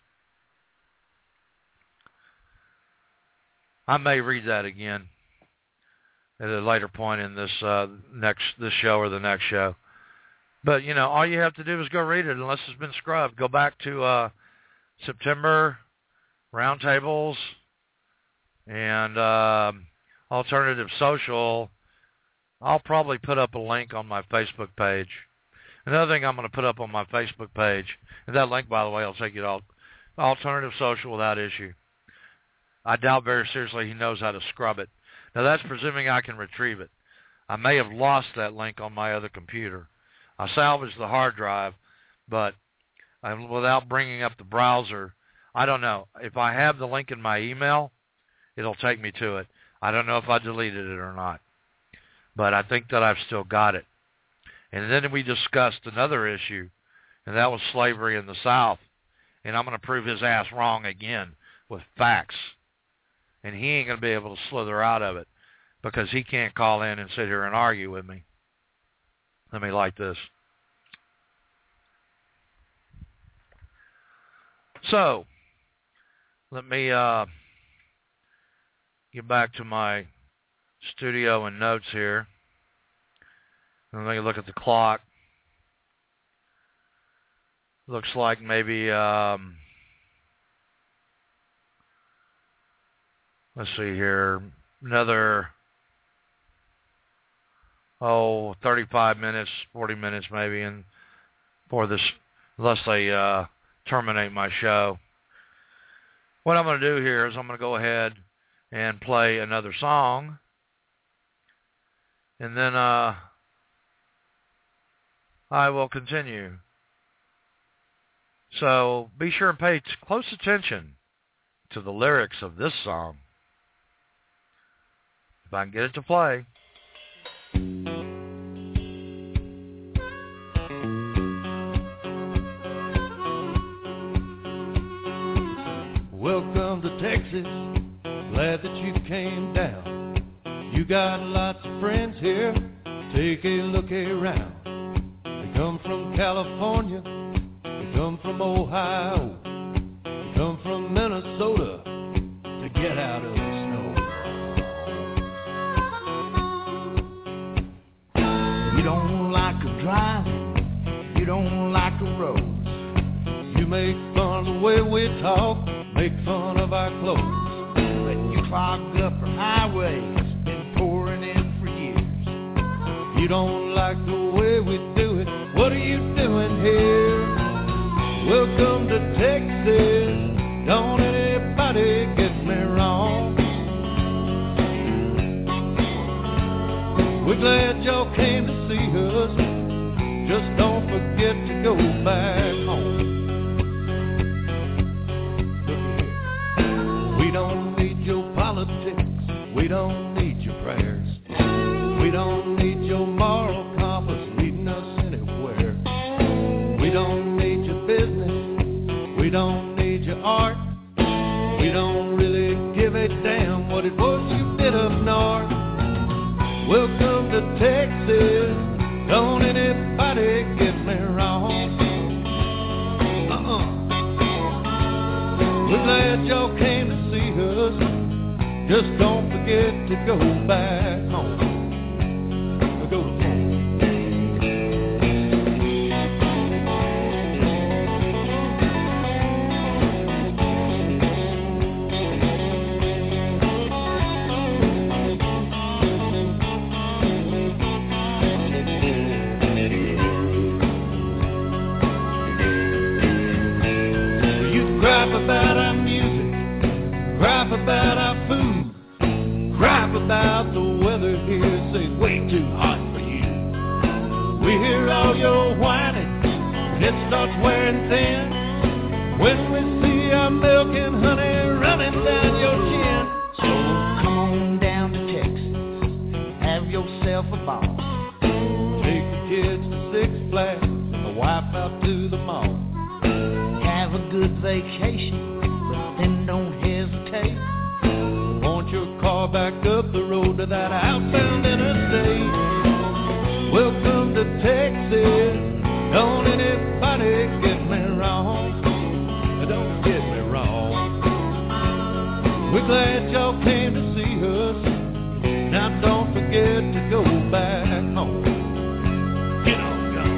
I may read that again at a later point in this show or the next show. But, you know, all you have to do is go read it unless it's been scrubbed. Go back to September roundtables and Alternative Social. I'll probably put up a link on my Facebook page. Another thing I'm going to put up on my Facebook page, and that link, by the way, will take you to Alternative Social without issue. I doubt very seriously he knows how to scrub it. Now, that's presuming I can retrieve it. I may have lost that link on my other computer. I salvaged the hard drive, but without bringing up the browser, I don't know. If I have the link in my email, it'll take me to it. I don't know if I deleted it or not, but I think that I've still got it. And then we discussed another issue, and that was slavery in the South. And I'm going to prove his ass wrong again with facts. And he ain't going to be able to slither out of it because he can't call in and sit here and argue with me. Let me light this. So, let me get back to my studio and notes here. Let me look at the clock. Looks like maybe, let's see here, another, 35 minutes, 40 minutes maybe, and for this, unless they terminate my show. what I'm going to do here is I'm going to go ahead and play another song. And then I will continue. So be sure and pay close attention to the lyrics of this song. If I can get it to play. Welcome to Texas, glad that you came down. You got lots of friends here, take a look around. They come from California, they come from Ohio, they come from Minnesota to get out of the snow. You don't like a drive, you don't like a road. You make fun of the way we talk, make fun of our clothes. But you clogged up our highways, been pouring in for years. You don't like the way we do it, what are you doing here? Welcome to Texas, don't anybody get me wrong. We're glad y'all came to see us, just don't forget to go back home. We don't need your politics, we don't need your prayers. We don't need your moral compass leading us anywhere. We don't need your business, we don't need your art. We don't really give a damn what it was you did up north. Welcome to Texas, don't anybody get me wrong. We're glad y'all came to see us, just don't forget to go back home. Go home. About our music, gripe about our food, gripe about the weather here, say it's way too hot for you. We hear all your whining, and it starts wearing thin. When we see our milk and honey running down your chin. So come on down to Texas, have yourself a ball. Take the kids to Six Flags, and the wife out to the mall. Have a good vacation, but then don't hesitate. Want your car back up the road to that outbound interstate. Welcome to Texas, don't anybody get me wrong. Don't get me wrong. We're glad y'all came to see us, now don't forget to go back home. Get on gone.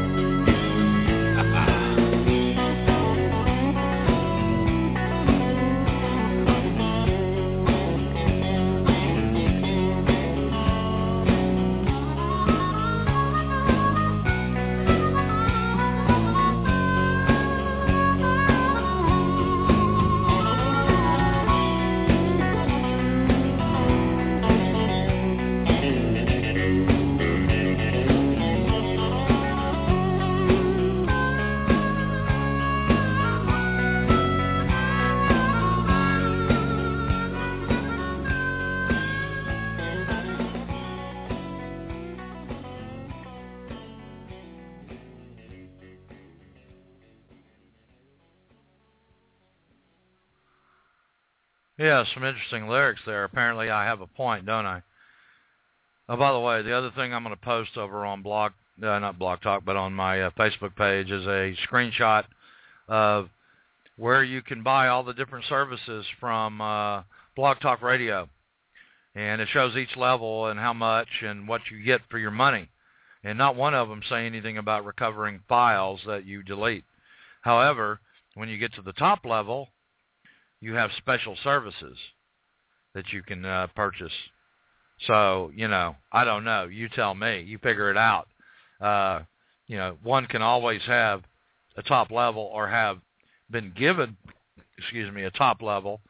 Yeah, some interesting lyrics there. Apparently I have a point, don't I? Oh, by the way, the other thing I'm going to post over on not Blog Talk, but on my Facebook page is a screenshot of where you can buy all the different services from Blog Talk Radio. And it shows each level and how much and what you get for your money. And not one of them say anything about recovering files that you delete. However, when you get to the top level, you have special services that you can purchase. So, I don't know. You tell me. You figure it out. One can always have a top level or have been given, a top level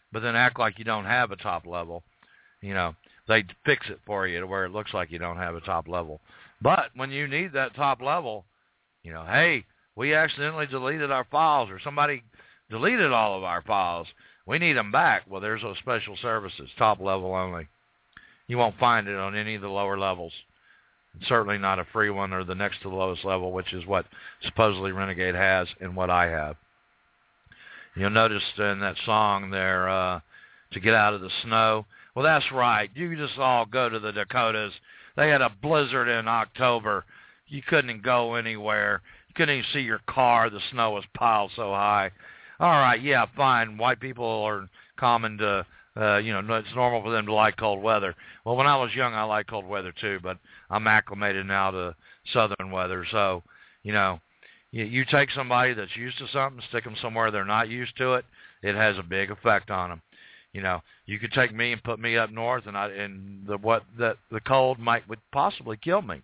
but then act like you don't have a top level. You know, they fix it for you to where it looks like you don't have a top level. But when you need that top level, you know, hey, we accidentally deleted our files, or somebody deleted all of our files. We need them back. Well, there's those special services, top level only. You won't find it on any of the lower levels. Certainly not a free one or the next to the lowest level, which is what supposedly Renegade has and what I have. You'll notice in that song there, to get out of the snow. Well, that's right. You just all go to the Dakotas. They had a blizzard in October. You couldn't go anywhere. You couldn't even see your car. The snow was piled so high. All right, yeah, fine. White people are common to, it's normal for them to like cold weather. Well, when I was young, I liked cold weather too, but I'm acclimated now to southern weather. So, you take somebody that's used to something, stick them somewhere they're not used to it, it has a big effect on them. You could take me and put me up north, and the cold would possibly kill me.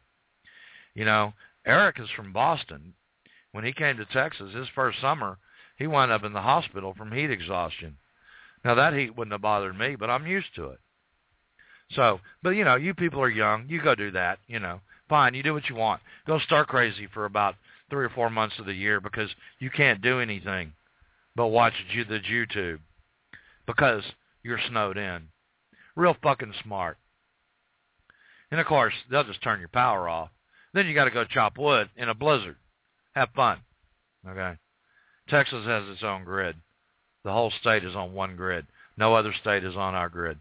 Eric is from Boston. When he came to Texas, his first summer, he wound up in the hospital from heat exhaustion. Now, that heat wouldn't have bothered me, but I'm used to it. So, but, you people are young. You go do that, Fine, you do what you want. Go stir crazy for about 3 or 4 months of the year because you can't do anything but watch the YouTube because you're snowed in. Real fucking smart. And, of course, they'll just turn your power off. Then you got to go chop wood in a blizzard. Have fun, okay? Texas has its own grid. The whole state is on one grid. No other state is on our grid.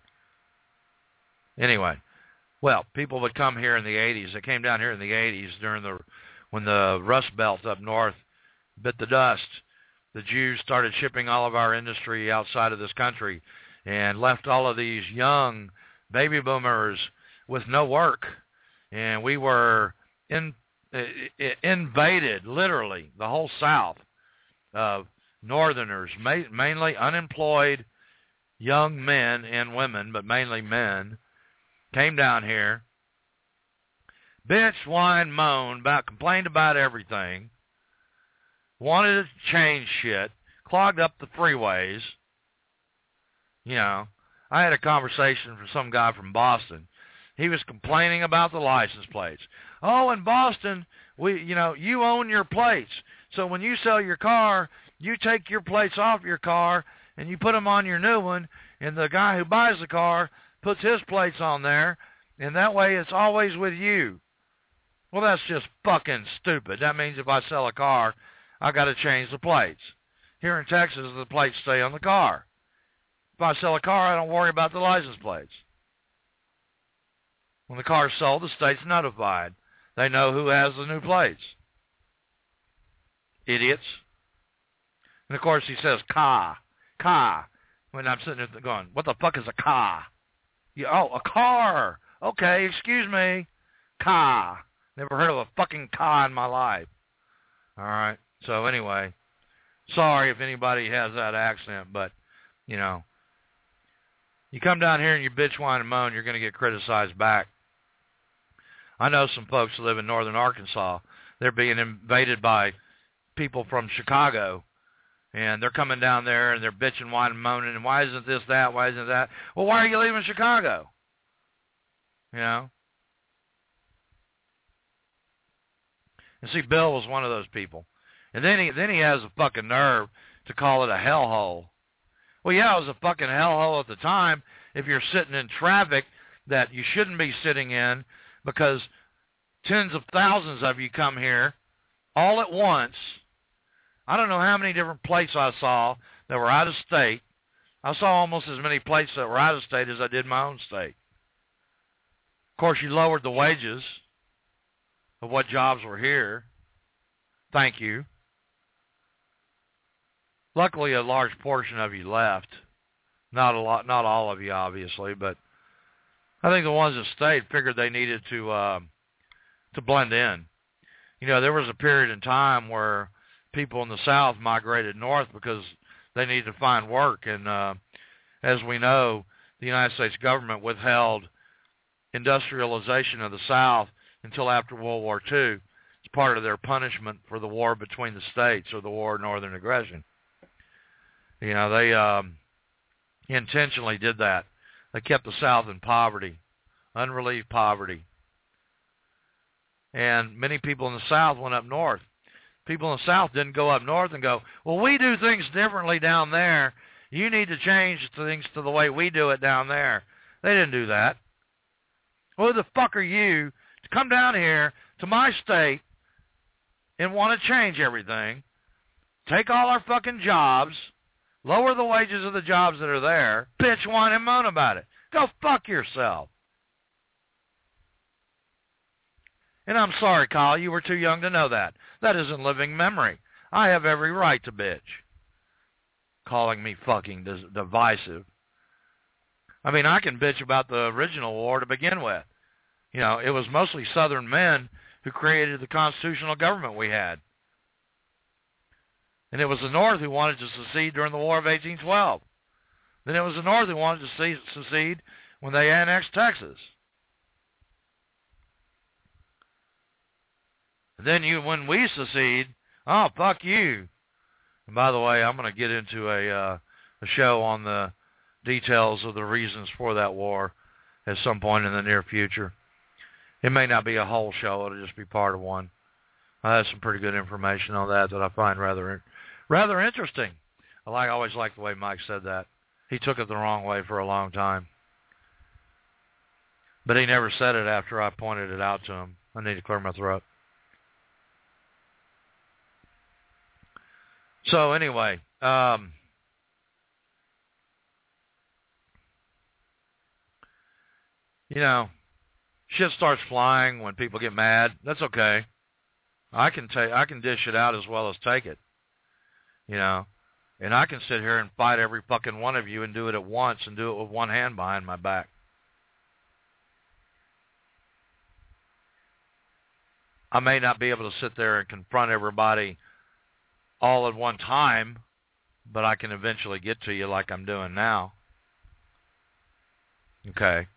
Anyway, well, people would come here in the 80s. They came down here in the 80s when the Rust Belt up north bit the dust. The Jews started shipping all of our industry outside of this country and left all of these young baby boomers with no work. And we were invaded, literally, the whole South of Northerners, mainly unemployed young men and women, but mainly men, came down here, bitch, whine, moan, complained about everything, wanted to change shit, clogged up the freeways. I had a conversation with some guy from Boston. He was complaining about the license plates. Oh, in Boston, you own your plates. So when you sell your car, you take your plates off your car and you put them on your new one, and the guy who buys the car puts his plates on there, and that way it's always with you. Well, that's just fucking stupid. That means if I sell a car, I got to change the plates. Here in Texas, the plates stay on the car. If I sell a car, I don't worry about the license plates. When the car's sold, the state's notified. They know who has the new plates. Idiots. And, of course, he says, car. When I'm sitting there going, what the fuck is a car? A car. Okay, excuse me. Car. Never heard of a fucking car in my life. All right. So, anyway, sorry if anybody has that accent, but, you come down here and you bitch, whine, and moan, you're going to get criticized back. I know some folks who live in northern Arkansas. They're being invaded by people from Chicago, and they're coming down there, and they're bitching, whining, moaning, and why isn't this that, why isn't that? Well, why are you leaving Chicago? And see, Bill was one of those people. And then he has a fucking nerve to call it a hellhole. Well, yeah, it was a fucking hellhole at the time if you're sitting in traffic that you shouldn't be sitting in because tens of thousands of you come here all at once. I don't know how many different plates I saw that were out of state. I saw almost as many plates that were out of state as I did my own state. Of course, you lowered the wages of what jobs were here. Thank you. Luckily, a large portion of you left. Not all of you, obviously, but I think the ones that stayed figured they needed to blend in. There was a period in time where people in the South migrated north because they needed to find work, and as we know, the United States government withheld industrialization of the South until after World War II. It's part of their punishment for the war between the states or the war of northern aggression. They He intentionally did that. They kept the South in poverty, unrelieved poverty. And many people in the South went up north. People in the South didn't go up north and go, well, we do things differently down there. You need to change things to the way we do it down there. They didn't do that. Who the fuck are you to come down here to my state and want to change everything, take all our fucking jobs, lower the wages of the jobs that are there, bitch, whine, and moan about it. Go fuck yourself. And I'm sorry, Kyle, you were too young to know that. That isn't living memory. I have every right to bitch. Calling me fucking divisive. I mean, I can bitch about the original war to begin with. You know, it was mostly Southern men who created the constitutional government we had. And it was the North who wanted to secede during the War of 1812. Then it was the North who wanted to secede when they annexed Texas. And then when we secede, oh, fuck you. And by the way, I'm going to get into a show on the details of the reasons for that war at some point in the near future. It may not be a whole show. It'll just be part of one. I have some pretty good information on that I find rather interesting. I always like the way Mike said that. He took it the wrong way for a long time. But he never said it after I pointed it out to him. I need to clear my throat. So anyway, you know, shit starts flying when people get mad. That's okay. I can dish it out as well as take it. You know, and I can sit here and fight every fucking one of you and do it at once and do it with one hand behind my back. I may not be able to sit there and confront everybody all at one time, but I can eventually get to you like I'm doing now. Okay.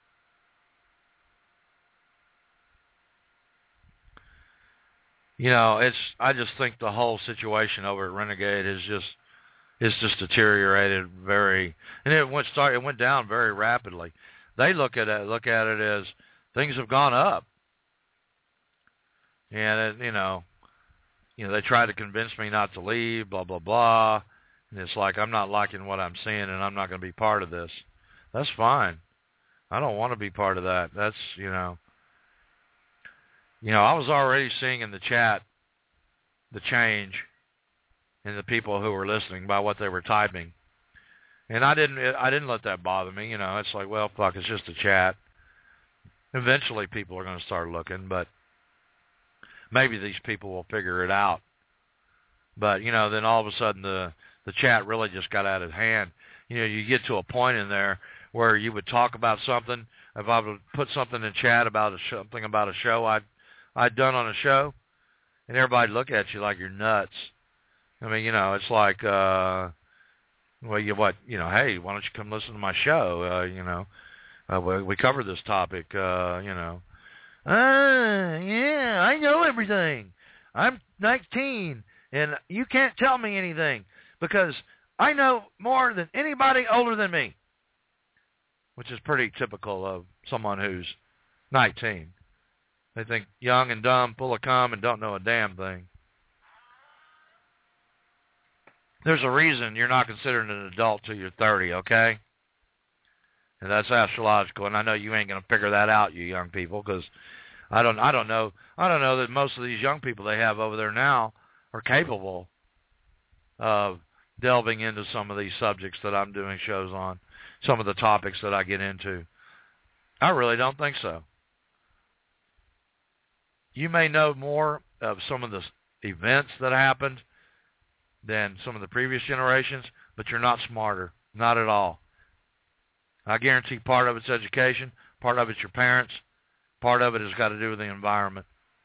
You know, I just think the whole situation over at Renegade is just deteriorated and it went down very rapidly. They look at it as things have gone up. And you know, they try to convince me not to leave, blah, blah, blah. And it's like, I'm not liking what I'm seeing, and I'm not going to be part of this. That's fine. I don't want to be part of that. That's, you know, I was already seeing in the chat the change in the people who were listening by what they were typing. And I didn't let that bother me. You know, it's like, well, fuck, it's just a chat. Eventually people are going to start looking, but maybe these people will figure it out. But, you know, then all of a sudden the chat really just got out of hand. You know, you get to a point in there where you would talk about something. If I would put something in chat about something about a show I'd done on a show, and everybody look at you like you're nuts. I mean, you know, it's like, well, hey, why don't you come listen to my show? You know, we covered this topic, you know. Yeah, I know everything. I'm 19, and you can't tell me anything because I know more than anybody older than me, which is pretty typical of someone who's 19. They think young and dumb, full of cum, and don't know a damn thing. There's a reason you're not considered an adult till you're 30, okay? And that's astrological, and I know you ain't going to figure that out, you young people, because I don't know that most of these young people they have over there now are capable of delving into some of these subjects that I'm doing shows on, some of the topics that I get into. I really don't think so. You may know more of some of the events that happened than some of the previous generations, but you're not smarter, not at all. I guarantee part of it's education, part of it's your parents, part of it has got to do with the environment.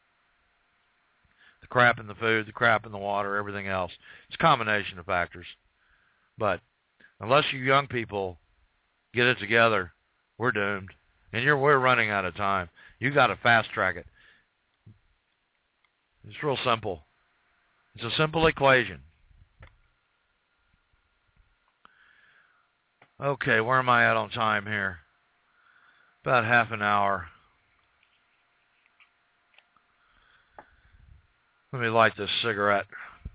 The crap in the food, the crap in the water, everything else. It's a combination of factors. But unless you young people get it together, we're doomed. And we're running out of time. You got to fast track it. It's real simple. It's a simple equation. Okay, where am I at on time here? About half an hour. Let me light this cigarette.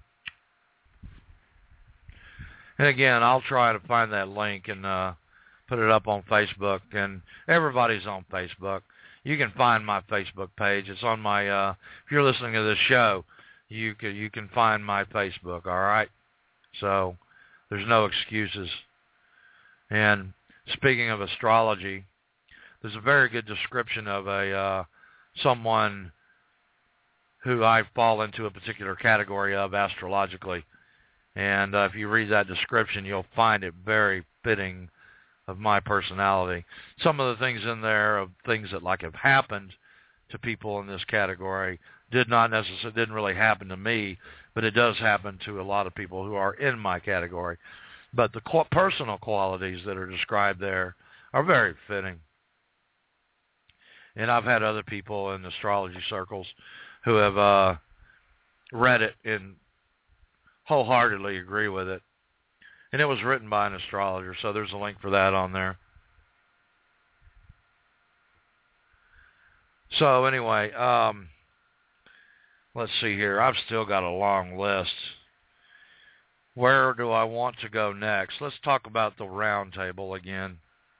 And again, I'll try to find that link and put it up on Facebook. And everybody's on Facebook. You can find my Facebook page. It's on my, if you're listening to this show, you can find my Facebook, all right? So there's no excuses. And speaking of astrology, there's a very good description of a someone who I fall into a particular category of astrologically. And if you read that description, you'll find it very fitting of my personality. Some of the things in there of things that like have happened to people in this category didn't really happen to me, but it does happen to a lot of people who are in my category. But the personal qualities that are described there are very fitting. And I've had other people in astrology circles who have read it and wholeheartedly agree with it. And it was written by an astrologer, so there's a link for that on there. So anyway, let's see here. I've still got a long list. Where do I want to go next? Let's talk about the round table again.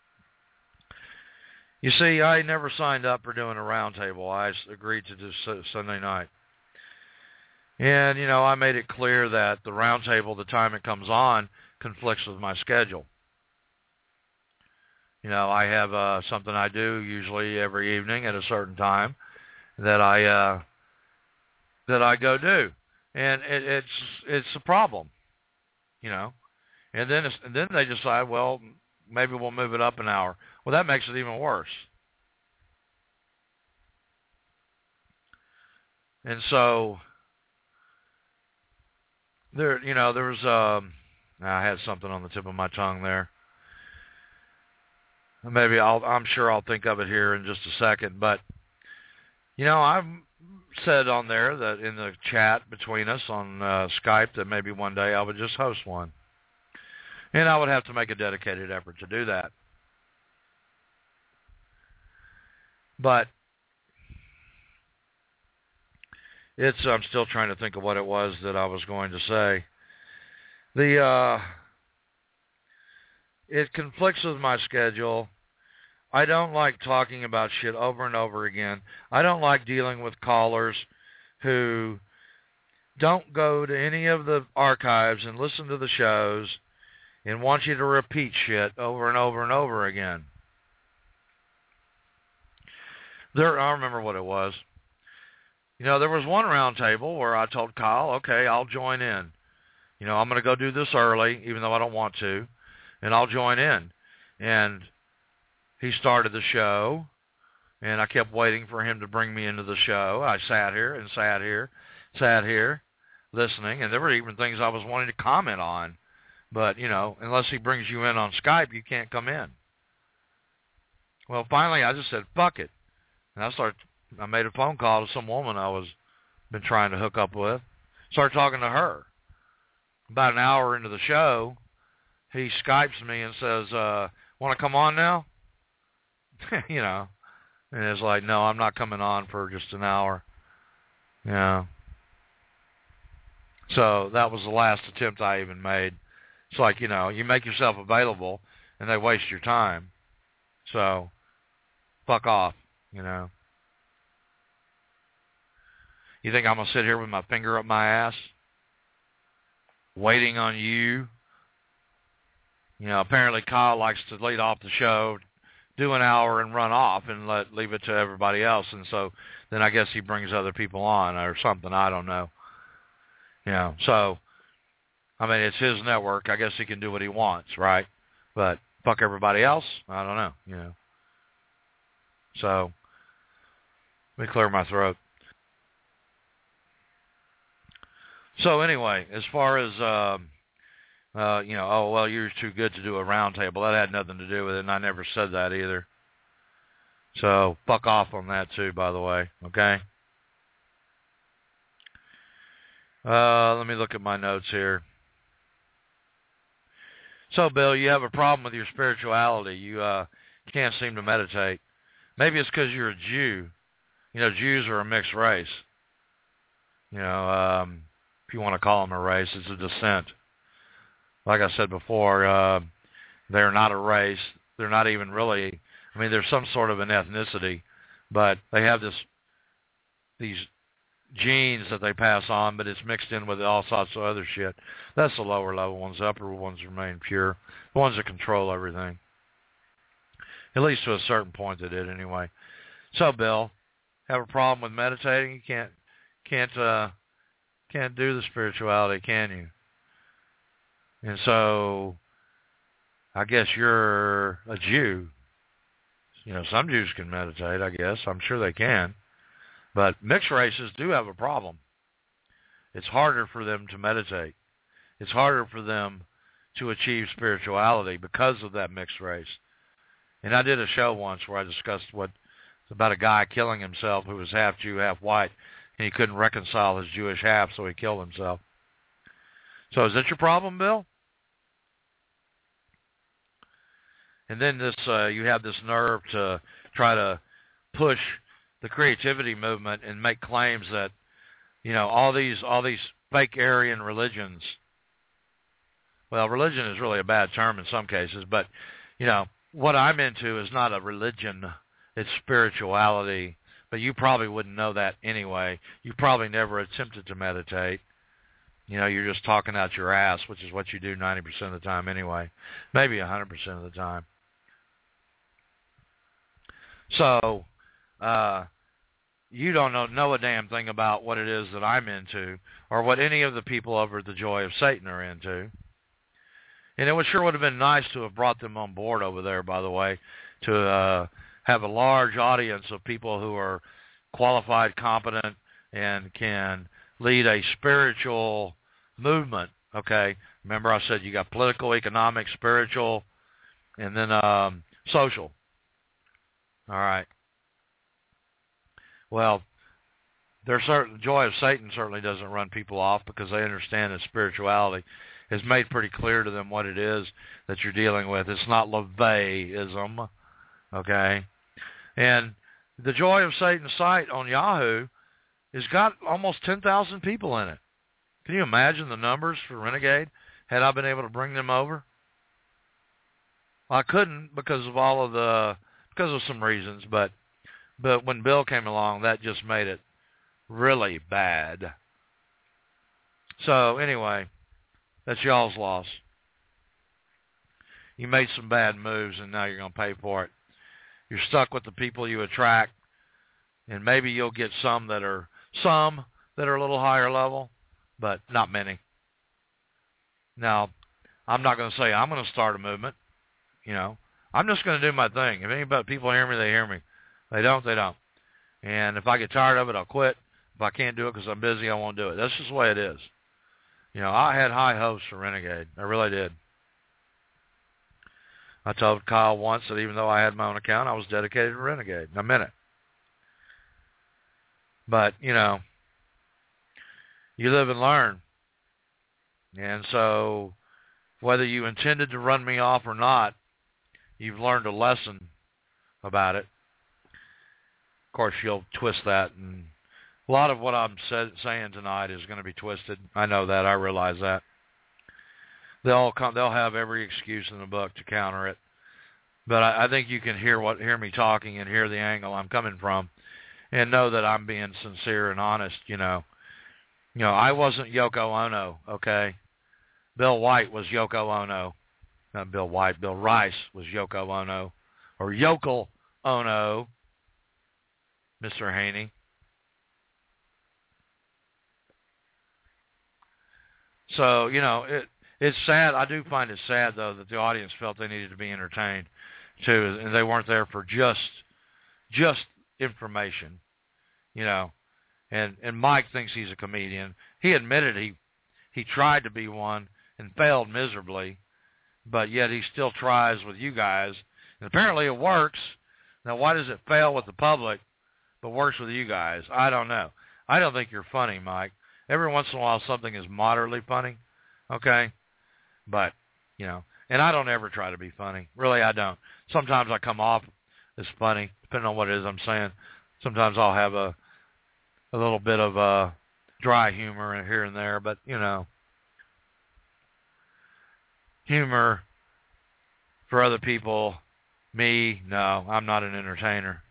You see, I never signed up for doing a round table. I agreed to do Sunday night. And, you know, I made it clear that the round table, the time it comes on, conflicts with my schedule. You know, I have something I do usually every evening at a certain time that I go do. And it's a problem, you know. And then they decide, well, maybe we'll move it up an hour. Well, that makes it even worse. And so there was I had something on the tip of my tongue there. Maybe I'm sure I'll think of it here in just a second. But, you know, I've said on there that in the chat between us on Skype that maybe one day I would just host one. And I would have to make a dedicated effort to do that. But I'm still trying to think of what it was that I was going to say. It conflicts with my schedule. I don't like talking about shit over and over again. I don't like dealing with callers who don't go to any of the archives and listen to the shows and want you to repeat shit over and over and over again. I remember what it was. You know, there was one round table where I told Kyle, okay, I'll join in. You know, I'm going to go do this early, even though I don't want to, and I'll join in. And he started the show, and I kept waiting for him to bring me into the show. I sat here, listening, and there were even things I was wanting to comment on. But, you know, unless he brings you in on Skype, you can't come in. Well, finally, I just said, fuck it. And I made a phone call to some woman been trying to hook up with. Started talking to her. About an hour into the show, he Skypes me and says, want to come on now? You know. And it's like, no, I'm not coming on for just an hour. You know. So that was the last attempt I even made. It's like, you know, you make yourself available and they waste your time. So, fuck off, you know. You think I'm going to sit here with my finger up my ass, waiting on you? You know, apparently Kyle likes to lead off the show, do an hour and run off and leave it to everybody else. And so then I guess he brings other people on or something. I don't know. You know, so, I mean, it's his network. I guess he can do what he wants, right? But fuck everybody else? I don't know, you know. So, let me clear my throat. So anyway, as far as, you know, oh, well, you're too good to do a round table, that had nothing to do with it, and I never said that either. So fuck off on that too, by the way, okay? Let me look at my notes here. So, Bill, you have a problem with your spirituality. You can't seem to meditate. Maybe it's because you're a Jew. You know, Jews are a mixed race. You know, if you want to call them a race, it's a descent. Like I said before, they're not a race. They're not even really, I mean, there's some sort of an ethnicity, but they have these genes that they pass on, but it's mixed in with all sorts of other shit. That's the lower level ones. The upper ones remain pure. The ones that control everything. At least to a certain point they did anyway. So, Bill, have a problem with meditating? You can't do the spirituality, can you? And so, I guess you're a Jew. You know, some Jews can meditate, I guess. I'm sure they can. But mixed races do have a problem. It's harder for them to meditate. It's harder for them to achieve spirituality because of that mixed race. And I did a show once where I discussed about a guy killing himself who was half Jew, half white, and he couldn't reconcile his Jewish half, so he killed himself. So is that your problem, Bill? And then you have this nerve to try to push the creativity movement and make claims that, you know, all these fake Aryan religions. Well, religion is really a bad term in some cases, but, you know, what I'm into is not a religion, it's spirituality. But you probably wouldn't know that anyway. You probably never attempted to meditate. You know, you're just talking out your ass, which is what you do 90% of the time anyway, maybe 100% of the time. So, you don't know a damn thing about what it is that I'm into or what any of the people over at the Joy of Satan are into. And it sure would have been nice to have brought them on board over there, by the way, to have a large audience of people who are qualified, competent, and can lead a spiritual movement, okay? Remember I said you got political, economic, spiritual, and then social. All right. Well, Joy of Satan certainly doesn't run people off because they understand that spirituality has made pretty clear to them what it is that you're dealing with. It's not LaVey-ism, okay? And the Joy of Satan site on Yahoo has got almost 10,000 people in it. Can you imagine the numbers for Renegade had I been able to bring them over? Well, I couldn't because of some reasons, but when Bill came along, that just made it really bad. So anyway, that's y'all's loss. You made some bad moves, and now you're going to pay for it. You're stuck with the people you attract, and maybe you'll get some that are a little higher level, but not many. Now, I'm not going to say I'm going to start a movement. You know, I'm just going to do my thing. If anybody people hear me, they hear me. They don't, they don't. And if I get tired of it, I'll quit. If I can't do it because I'm busy, I won't do it. That's just the way it is. You know, I had high hopes for Renegade. I really did. I told Kyle once that even though I had my own account, I was dedicated to Renegade. And I meant it. But, you know, you live and learn. And so whether you intended to run me off or not, you've learned a lesson about it. Of course, you'll twist that, and a lot of what I'm saying tonight is going to be twisted. I know that. I realize that. They'll have every excuse in the book to counter it. But I think you can hear me talking and hear the angle I'm coming from, and know that I'm being sincere and honest. You know, I wasn't Yoko Ono. Okay, Bill White was Yoko Ono. Not Bill White. Bill Rice was Yoko Ono, or Yokel Ono. Mr. Haney. So, you know, it's sad. I do find it sad, though, that the audience felt they needed to be entertained, too, and they weren't there for just information, you know. And Mike thinks he's a comedian. He admitted he tried to be one and failed miserably, but yet he still tries with you guys. And apparently it works. Now, why does it fail with the public but works with you guys? I don't know. I don't think you're funny, Mike. Every once in a while something is moderately funny, okay? But, you know, And I don't ever try to be funny. Really, I don't. Sometimes I come off as funny, depending on what it is I'm saying. Sometimes I'll have a little bit of dry humor here and there, but, you know, humor for other people, me, no, I'm not an entertainer.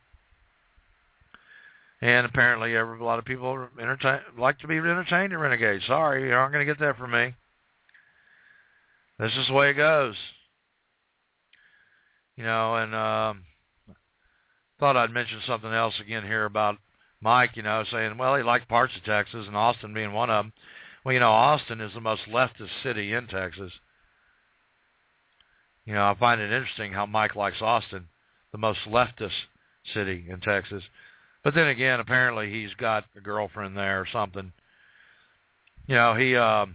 And apparently a lot of people like to be entertained in Renegade. Sorry, you aren't going to get that from me. This is the way it goes. You know, and thought I'd mention something else again here about Mike, you know, saying, well, he liked parts of Texas, and Austin being one of them. Well, you know, Austin is the most leftist city in Texas. You know, I find it interesting how Mike likes Austin, the most leftist city in Texas. But then again, apparently he's got a girlfriend there or something. You know, he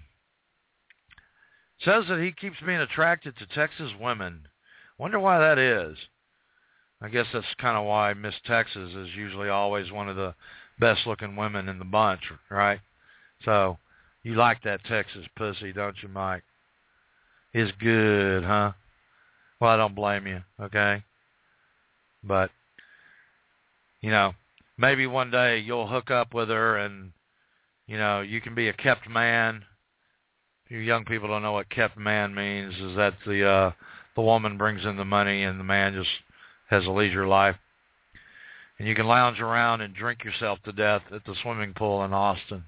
says that he keeps being attracted to Texas women. Wonder why that is. I guess that's kind of why Miss Texas is usually always one of the best-looking women in the bunch, right? So you like that Texas pussy, don't you, Mike? It's good, huh? Well, I don't blame you, okay? But, you know, maybe one day you'll hook up with her and, you know, you can be a kept man. You young people don't know what kept man means, is that the woman brings in the money and the man just has a leisure life. And you can lounge around and drink yourself to death at the swimming pool in Austin.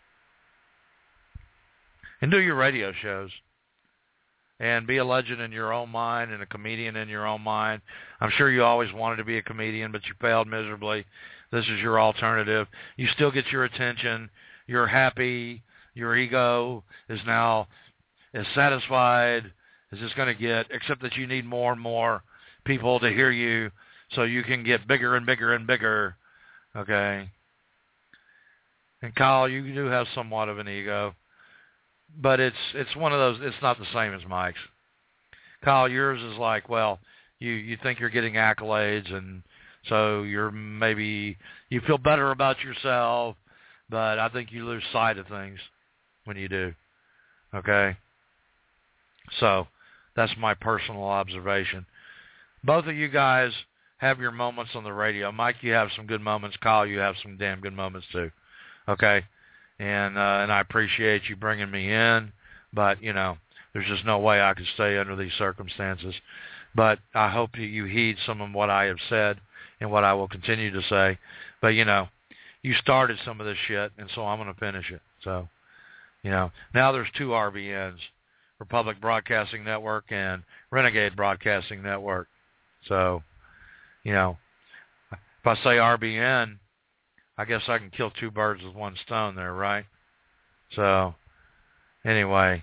And do your radio shows. And be a legend in your own mind and a comedian in your own mind. I'm sure you always wanted to be a comedian, but you failed miserably. This is your alternative. You still get your attention. You're happy. Your ego is now as satisfied as it's going to get, except that you need more and more people to hear you so you can get bigger and bigger and bigger, okay? And Kyle, you do have somewhat of an ego, but it's one of those, it's not the same as Mike's. Kyle, yours is like, well, you think you're getting accolades, and so you're maybe, you feel better about yourself, but I think you lose sight of things when you do, okay? So that's my personal observation. Both of you guys have your moments on the radio. Mike, you have some good moments. Kyle, you have some damn good moments too. Okay? And I appreciate you bringing me in, but, you know, there's just no way I could stay under these circumstances. But I hope you heed some of what I have said and what I will continue to say. But, you know, you started some of this shit, and so I'm going to finish it. So, you know, now there's two RBNs, Republic Broadcasting Network and Renegade Broadcasting Network. So, you know, if I say RBN, I guess I can kill two birds with one stone there, right? So, anyway,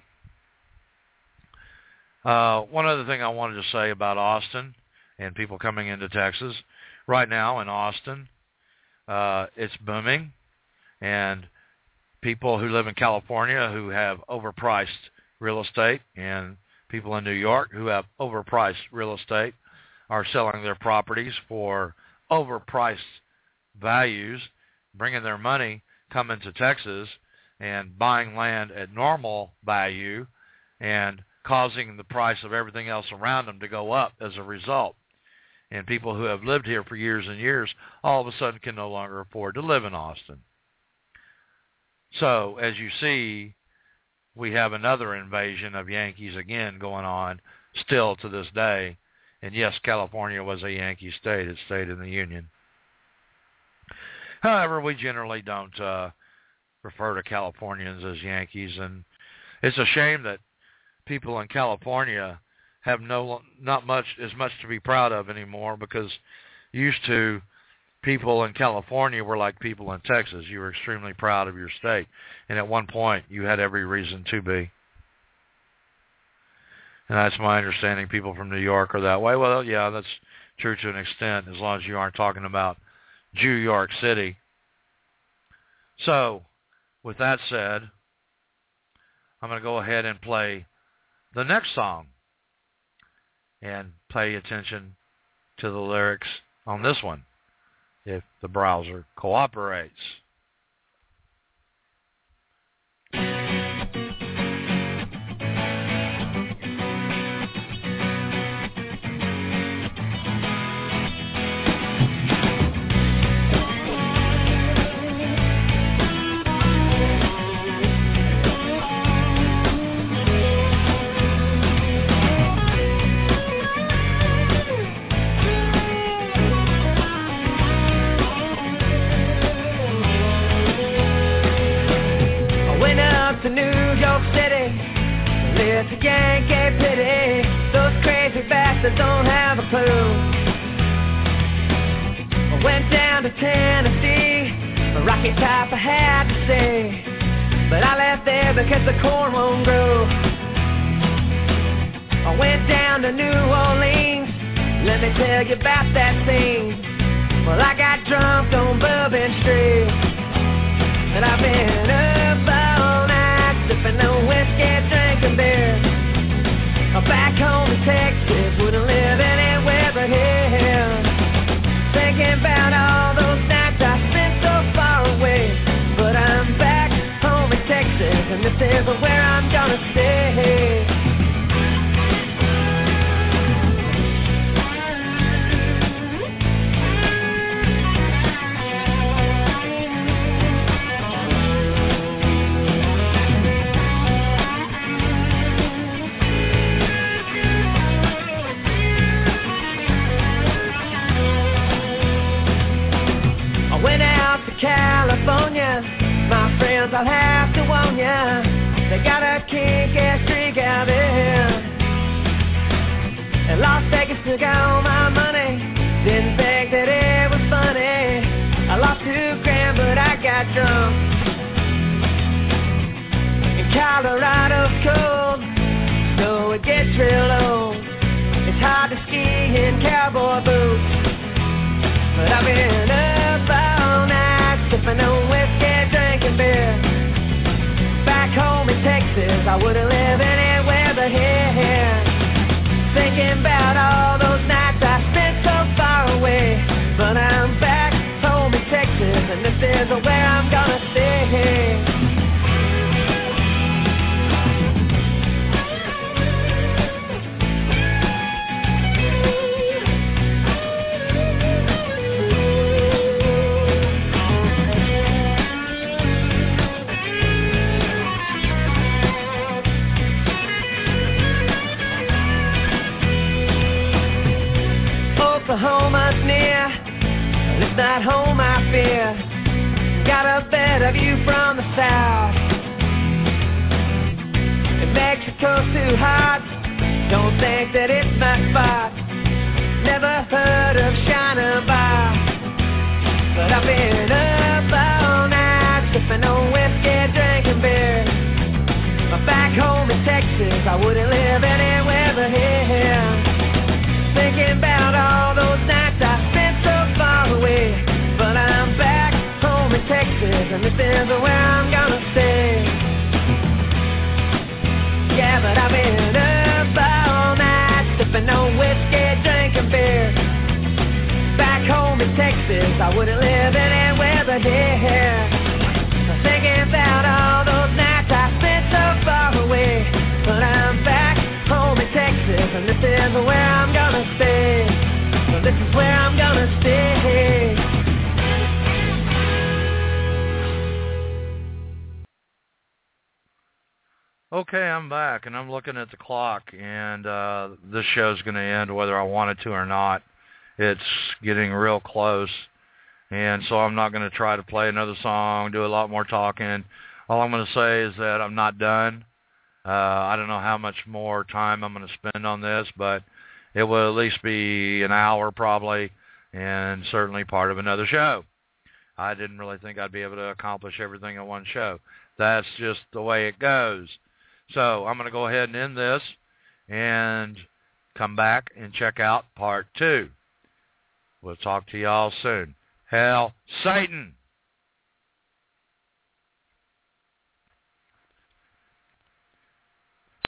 one other thing I wanted to say about Austin and people coming into Texas. Right now in Austin, it's booming, and people who live in California who have overpriced real estate and people in New York who have overpriced real estate are selling their properties for overpriced values, bringing their money, coming to Texas and buying land at normal value and causing the price of everything else around them to go up as a result. And people who have lived here for years and years all of a sudden can no longer afford to live in Austin. So, as you see, we have another invasion of Yankees again going on still to this day. And yes, California was a Yankee state. It stayed in the Union. However, we generally don't refer to Californians as Yankees. And it's a shame that people in California have not as much to be proud of anymore, because used to, people in California were like people in Texas. You were extremely proud of your state. And at one point, you had every reason to be. And that's my understanding. People from New York are that way. Well, yeah, that's true to an extent, as long as you aren't talking about New York City. So, with that said, I'm going to go ahead and play the next song. And pay attention to the lyrics on this one, if the browser cooperates. don't have a clue. I went down to Tennessee, a rocky type I had to say, but I left there because the corn won't grow. I went down to New Orleans, let me tell you about that scene. Well, I got drunk on Bourbon Street, and I've been up all night, sipping on whiskey, drinking beer. Back home in Texas, wouldn't live anywhere but here. Thinking about all those nights I spent so far away, but I'm back home in Texas, and this is where I'm gonna stay. California, my friends, I'll have to warn ya, they got a kick-ass streak out there. And Las Vegas took all my money, didn't think that it was funny. I lost $2,000, but I got drunk. And Colorado's cold, so it gets real low. It's hard to ski in cowboy boots, but I've been up all night, sipping on whiskey, drinking beer. Back home in Texas, I wouldn't live anywhere but here. Thinking about all those nights I spent so far away, but I'm back home in Texas, and this is where I'm gonna stay. Oklahoma's near, it's not home I fear. Got a better view from the south. And Mexico's too hot, don't think that it's my spot. Never heard of China Bar, but I've been up all night, sipping on whiskey, drinking beer. Back home in Texas, I wouldn't live anywhere but here. Thinking about all those nights I spent so far away, but I'm back home in Texas, and this is where I'm gonna stay. Yeah, but I've been up all night, sipping on whiskey, drinking beer. Back home in Texas, I wouldn't live anywhere but here. Thinking about all those nights I spent so far away, but I'm back home in Texas, and this is where I'm gonna stay. So this is where I'm gonna stay. Okay, I'm back, and I'm looking at the clock, and this show's going to end whether I want it to or not. It's getting real close, and so I'm not going to try to play another song, do a lot more talking. All I'm going to say is that I'm not done. I don't know how much more time I'm going to spend on this, but it will at least be an hour probably, and certainly part of another show. I didn't really think I'd be able to accomplish everything in one show. That's just the way it goes. So I'm going to go ahead and end this and come back and check out part 2. We'll talk to y'all soon. Hail Satan!